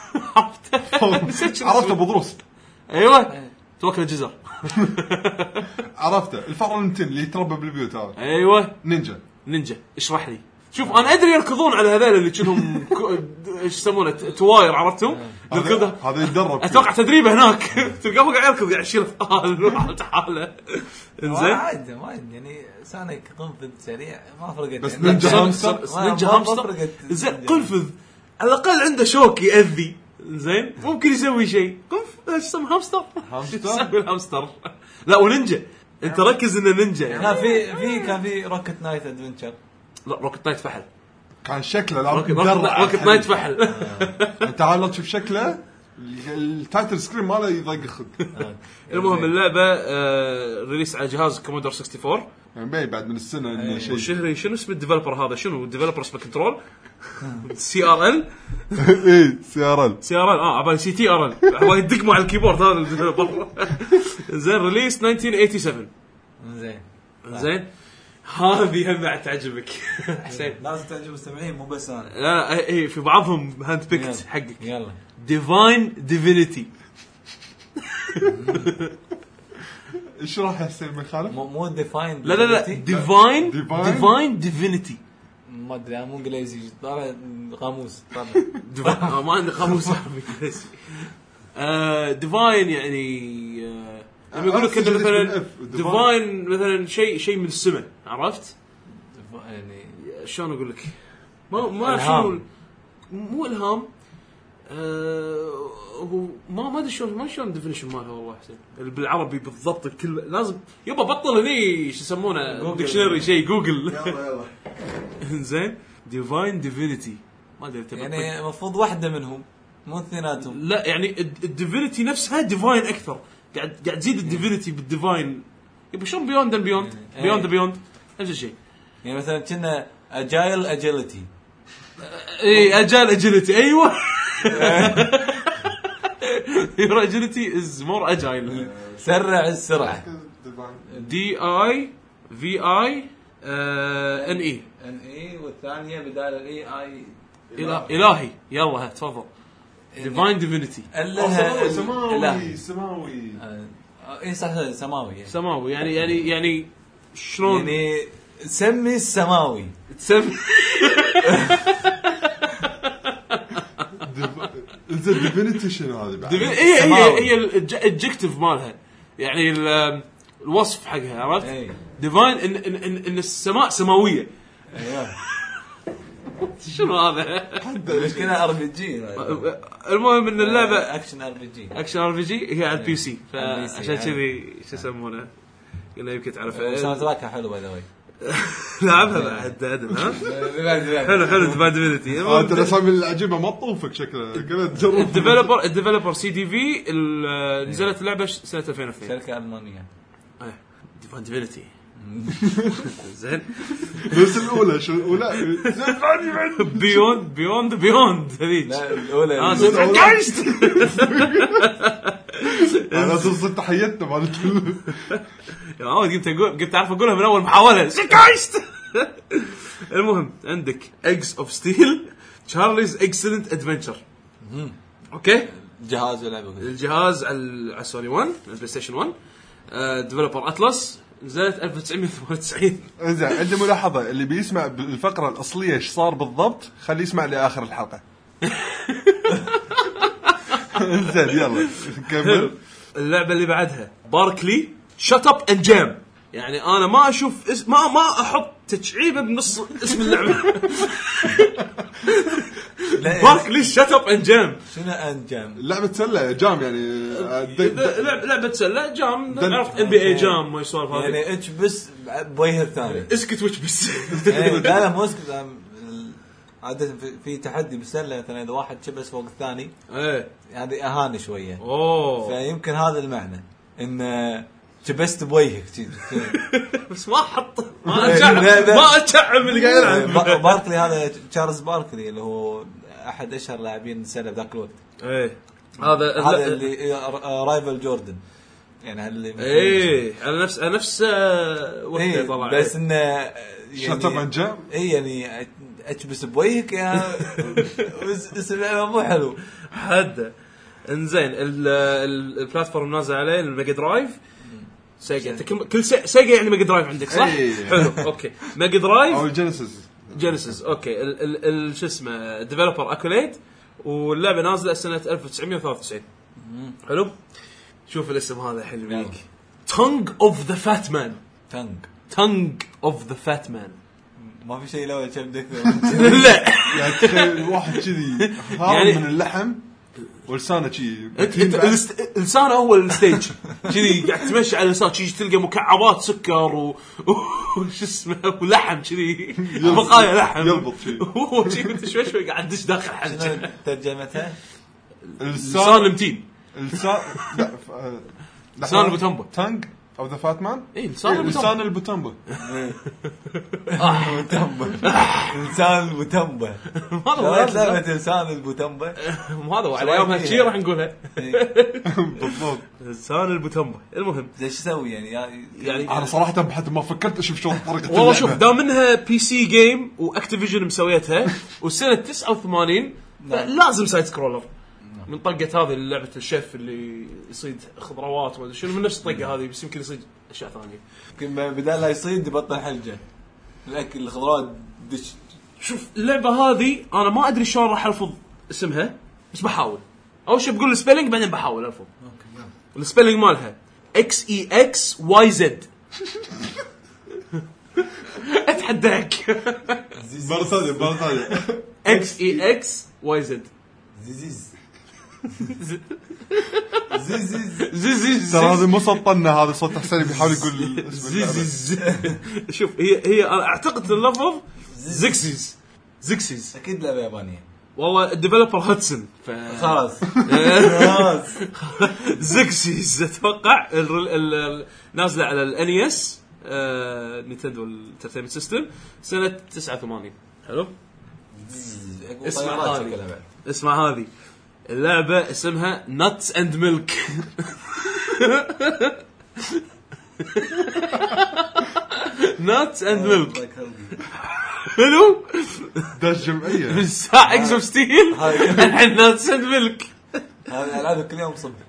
عرفته بدروس. ايوه توكل الجزر. عرفته الفارنتين اللي يتربى بالبيوت هذا. ايوه نينجا. نينجا اشرح لي. شوف انا ادري يركضون على هذول اللي كلهم ايش يسمونه تواير. عرفتهم هذا هذا يتدرب. اتوقع تدريبه هناك. تلقاه قاعد يركض قاعد يشيل ثقال حاله. انزين عادي ما يعني سانك قنفذ سريع ما فرقت. بس نينجا هامستر. نينجا هامستر زين قنفذ على الاقل عنده شوك يأذي. زين ممكن يسوي شيء. قنف ايش اسمه هامستر. يسوي الهامستر. لا ونينجا انت ركز انه نينجا يعني. لا في في كان في روكت نايت ادفنتشر. لا روكت نايت فحل. كان شكله لا روكت, روكت نايت فحل. انت عاد تشوف شكله التايتل سكرين ماله يضيق خد. المهم اللعبه آه ريليس على جهاز كومودور أربعة وستين. يعني بعد من السنه انه شيء. وشهري شنو اسم الديفلوبر هذا؟ شنو الديفلوبر اسمه كنترول سي ار ال. اي سي ار ال سي ار ال اه عبالي سي تي ار ال. هو يدقموا على الكيبورد هذا الديفلوبر. زين ريليس ألف وتسعمية وسبعة وثمانين. زين زين هذه هم بعد تعجبك حسين. لازم تعجب المستمعين مو بس انا. لا اي في بعضهم هاند بيكت حقك. يلا ديفاين ديفينيتي. ايش راح يصير من خالف؟ مو ديفاين. لا لا لا ديفاين ديفاين ديفينيتي. ما ادري مو انجليزي طالع قاموس طالع. ما عندي قاموس انجليزي. آه ديفاين يعني آه لما يقول لك مثلا ديفاين مثلا شيء شيء من السماء. عرفت يعني شلون اقول لك؟ ما ما شنو مو الهام أه هو ما ما ادري شلون ما شلون ديفينيشن مالها والله حسين بالعربي بالضبط الكلمه لازم يبا بطل هني شو يسمونه ديكشنري شيء جوجل يلا يلا زين ديفاين ديفينيتي ما ادري يعني المفروض واحده منهم مو اثنيناتهم. لا يعني الديفينيتي نفسها ديفاين اكثر قاعد قاعد تزيد الديفينيتي بالديفاين يبا شلون بيوند اند بيوند بيوند بيوند نفس الشيء. يعني مثلا كنا اجايل اجيلتي اي اجايل اجيلتي ايوه your agility is more agile. سرع السرعة. دي اي في اي ان اي ان اي والثانية بدال الاي اي الهي. يلا تفضل. divine divinity. الله سماوي سماوي اي صح سماوي سماوي يعني يعني يعني شلون يعني سمي السماوي تسمي زين ديفينيتي شنو هذه بعد؟ هي هي هي الادجكتيف مالها يعني الوصف حقها عرفت ديفاين ان ان ان السماء سماويه. ايوه شنو هذا مشكلة ار بي جي. المهم ان اللعبه اكشن ار بي جي اكشن ار بي جي هي على البي سي فعشان كذي شو يسمونه قلنا يمكن تعرفها. ساوند تراك حلو باي ذا واي لعبها بعد عدل ها حلو حلو ديفايدبيلتي. انت الاسامي العجيبه ما تطوفك شكلها قلت جرب. الديفلوبر الديفلوبر سي دي في نزلت اللعبه سنه ألفين واثنين شركه المانيه. ايه ديفايدبيلتي زين بس الاولى شو الاولى بيوند بيوند بيوند هذيك لا الاولى اه زين جايست انا توصل تحياتنا مالت يا عود قمت اقول قمت اعرف اقولها من اول محاوله جايست. المهم عندك ايجز اوف ستيل تشارليز اكسلنت ادفنتشر. اوكي جهاز لعبه الجهاز على سوني واحد البلاي ستيشن واحد ديفلوبر اتلس نزلت ألف وتسعمية وثمانية وتسعين. انزين عندي ملاحظه اللي بيسمع بالفقره الاصليه ايش صار بالضبط خليه يسمع لاخر الحلقه. انزين يلا نكمل. اللعبه اللي بعدها باركلي شت اب اند جام. يعني انا ما اشوف اسم ما ما احط تشعيبه بنص اسم اللعبه. باركلي شت اب اند جام. شنو اند جام؟ لعبه سله جام يعني لعبه سله جام. عرفت ام بي اي جام ما يسولف هذا يعني اتش بس بوجه الثاني اسكت وش بس. لا لا مو اسكت. عادة في تحدي بالسله مثلا اذا واحد شبس فوق الثاني ايه هذه اهانه شويه. اوه فيمكن هذا المعنى ان شبست بوجهك بس ما حط ما اتشعب ما اتشعب اللي قاعد يلعب. باركلي هذا تشارلز باركلي اللي هو احد اشهر لاعبين السله ذاك الوقت. ايه هذا هذا اللي رايفل جوردن يعني اللي ايه على نفس على نفس وقته طلع بس انه يعني شطب جام. اي يعني اتبس بوجهك يا اسم اللعبه مو حلو حد. انزين البلاتفورم نازل عليه الميجا درايف سيجا. كل سيجا يعني ميجا درايف عندك صح؟ حلو اوكي ميجا درايف او الجينيسيس جينيسيس اوكي ال شو اسمه ديفلوبر اكوليد واللعبه نازله سنه ألف وتسعمية وثلاثة وتسعين. حلو شوف الاسم هذا حلو ليك تونج اوف ذا فات مان. تونج تونج اوف ذا فات مان ما في شيء لو كم دكتور. لا يعني تخيل واحد كذي هارب من اللحم ولسانه كذي لسانه هو الستيج كذي قاعد تمشي على لسانه كذي تلقى مكعبات سكر و وش اسمه ولحم كذي بقايا لحم يلبط شيء هو كذي انت شوي شوي قاعد تدش داخل حلقه. ترجمتها لسان المتين لسان لا لسان البوتمبا تانج او ذا فات مان. اي لسان لسان البوتمبا لسان البوتمبا. هذا لعبه لسان البوتمبا هذا وعلى يوم هالشيء راح نقولها بالضبط لسان البوتمبا. المهم ايش اسوي يعني يعني انا صراحه حتى ما فكرت اشوف شلون طريقه والله شوف دام منها بي سي جيم واكتيفيجن مسويتها وسنه تسعة وثمانين لازم سايد سكرولر من طقه هذه لعبه الشيف اللي يصيد خضروات ولا شنو من نفس الطقه هذه بس يمكن يصيد اشياء ثانيه. يمكن بدال لا يصيد يبطل حلجه الاكل الخضروات دش. شوف اللعبه هذه انا ما ادري شلون راح الفظ اسمها بس بحاول. اول شيء بقول السبيلنج بعدين بحاول الفظ. السبيلنج مالها اكس اي اكس واي زد. اتحداك مره ثانيه مره ثانيه اكس اي اكس واي زد زيزيز زيزيز زيزيز ترى هذا مو سلطنا، هذا صوت حسين بيحاول يقول اسم اللعبة. زيزيز. شوف هي هي أنا اعتقد اللفظ زكسيز زكسيز. اكيد لعبه يابانيه والله الديفلوبر هاتسون ف خلاص خلاص. زكسيز اتوقع ال- ال- ال- نازله على الانيس نينتندو الانترتينمنت سيستم سنه تسعة وثمانين. حلو. اسمع هذه اسمع هذه اللعبه اسمها ناتس اند ميلك. ناتس اند ميلك. حلو. داش جمعيه من ساعه اكس اوف ستيل الحين ناتس اند ميلك. هذا العاب كل يوم صبح.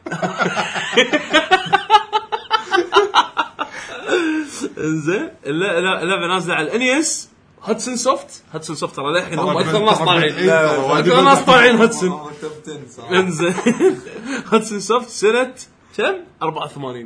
انزين اللعبه نازله على الانيس هاتسون سوفت. هاتسون سوفت ترى للحين هم اكثر ناس طالعين اكثر ناس طالعين هاتسون. انزين هاتسون سوفت سنه كم أربعة وثمانين.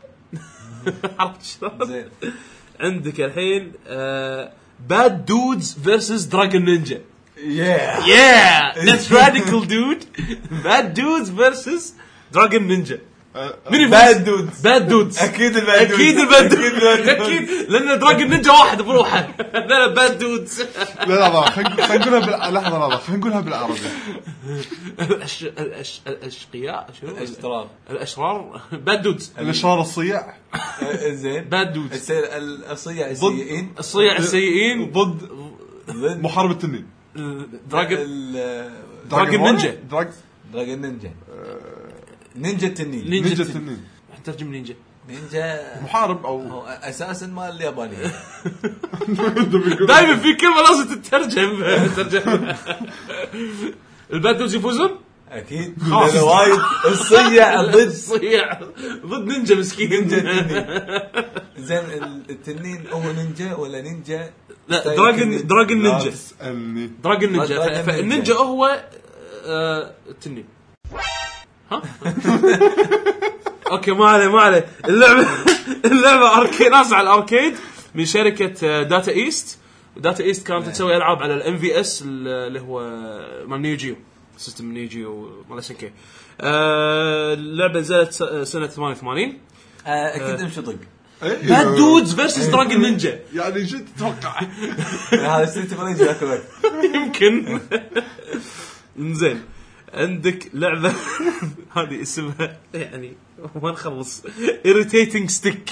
عرفت شلون؟ زين عندك الحين باد دودز فيرسز دراجون نينجا. yeah yeah that's radical dude. bad dudes versus dragon ninja. مين باد دودز؟ باد دودز اكيد الباد اكيد الباد دودز اكيد لان دراجون نينجا واحد بروحه. لا باد دودز. لا لا خلينا نقولها بال لحظه لحظه خلينا نقولها بالعربي. الأش... الأش... الاشقياء شنو الاشترار الاشرار باد دودز. الاشرار الصياع. زين باد دودز الصياع السيئين. الصياع السيئين ضد محارب التنين. دراجون دراجون نينجا. دراجون نينجا نينجا التنين. نينجا التنين ترجم نينجا. نينجا محارب او هو اساسا مال اليابانيه. دائما في كلمه لازم تترجم. ترجم. الباد دودز يفوزون اكيد. هذا وايد الصيع ضد الصيع ضد نينجا مسكين. نينجا التنين. زين التنين هو نينجا ولا نينجا؟ لا دراجون دراجون نينجا. تسالني دراجون نينجا. فالنينجا هو التنين. ها اوكي ما عليه ما عليه. اللعبه اللعبه اركيد ناس على الاركيد من شركه داتا ايست. داتا ايست كانت تسوي العاب على الام في اس اللي هو مال نيو جيو سيستم نيو جيو مال اس ان كي. اللعبه نزلت سنه ثمانية وثمانين. اكيد امشي طق. باد دودز فيرسس دراجون نينجا. يعني جد تتوقع هذا ستيت فريج ذاك الوقت يمكن. زين عندك لعبة هذه اسمها يعني ما نخلص irritating stick.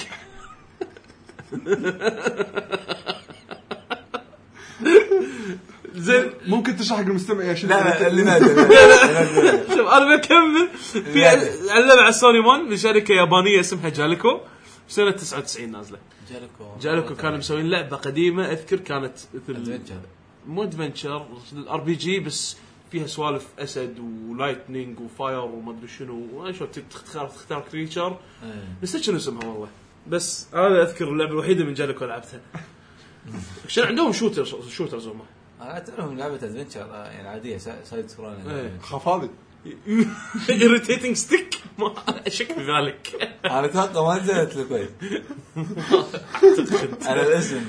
زين ممكن تشرح حق المستمع يا شيخ؟ لا لا اللي نازل. شوف انا بكمل في اللعبة على سوني ون من شركة يابانية اسمها جاليكو سنة تسعة وتسعين نازلة. جاليكو جاليكو كانوا مسوين لعبة قديمة اذكر كانت مثل مو ادفنتشر الار بي جي بس فيها سوالف اسد ولايتنينج وفاير وما ادري شنو وايش تختار تختار كريتشر بس شنو اسمها والله. بس هذا اذكر اللعبه الوحيده من جالكو لعبتها. شنو عندهم شوتر شوترز هم. انا اعتبرهم لعبه ادفنتشر يعني عاديه سايد سكرول. خاف هذه irritating stick ما اشك في ذلك. انا اتوقع ما نزلت الكويت على الاسم.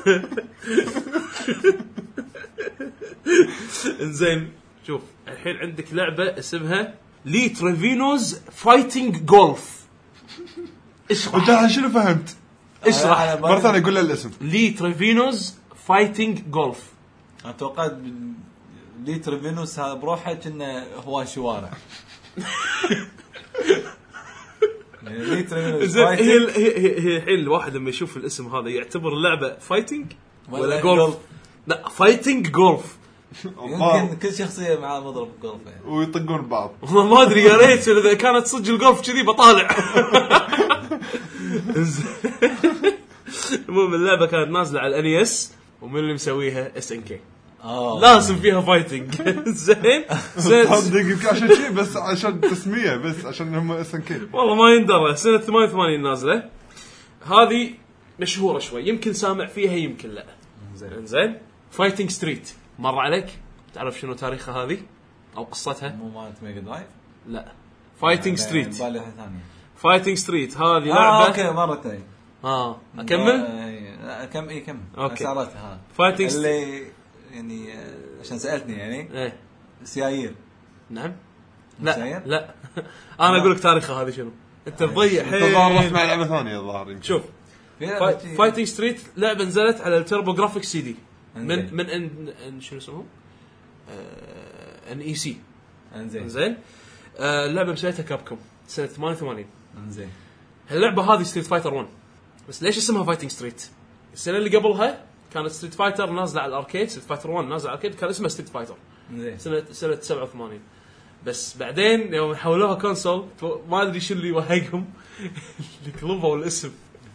انزين شوف الحين عندك لعبة اسمها لي تريفينوز فايتنج جولف. اشرح انت شنو فهمت؟ اشرح مرة ثانية قول له الاسم. لي تريفينوز فايتنج جولف. انا توقعت لي تريفينوس هذا بروحه كأنه هو شوارع. لي تريفينوس هي هي هي الحين الواحد لما يشوف الاسم هذا يعتبر اللعبة فايتنج ولا جولف؟ لا فايتنج جولف. يمكن كل شخصية معاه مضرب جولف يعني. ويطقون بعض. والله ما ادري يا ريت اذا كانت صدق الجولف كذي بطالع. المهم اللعبة كانت نازلة على الانيس ومن اللي مسويها اس ان كي. لازم فيها فايتنج. زين صدق عشان شيء بس عشان تسمية بس عشان هم اس ان كي. والله ما يندرى. سنة ثمانية وثمانين نازلة. هذه مشهورة شوي يمكن سامع فيها يمكن لا. زين زين فايتنج ستريت مر عليك؟ تعرف شنو تاريخها هذه او قصتها؟ مو مالت ميجا درايف؟ لا فايتنج ستريت. بالي ثانيه فايتنج ستريت هذه لعبه. اه اوكي مره ثانيه. اه اكمل آه كم اي كم سعرتها ها فايتنج اللي يعني عشان سالتني يعني ايه سيايير. نعم لا سيايير؟ لا انا اقول لك تاريخها هذه شنو انت تضيع تضاربت مع لعبه ثانيه الظاهر. شوف فايتنج ستريت لعبه نزلت على التربو جرافيك سي دي من من ان, إن شنو اسمه آه... ان اي سي. انزين زين آه... اللعبه مسويتها كابكوم سنه ثمانية وثمانين. انزين اللعبه هذه ستريت فايتر واحد بس ليش اسمها فايتنج ستريت؟ السنه اللي قبلها كانت ستريت فايتر نازله على الاركيد. ستريت فايتر واحد نازله على الاركيد كان اسمها ستريت فايتر انزين سنه سنه سبعة وثمانين. بس بعدين يوم حولوها كونسول ما ادري شو اللي وهقهم اللي قلبوا الاسم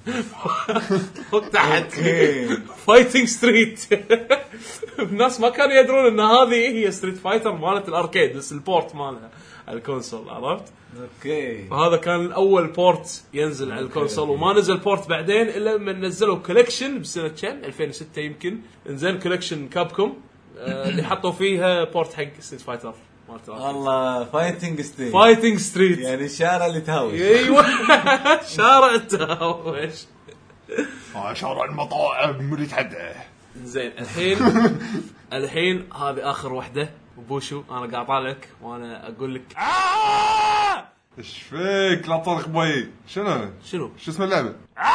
تحت فايتنج ستريت. الناس ما كانوا يدرون ان هذه هي ستريت فايتر مالت الاركيد بس البورت مالها على الكونسول. عرفت؟ اوكي. فهذا كان الاول بورت ينزل على الكونسول وما نزل بورت بعدين الا لما نزلوا كولكشن بسنه كم ألفين وستة يمكن. نزل كولكشن كابكوم آه اللي حطوا فيها بورت حق ستريت فايتر. والله فايتنج ستريت فايتنج ستريت يعني الشارع اللي تهاوش. ايوه شارع التهاوش اه شارع المطاعم اللي تحدى. زين الحين الحين هذه اخر وحده وبوشو انا قاعد طالعك وانا اقول لك ايش فيك لا تطرق بوي. شنو شنو شو اسم اللعبه؟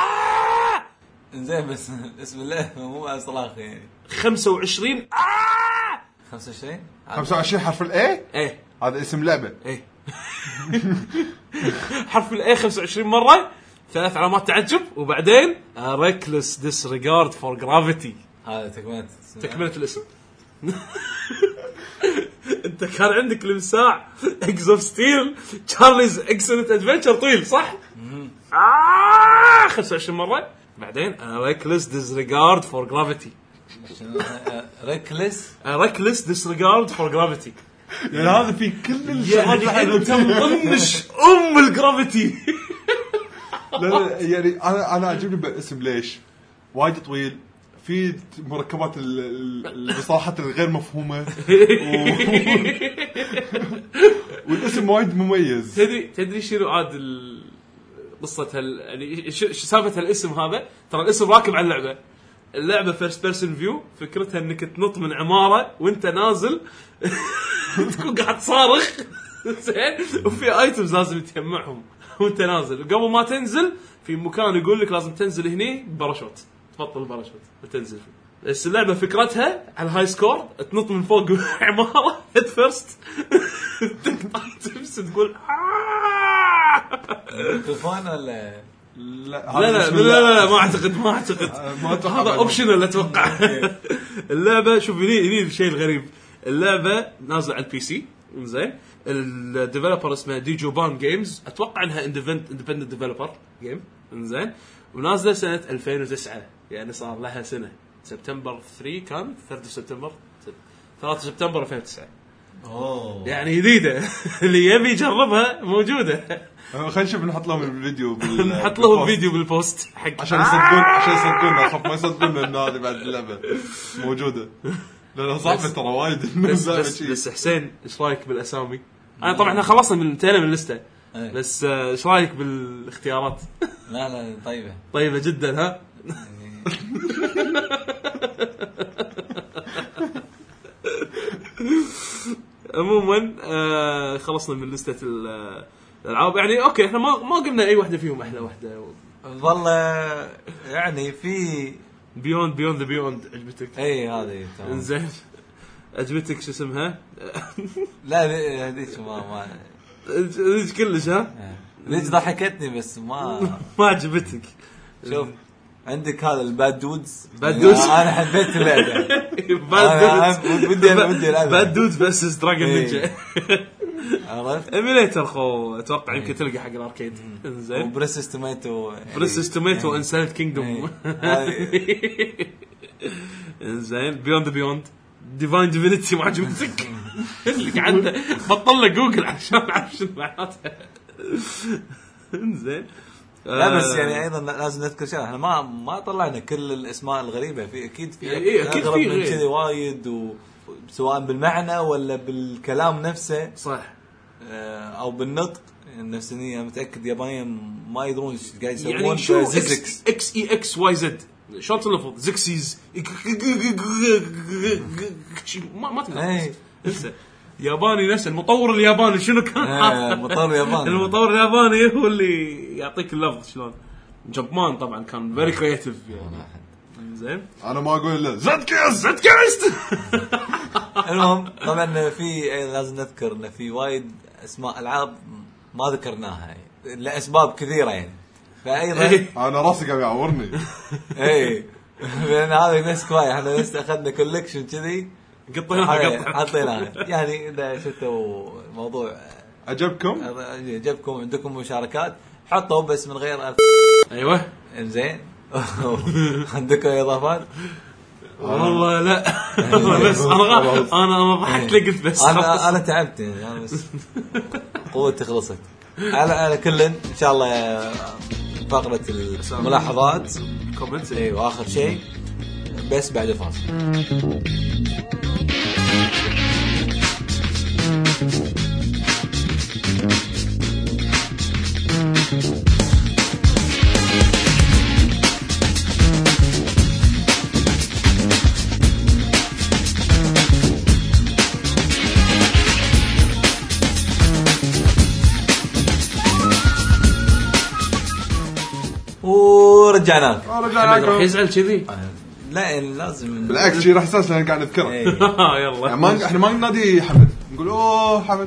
زين بس اسم الله مو اصلاخ يعني خمسة وعشرين خمسة وعشرين خمسة وعشرين حرف الاي. ايه هذا اسم لعبه. ايه حرف الاي خمسة وعشرين مره ثلاث علامات تعجب وبعدين reckless disregard for gravity. هذا تكمله تكمله الاسم. انت كان عندك لمساع اكس اوف ستيل تشارليز اكسلنت ادفنتشر طويل صح؟ آه خمسة وعشرين مره بعدين reckless disregard for gravity. ريكلس reckless disregard for gravity يعني هذا في كل الشغلات يعني انت مطنش ام الجرافيتي. لا لا يعني انا انا عجبني بالاسم ليش وايد طويل في مركبات المصطلحات الغير مفهومه والاسم وايد مميز. تدري تدري شنو عاد قصه هال يعني شو سالفه الاسم هذا؟ ترى الاسم راكب على اللعبه. اللعبه فيرست بيرسون فيو فكرتها انك تنط من عماره وانت نازل تكون قاعد تصارخ زين وفي ايتمز لازم تجمعهم وانت نازل. قبل ما تنزل في مكان يقول لك لازم تنزل هني باراشوت تبطل الباراشوت وتنزل فيه. بس اللعبه فكرتها على الهاي سكور تنط من فوق عماره هيد فيرست تقطع ايتمز تقول تلفون ولا لا لا لا, لا لا لا ما اعتقد ما اعتقد هذا اوبشنال اتوقع. اللعبه شوف لي لي الشيء الغريب اللعبه نازله على البي سي زين. الديفلوبر اسمه ديجوبان جيمز اتوقع انها اندبندنت ديفلوبر جيم زين ونازله سنه ألفين وتسعة يعني صار لها سنه. سبتمبر ثلاثة كان ثلاثة سبتمبر ثلاثة سبتمبر ألفين وتسعة. اوه يعني جديده اللي يبي يجربها موجوده. خلينا نشوف نحط لهم الفيديو بال... نحط لهم الفيديو بالبوست حق عشان يصدقون عشان يصدقون اخاف ما يصدقون ان هذه بعد اللعبه موجوده. لا صعبه ترى وايد. بس, بس, بس حسين ايش رايك بالاسامي؟ انا طبعا احنا خلصنا من انتهينا من اللسته بس ايش رايك بالاختيارات؟ لا لا طيبه طيبه جدا ها. عموما آه خلصنا من لسته الالعاب يعني اوكي احنا ما ما قلنا اي واحده فيهم احلى واحده. والله يعني في بيوند بيوند ذا بيوند عجبتك؟ اي هذه تمام زين. عجبتك شو اسمها؟ لا هذيك ما ما هذيك كلش ها ليش ضحكتني بس ما ما عجبتك. شوف عندك هذا الباد دودز. باد دودز انا حبيت اللعبه. باد دودز بدي بدي العب باد دودز فيرسس دراجون نينجا. عرفت ايميليتر خو اتوقع يمكن تلقى حق الاركيد. انزين وبريسس توماتو بريسس توماتو انسالت كينجدوم. انزين بيوند بيوند ديفاين ديفينيتي ما عجبتك؟ اللي قاعد بطل له جوجل عشان اعرف شنو معناتها. انزين لا بس يعني ايضا لازم نذكر شيء احنا ما ما طلعنا كل الاسماء الغريبه في اكيد في إيه أكيد اغرب في من كذا وايد سواء بالمعنى ولا بالكلام نفسه صح او بالنطق. النفس اني متاكد يابانيين ما يدرون ايش قاعد يسوون. يعني شو زيكس اكس اي اكس واي زد شلون تلفظ زكسيز ما ما تقدر انسى. ياباني نفس المطور الياباني شنو كان آه، مطور ياباني. المطور الياباني هو اللي يعطيك اللفظ شلون. جابمان طبعا كان فيري كرياتيف يعني. زين انا ما اقول لا زد كيس زد كيست. المهم طبعا في لازم نذكر ان في وايد اسماء العاب ما ذكرناها يعني لاسباب كثيره يعني. فايضا انا راسي قاعد يعورني. اي لان هذا ناس كواي احنا بس اخذنا كولكشن كذي قطيناها قطع حطيناها يعني. اذا شفتوا الموضوع عجبكم عجبكم عندكم مشاركات حطوا بس من غير ألف. ايوه انزين. عندكم اضافات؟ والله لا. بس انا انا انا ضحكت لي قلت بس انا انا تعبت يعني انا بس قوتي خلصت. على على كل ان شاء الله فقره الملاحظات كومنت. اي واخر شيء بس بعد الفاصل. ورجعنا محمد راح يزعل كذي. لا يعني لازم بالعكس شيء راح يحسس لان قاعد نذكره. يلا يعني ما احنا ما ننادي حمد نقول اوه حمد.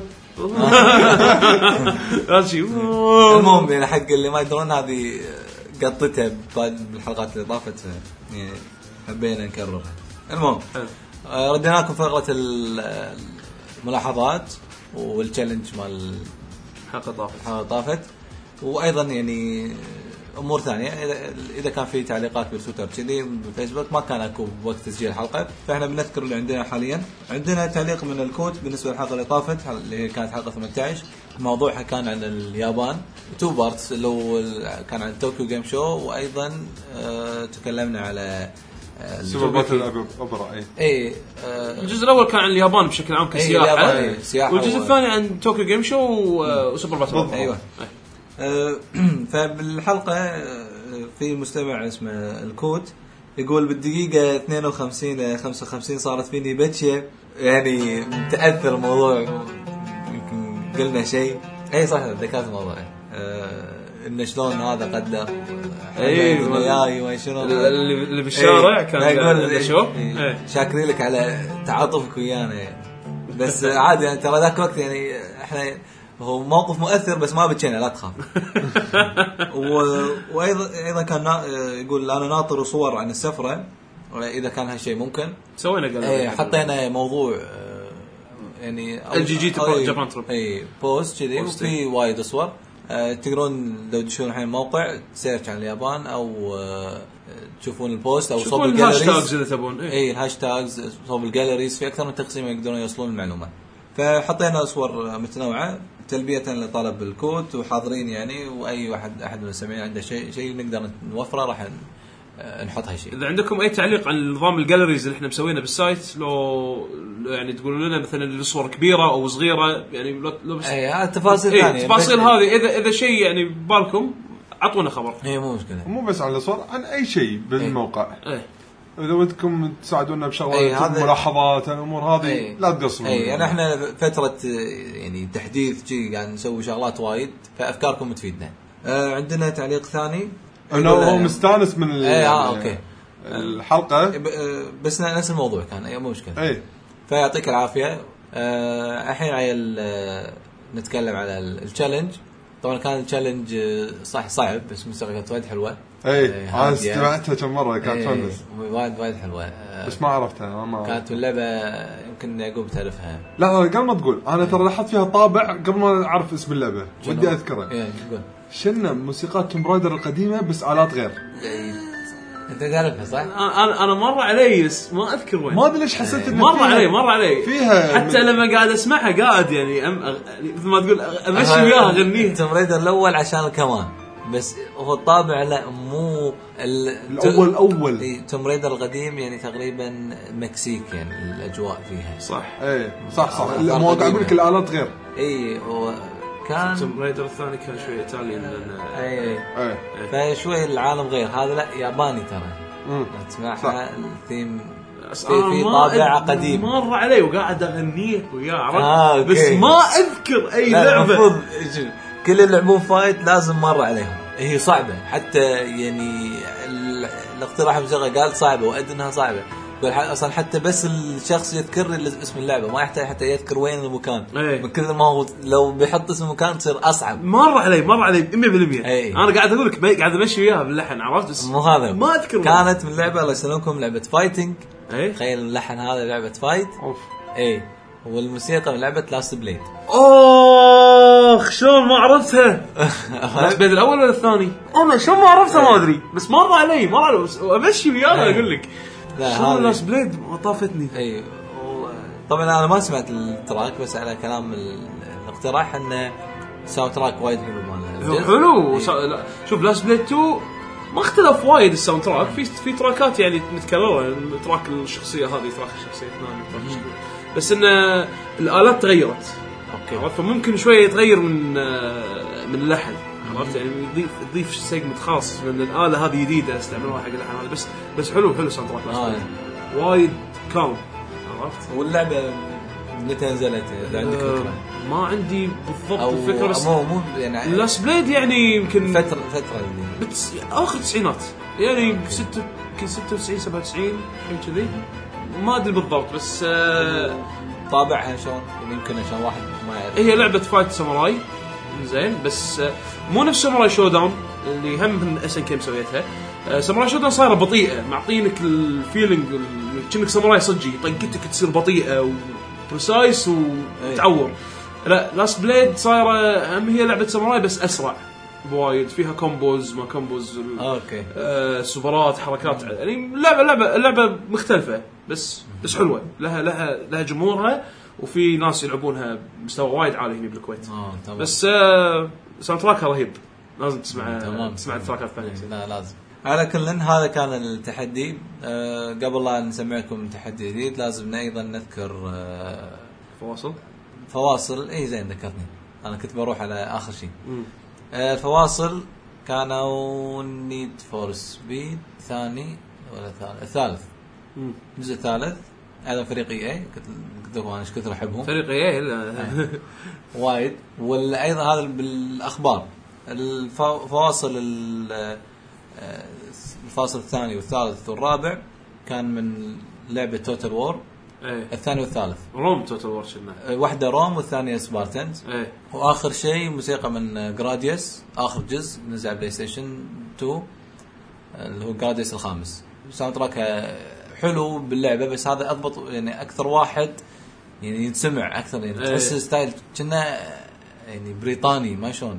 المهم يعني حق اللي ما يدرون هذه قطتها بالحلقات اللي طافت يعني حبينا نكررها. المهم ردينا لكم فقرة الملاحظات والتشالنج مال حلقة طافت حلقة طافت وايضا يعني امور ثانيه. اذا كان في تعليقات بالتويتر كذي بالفيسبوك ما كان اكو وقت تسجيل الحلقه فاحنا بنذكر اللي عندنا حاليا. عندنا تعليق من الكوت بالنسبه للحلقه اللي طافت اللي كانت حلقه ثمانية عشر. موضوعها كان عن اليابان تو بارتس اللي هو كان عن طوكيو جيم شو وايضا آه تكلمنا على سوبر باتل اوبرا. اي اي آه الجزء الاول كان عن اليابان بشكل عام كسياحه أي سياحة والجزء و... الثاني عن طوكيو جيم شو وسوبر باتل. ايوه أه فبالحلقة في مستمع اسمه الكوت يقول بالدقيقة اثنين وخمسين خمسة وخمسين صارت فيني بتشة يعني متأثر الموضوع يمكن قلنا شيء. اي صح ذكرت الموضوع أه إن شلون هذا قدر اي وياي وما شنو اللي بالشارع كان يقول شو شاكرين لك على تعاطفك ويانا بس عادي يعني ترى ذاك الوقت يعني احنا هو موقف مؤثر بس ما بتشينا لا تخاف. وايضا ايضا كان يقول انا ناطر صور عن السفره اذا كان هالشيء ممكن سوينا قال اي حطينا موضوع يعني الجي جي جابان تروب اي بوست كذي وفي وايد صور. أه تقدرون لو تشوفون الحين الموقع سيرش عن اليابان او أه تشوفون البوست او صوب الجاليريز اذا تبون اي الهاشتاجز صوب الجاليريز في اكثر من تقسيم يقدرون يوصلون المعلومه. فحطينا صور متنوعه تلبيه لطلب الكود وحاضرين يعني واي واحد احد من المستمعين عنده شيء شيء نقدر نوفره راح نحط هالشيء. اذا عندكم اي تعليق عن نظام الجاليريز اللي احنا مسوينه بالسايت لو يعني تقولوا لنا مثلا الصور كبيره او صغيره يعني لو بس اي التفاصيل ثانيه ايه التفاصيل هذه اذا اذا شيء يعني ببالكم اعطونا خبر. هي مو مشكله مو بس عن الصور عن اي شيء بالموقع. ايه اذا ودكم تساعدونا بشغلات ملاحظات الامور هذه ايه لا تقصرون. اي يعني احنا فتره يعني تحديث شيء قاعد نسوي شغلات وايد فافكاركم تفيدنا. آه عندنا تعليق ثاني انه هو مستانس من ايه اه اوكي الحلقه بس نفس الموضوع كان اي مو مشكله. اي فيعطيك العافيه. آه الحين عيل آه نتكلم على التشالنج. طبعا كان التشالنج صح صعب بس مستويات وايد حلوه. اي انا استمعتها كم مره كانت فن وايد وايد حلوه بس ما عرفتها ما كانت اللعبه يمكن يعقوب تعرفها. لا قبل ما تقول انا ترى لاحظت فيها طابع قبل ما اعرف اسم اللعبه ودي اذكره. ايه قول شنو موسيقات توم رايدر القديمه بس آلات غير. انت تعرفها صح؟ انا انا مر علي ما اذكر وين ما ادري ليش حسيت انه مر علي مر علي فيها حتى من... لما قاعد اسمعها قاعد يعني أم... مثل ما تقول امشي وياها اغنيها. توم رايدر الاول عشان الكمان بس هو الطابع لا مو ال... الاول اول توم رايدر القديم يعني تقريبا مكسيك يعني الاجواء فيها صح. اي صح صح مو قاعد لك الالات غير. اي هو كان توم رايدر الثاني كان شوي ايطالي لان اي اي فشوي العالم غير. هذا لا ياباني ترى تسمعها الثيم في, في طابع قديم مر علي وقاعد اغنيه وياه عرفت آه، بس ما اذكر اي لعبه. كل اللي يلعبون فايت لازم مر عليهم. هي صعبه حتى يعني الاقتراح الموسيقى قال صعبه وأدري انها صعبه. اصلا حتى بس الشخص يذكر اسم اللعبه ما يحتاج حتى يذكر وين المكان. أيه. من كثر ما هو لو بيحط اسم المكان تصير اصعب. مر علي مر علي مية بالمية. أيه. انا قاعد اقول لك قاعد امشي وياها باللحن عرفت بس مو هذا ما اذكر. كانت من لعبه الله يسلمكم لعبه فايتنج. ايه تخيل اللحن هذا لعبه فايت. اوف اي والموسيقى من لعبه لاست بليد. اخ شلون ما عرفتها. لاست بليد الاول ولا الثاني؟ انا شلون ما عرفتها ما ادري بس مر علي مر علي وامشي وياها اقول لك لا هذا لاست بليد طافتني. اي طبعا انا ما سمعت التراك بس على كلام الاقتراح انه ساوند تراك وايد حلو ماله حلو. شوف لاست بليد تو ما اختلف وايد الساوند تراك في في تراكات يعني متكرره تراك الشخصيه هذه تراك الشخصيه الثانيه تراك الشخصية. بس ان الالات تغيرت اوكي فممكن شويه يتغير من من اللحن عرفت يعني يضيف يضيف سيجمنت خاص من الاله هذه جديده استعملوها حق اللحن هذا بس بس حلو حلو ساوند تراك آه. وايد كاون عرفت. واللعبه متى نزلت اذا عندك فكره؟ ما عندي بالضبط الفكره بس مو مو يعني لاست بليد يعني يمكن فتره فتره بتس... اخر التسعينات يعني ستة يمكن ستة وتسعين سبعة وتسعين حين كذي ما ادري بالضبط بس آه... طابعها شلون يمكن عشان واحد ما يعرف. هي لعبه فايت ساموراي زين بس آه... مو نفس ساموراي شو داون اللي هم من اس ان كي مسويتها. آه... ساموراي شو داون صايره بطيئه معطينك الفيلينج كأنك ساموراي صجي طقتك تصير بطيئه وبريسايس وتعور. لا لاست بليد صايره هم هي لعبه ساموراي بس اسرع بوايد فيها كومبوز ما كومبوز اوكي آه سوبرات حركات يعني لعبه لعبه لعبه مختلفه بس بس حلوه لها لها لها جمهورها وفي ناس يلعبونها مستوى وايد عالي هنا بالكويت. اه بس آه ساوند تراكها رهيب لازم تسمع تسمع التراكات الثانيه. لا لازم. على كل هذا كان التحدي. أه قبل لا نسمعكم تحدي جديد لازم ايضا نذكر أه فواصل فواصل اي زين ذكرتني انا كنت بروح على اخر شيء. أه فواصل كانوا نيد فور سبيد ثاني ولا ثالث الثالث الجزء الثالث هذا فريق اي اي كنت قلت لكم انا ايش كثر احبهم فريق اي اي وايد. وايضا هذا بالاخبار الفواصل الفاصل الثاني والثالث والرابع كان من لعبه توتال وور. ايه. الثاني والثالث روم توتال وور شنو واحده روم والثانيه سبارتنز. ايه. واخر شيء موسيقى من جراديوس اخر جزء نزل على بلاي ستيشن تو اللي هو جراديوس الخامس. ساوند تراك حلو باللعبه بس هذا اضبط يعني اكثر واحد يعني يتسمع اكثر يعني ايه. تحس ستايل كنا يعني بريطاني ما شلون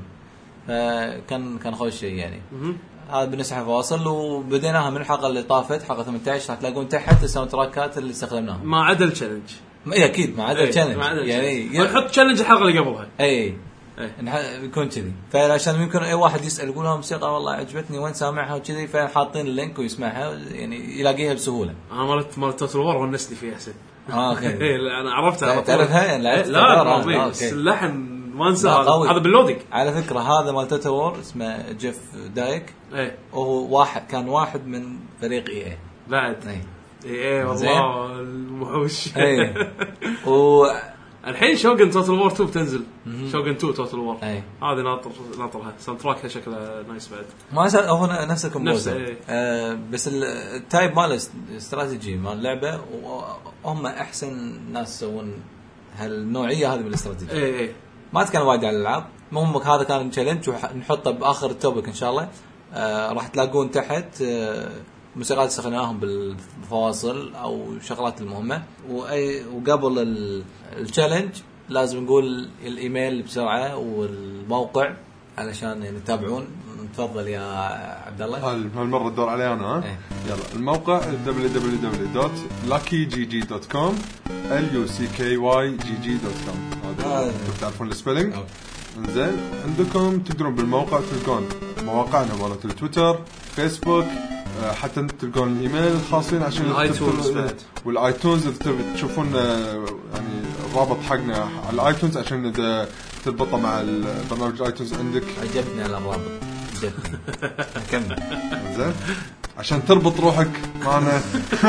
كان كان خوش شيء يعني. هذا بالنسبه لفواصل وبديناها من الحلقه اللي طافت حلقه ثمانية عشر راح تلاقون تحت الساوند تراكات اللي استخدمناها ما عدا التشالنج. اي اكيد ما عدا التشالنج يعني نحط تشالنج الحلقه اللي قبلها اي يكون كذي فعشان يمكن اي واحد يسال يقول لهم موسيقى والله عجبتني وين سامعها وكذي فحاطين اللينك ويسمعها يعني يلاقيها بسهوله. انا مالت مالت توتال وور ونسني فيها حسين. اه اوكي انا عرفتها تعرفها لا لا بس اللحن ما انسى هذا باللودينج على فكره. هذا مال توتال وور اسمه جيف دايك ايه وهو واحد كان واحد من فريق اي اي بعد اي ايه والله المحوش. اي و الحين شوغن توتال وور تو بتنزل شوغن تو توتال وور هذه ناطر ناطرها ساوند تراكها شكله نايس بعد ما شاء هو نفس الكومبوزر ايه. آه بس التايب مال استراتيجي مال اللعبه وهم احسن ناس يسوون هالنوعيه هذه من الاستراتيجيه. اي اي ما اتكلم وايد عن الالعاب المهم هذا كان تشالنج ونحطه باخر التوبك ان شاء الله. آه راح تلاقون تحت آه موسيقات استخدمناهم بالفواصل او شغلات المهمه واي وقبل التشالنج لازم نقول الايميل بسرعه والموقع علشان يعني تتابعون. تفضل يا عبد الله. هالمره الدور علي انا ها ايه. يلا الموقع دبليو دبليو دبليو دوت لاكي جي جي دوت كوم ال يو سي كي واي جي جي دوت كوم هذا تعرفون السبيلنج زين. عندكم تقدرون بالموقع تلقون مواقعنا مالت التويتر فيسبوك حتى تلقون الايميل الخاصين عشان الايتونز بعد والايتونز اذا تشوفون يعني الرابط حقنا على الايتونز عشان اذا تربطه مع البرنامج الايتونز عندك. عجبني الرابط عجبني كمل زين. عشان تربط روحك معنا.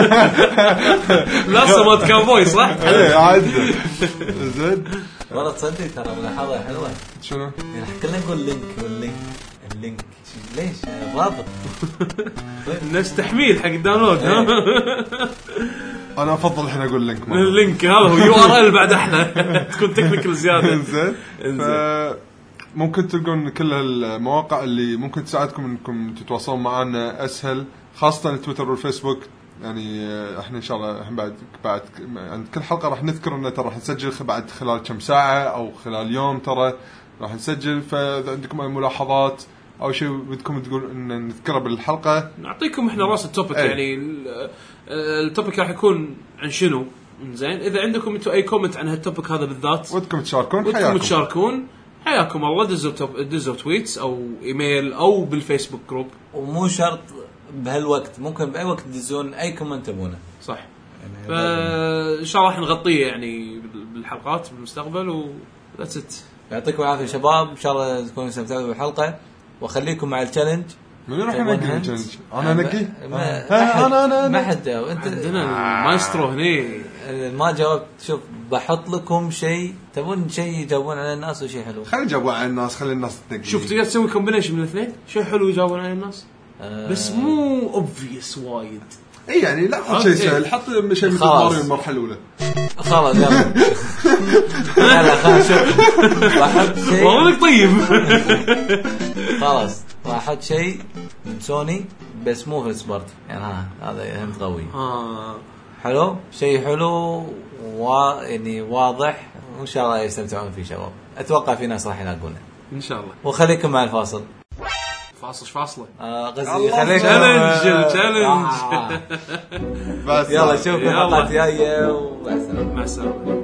لا صوت كاوبوي صح؟ ايه عاد زين. والله تصدق ترى ملاحظة حلوة. شنو؟ يعني كلنا نقول لينك واللينك اللينك ليش رابط؟ الناس تحميل حق الداونلود ها. انا افضل الحين اقول لينك. اللينك هذا هو يو ار ال بعد احنا تكون تكنيكال زياده. زين. ممكن تلقون كل المواقع اللي ممكن تساعدكم انكم تتواصلون معنا اسهل، خاصه التويتر والفيسبوك. يعني احنا ان شاء الله بعد بعد عند كل حلقه راح نذكر ان ترى راح نسجل بعد خلال كم ساعه او خلال يوم ترى راح نسجل. فاذا عندكم اي ملاحظات او شيء بدكم تقول ان نذكره بالحلقه نعطيكم احنا راس التوبيك. أي. يعني التوبيك راح يكون عن شنو. زين اذا عندكم انتم اي كومنت عن هالتوبيك هذا بالذات ودكم تشاركون ودكم حياكم تشاركون حياكم الله. دزوا دزوا تويتس او ايميل او بالفيسبوك جروب. ومو شرط بهالوقت، ممكن باي وقت تدزون اي كومنت تبونه. صح. فان شاء الله راح نغطيه يعني بالحلقات بالمستقبل و ذاتس ات. يعطيكم العافيه شباب، ان شاء الله تكونوا استمتعتوا بالحلقه وخليكم مع التشالنج. من راح ننقي التشالنج؟ انا انقي. انا انا ما حد جاوب. انت عندنا المايسترو هني ما جاوبت. شوف بحط لكم شيء تبون شيء يجاوبون على الناس وشيء حلو. خلي يجاوبون على الناس، خلي الناس تنقي. شوف تقدر تسوي كومبينيشن من الاثنين، شيء حلو يجاوبون على الناس أه بس مو اوبفيس وايد. اي يعني لا حط شيء سهل، حط شيء مثل ماريو المرحله الاولى. خلاص يلا لا خلاص شوف بحط شيء والله طيب. خلاص راح احط شيء من سوني بس مو في سبورت يعني. ها هذا هم قوي اه حلو، شيء حلو ويعني واضح وان شاء الله يستمتعون فيه شباب. اتوقع في ناس راح يلاقونه ان شاء الله. وخليكم مع الفاصل. فاصل فاصله آه قصدي خليكم تشالنج تشالنج. بس يلا شوفوا الحلقات جايه ومع السلامه. مع السلامه.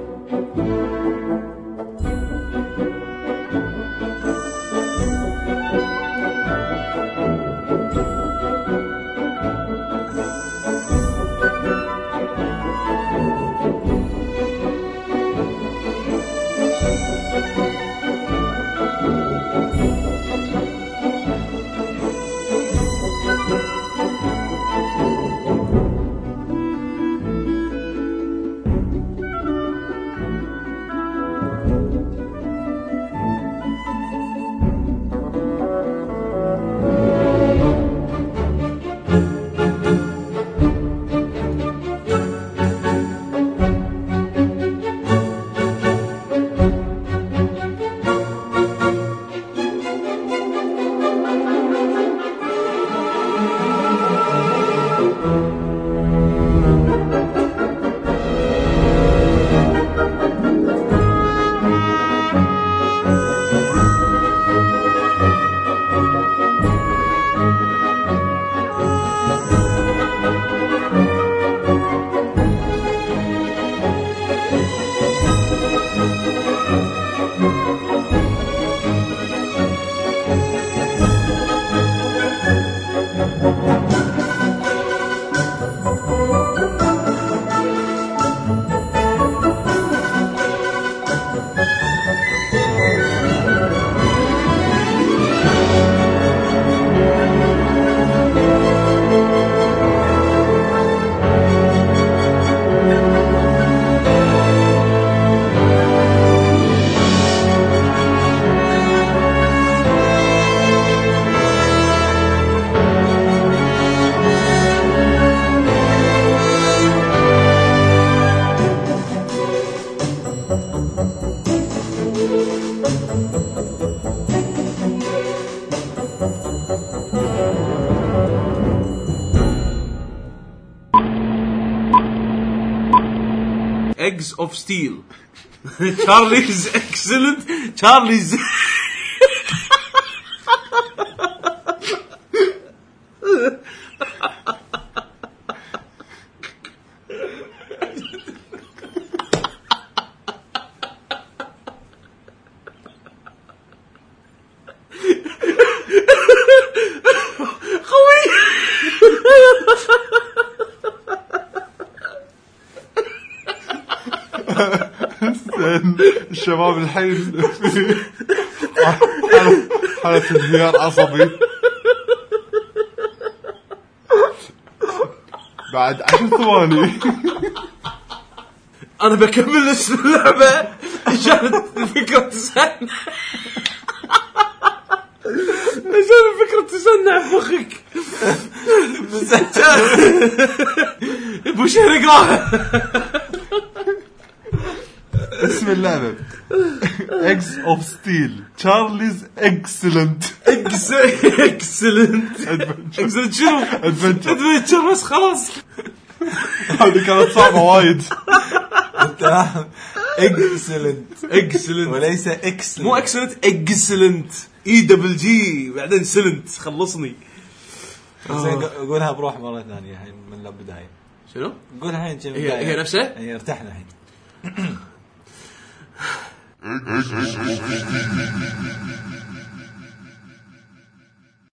Eggs of Steel. Charlie's excellent. Charlie's. الشباب الحين في حالة انهيار عصبي. بعد عشر ثواني انا بكمل اسم اللعبه عشان الفكره تسنع عشان الفكره تسنع بمخك. ابو شهر اقراها. اسم اللعبة Eggs of Steel Charlie's Excellent اكسلنت اكسلنت شنو Adventure. ادفنتشر بس خلاص. هذه كانت صعبة وايد. اكسلنت اكسلنت وليس اكسلنت. مو اكسلنت اكسلنت اي دبل جي بعدين سلنت خلصني. زين قولها بروح مرة ثانية الحين من البداية. شنو قولها الحين هي, هي نفسها هي ارتحنا الحين.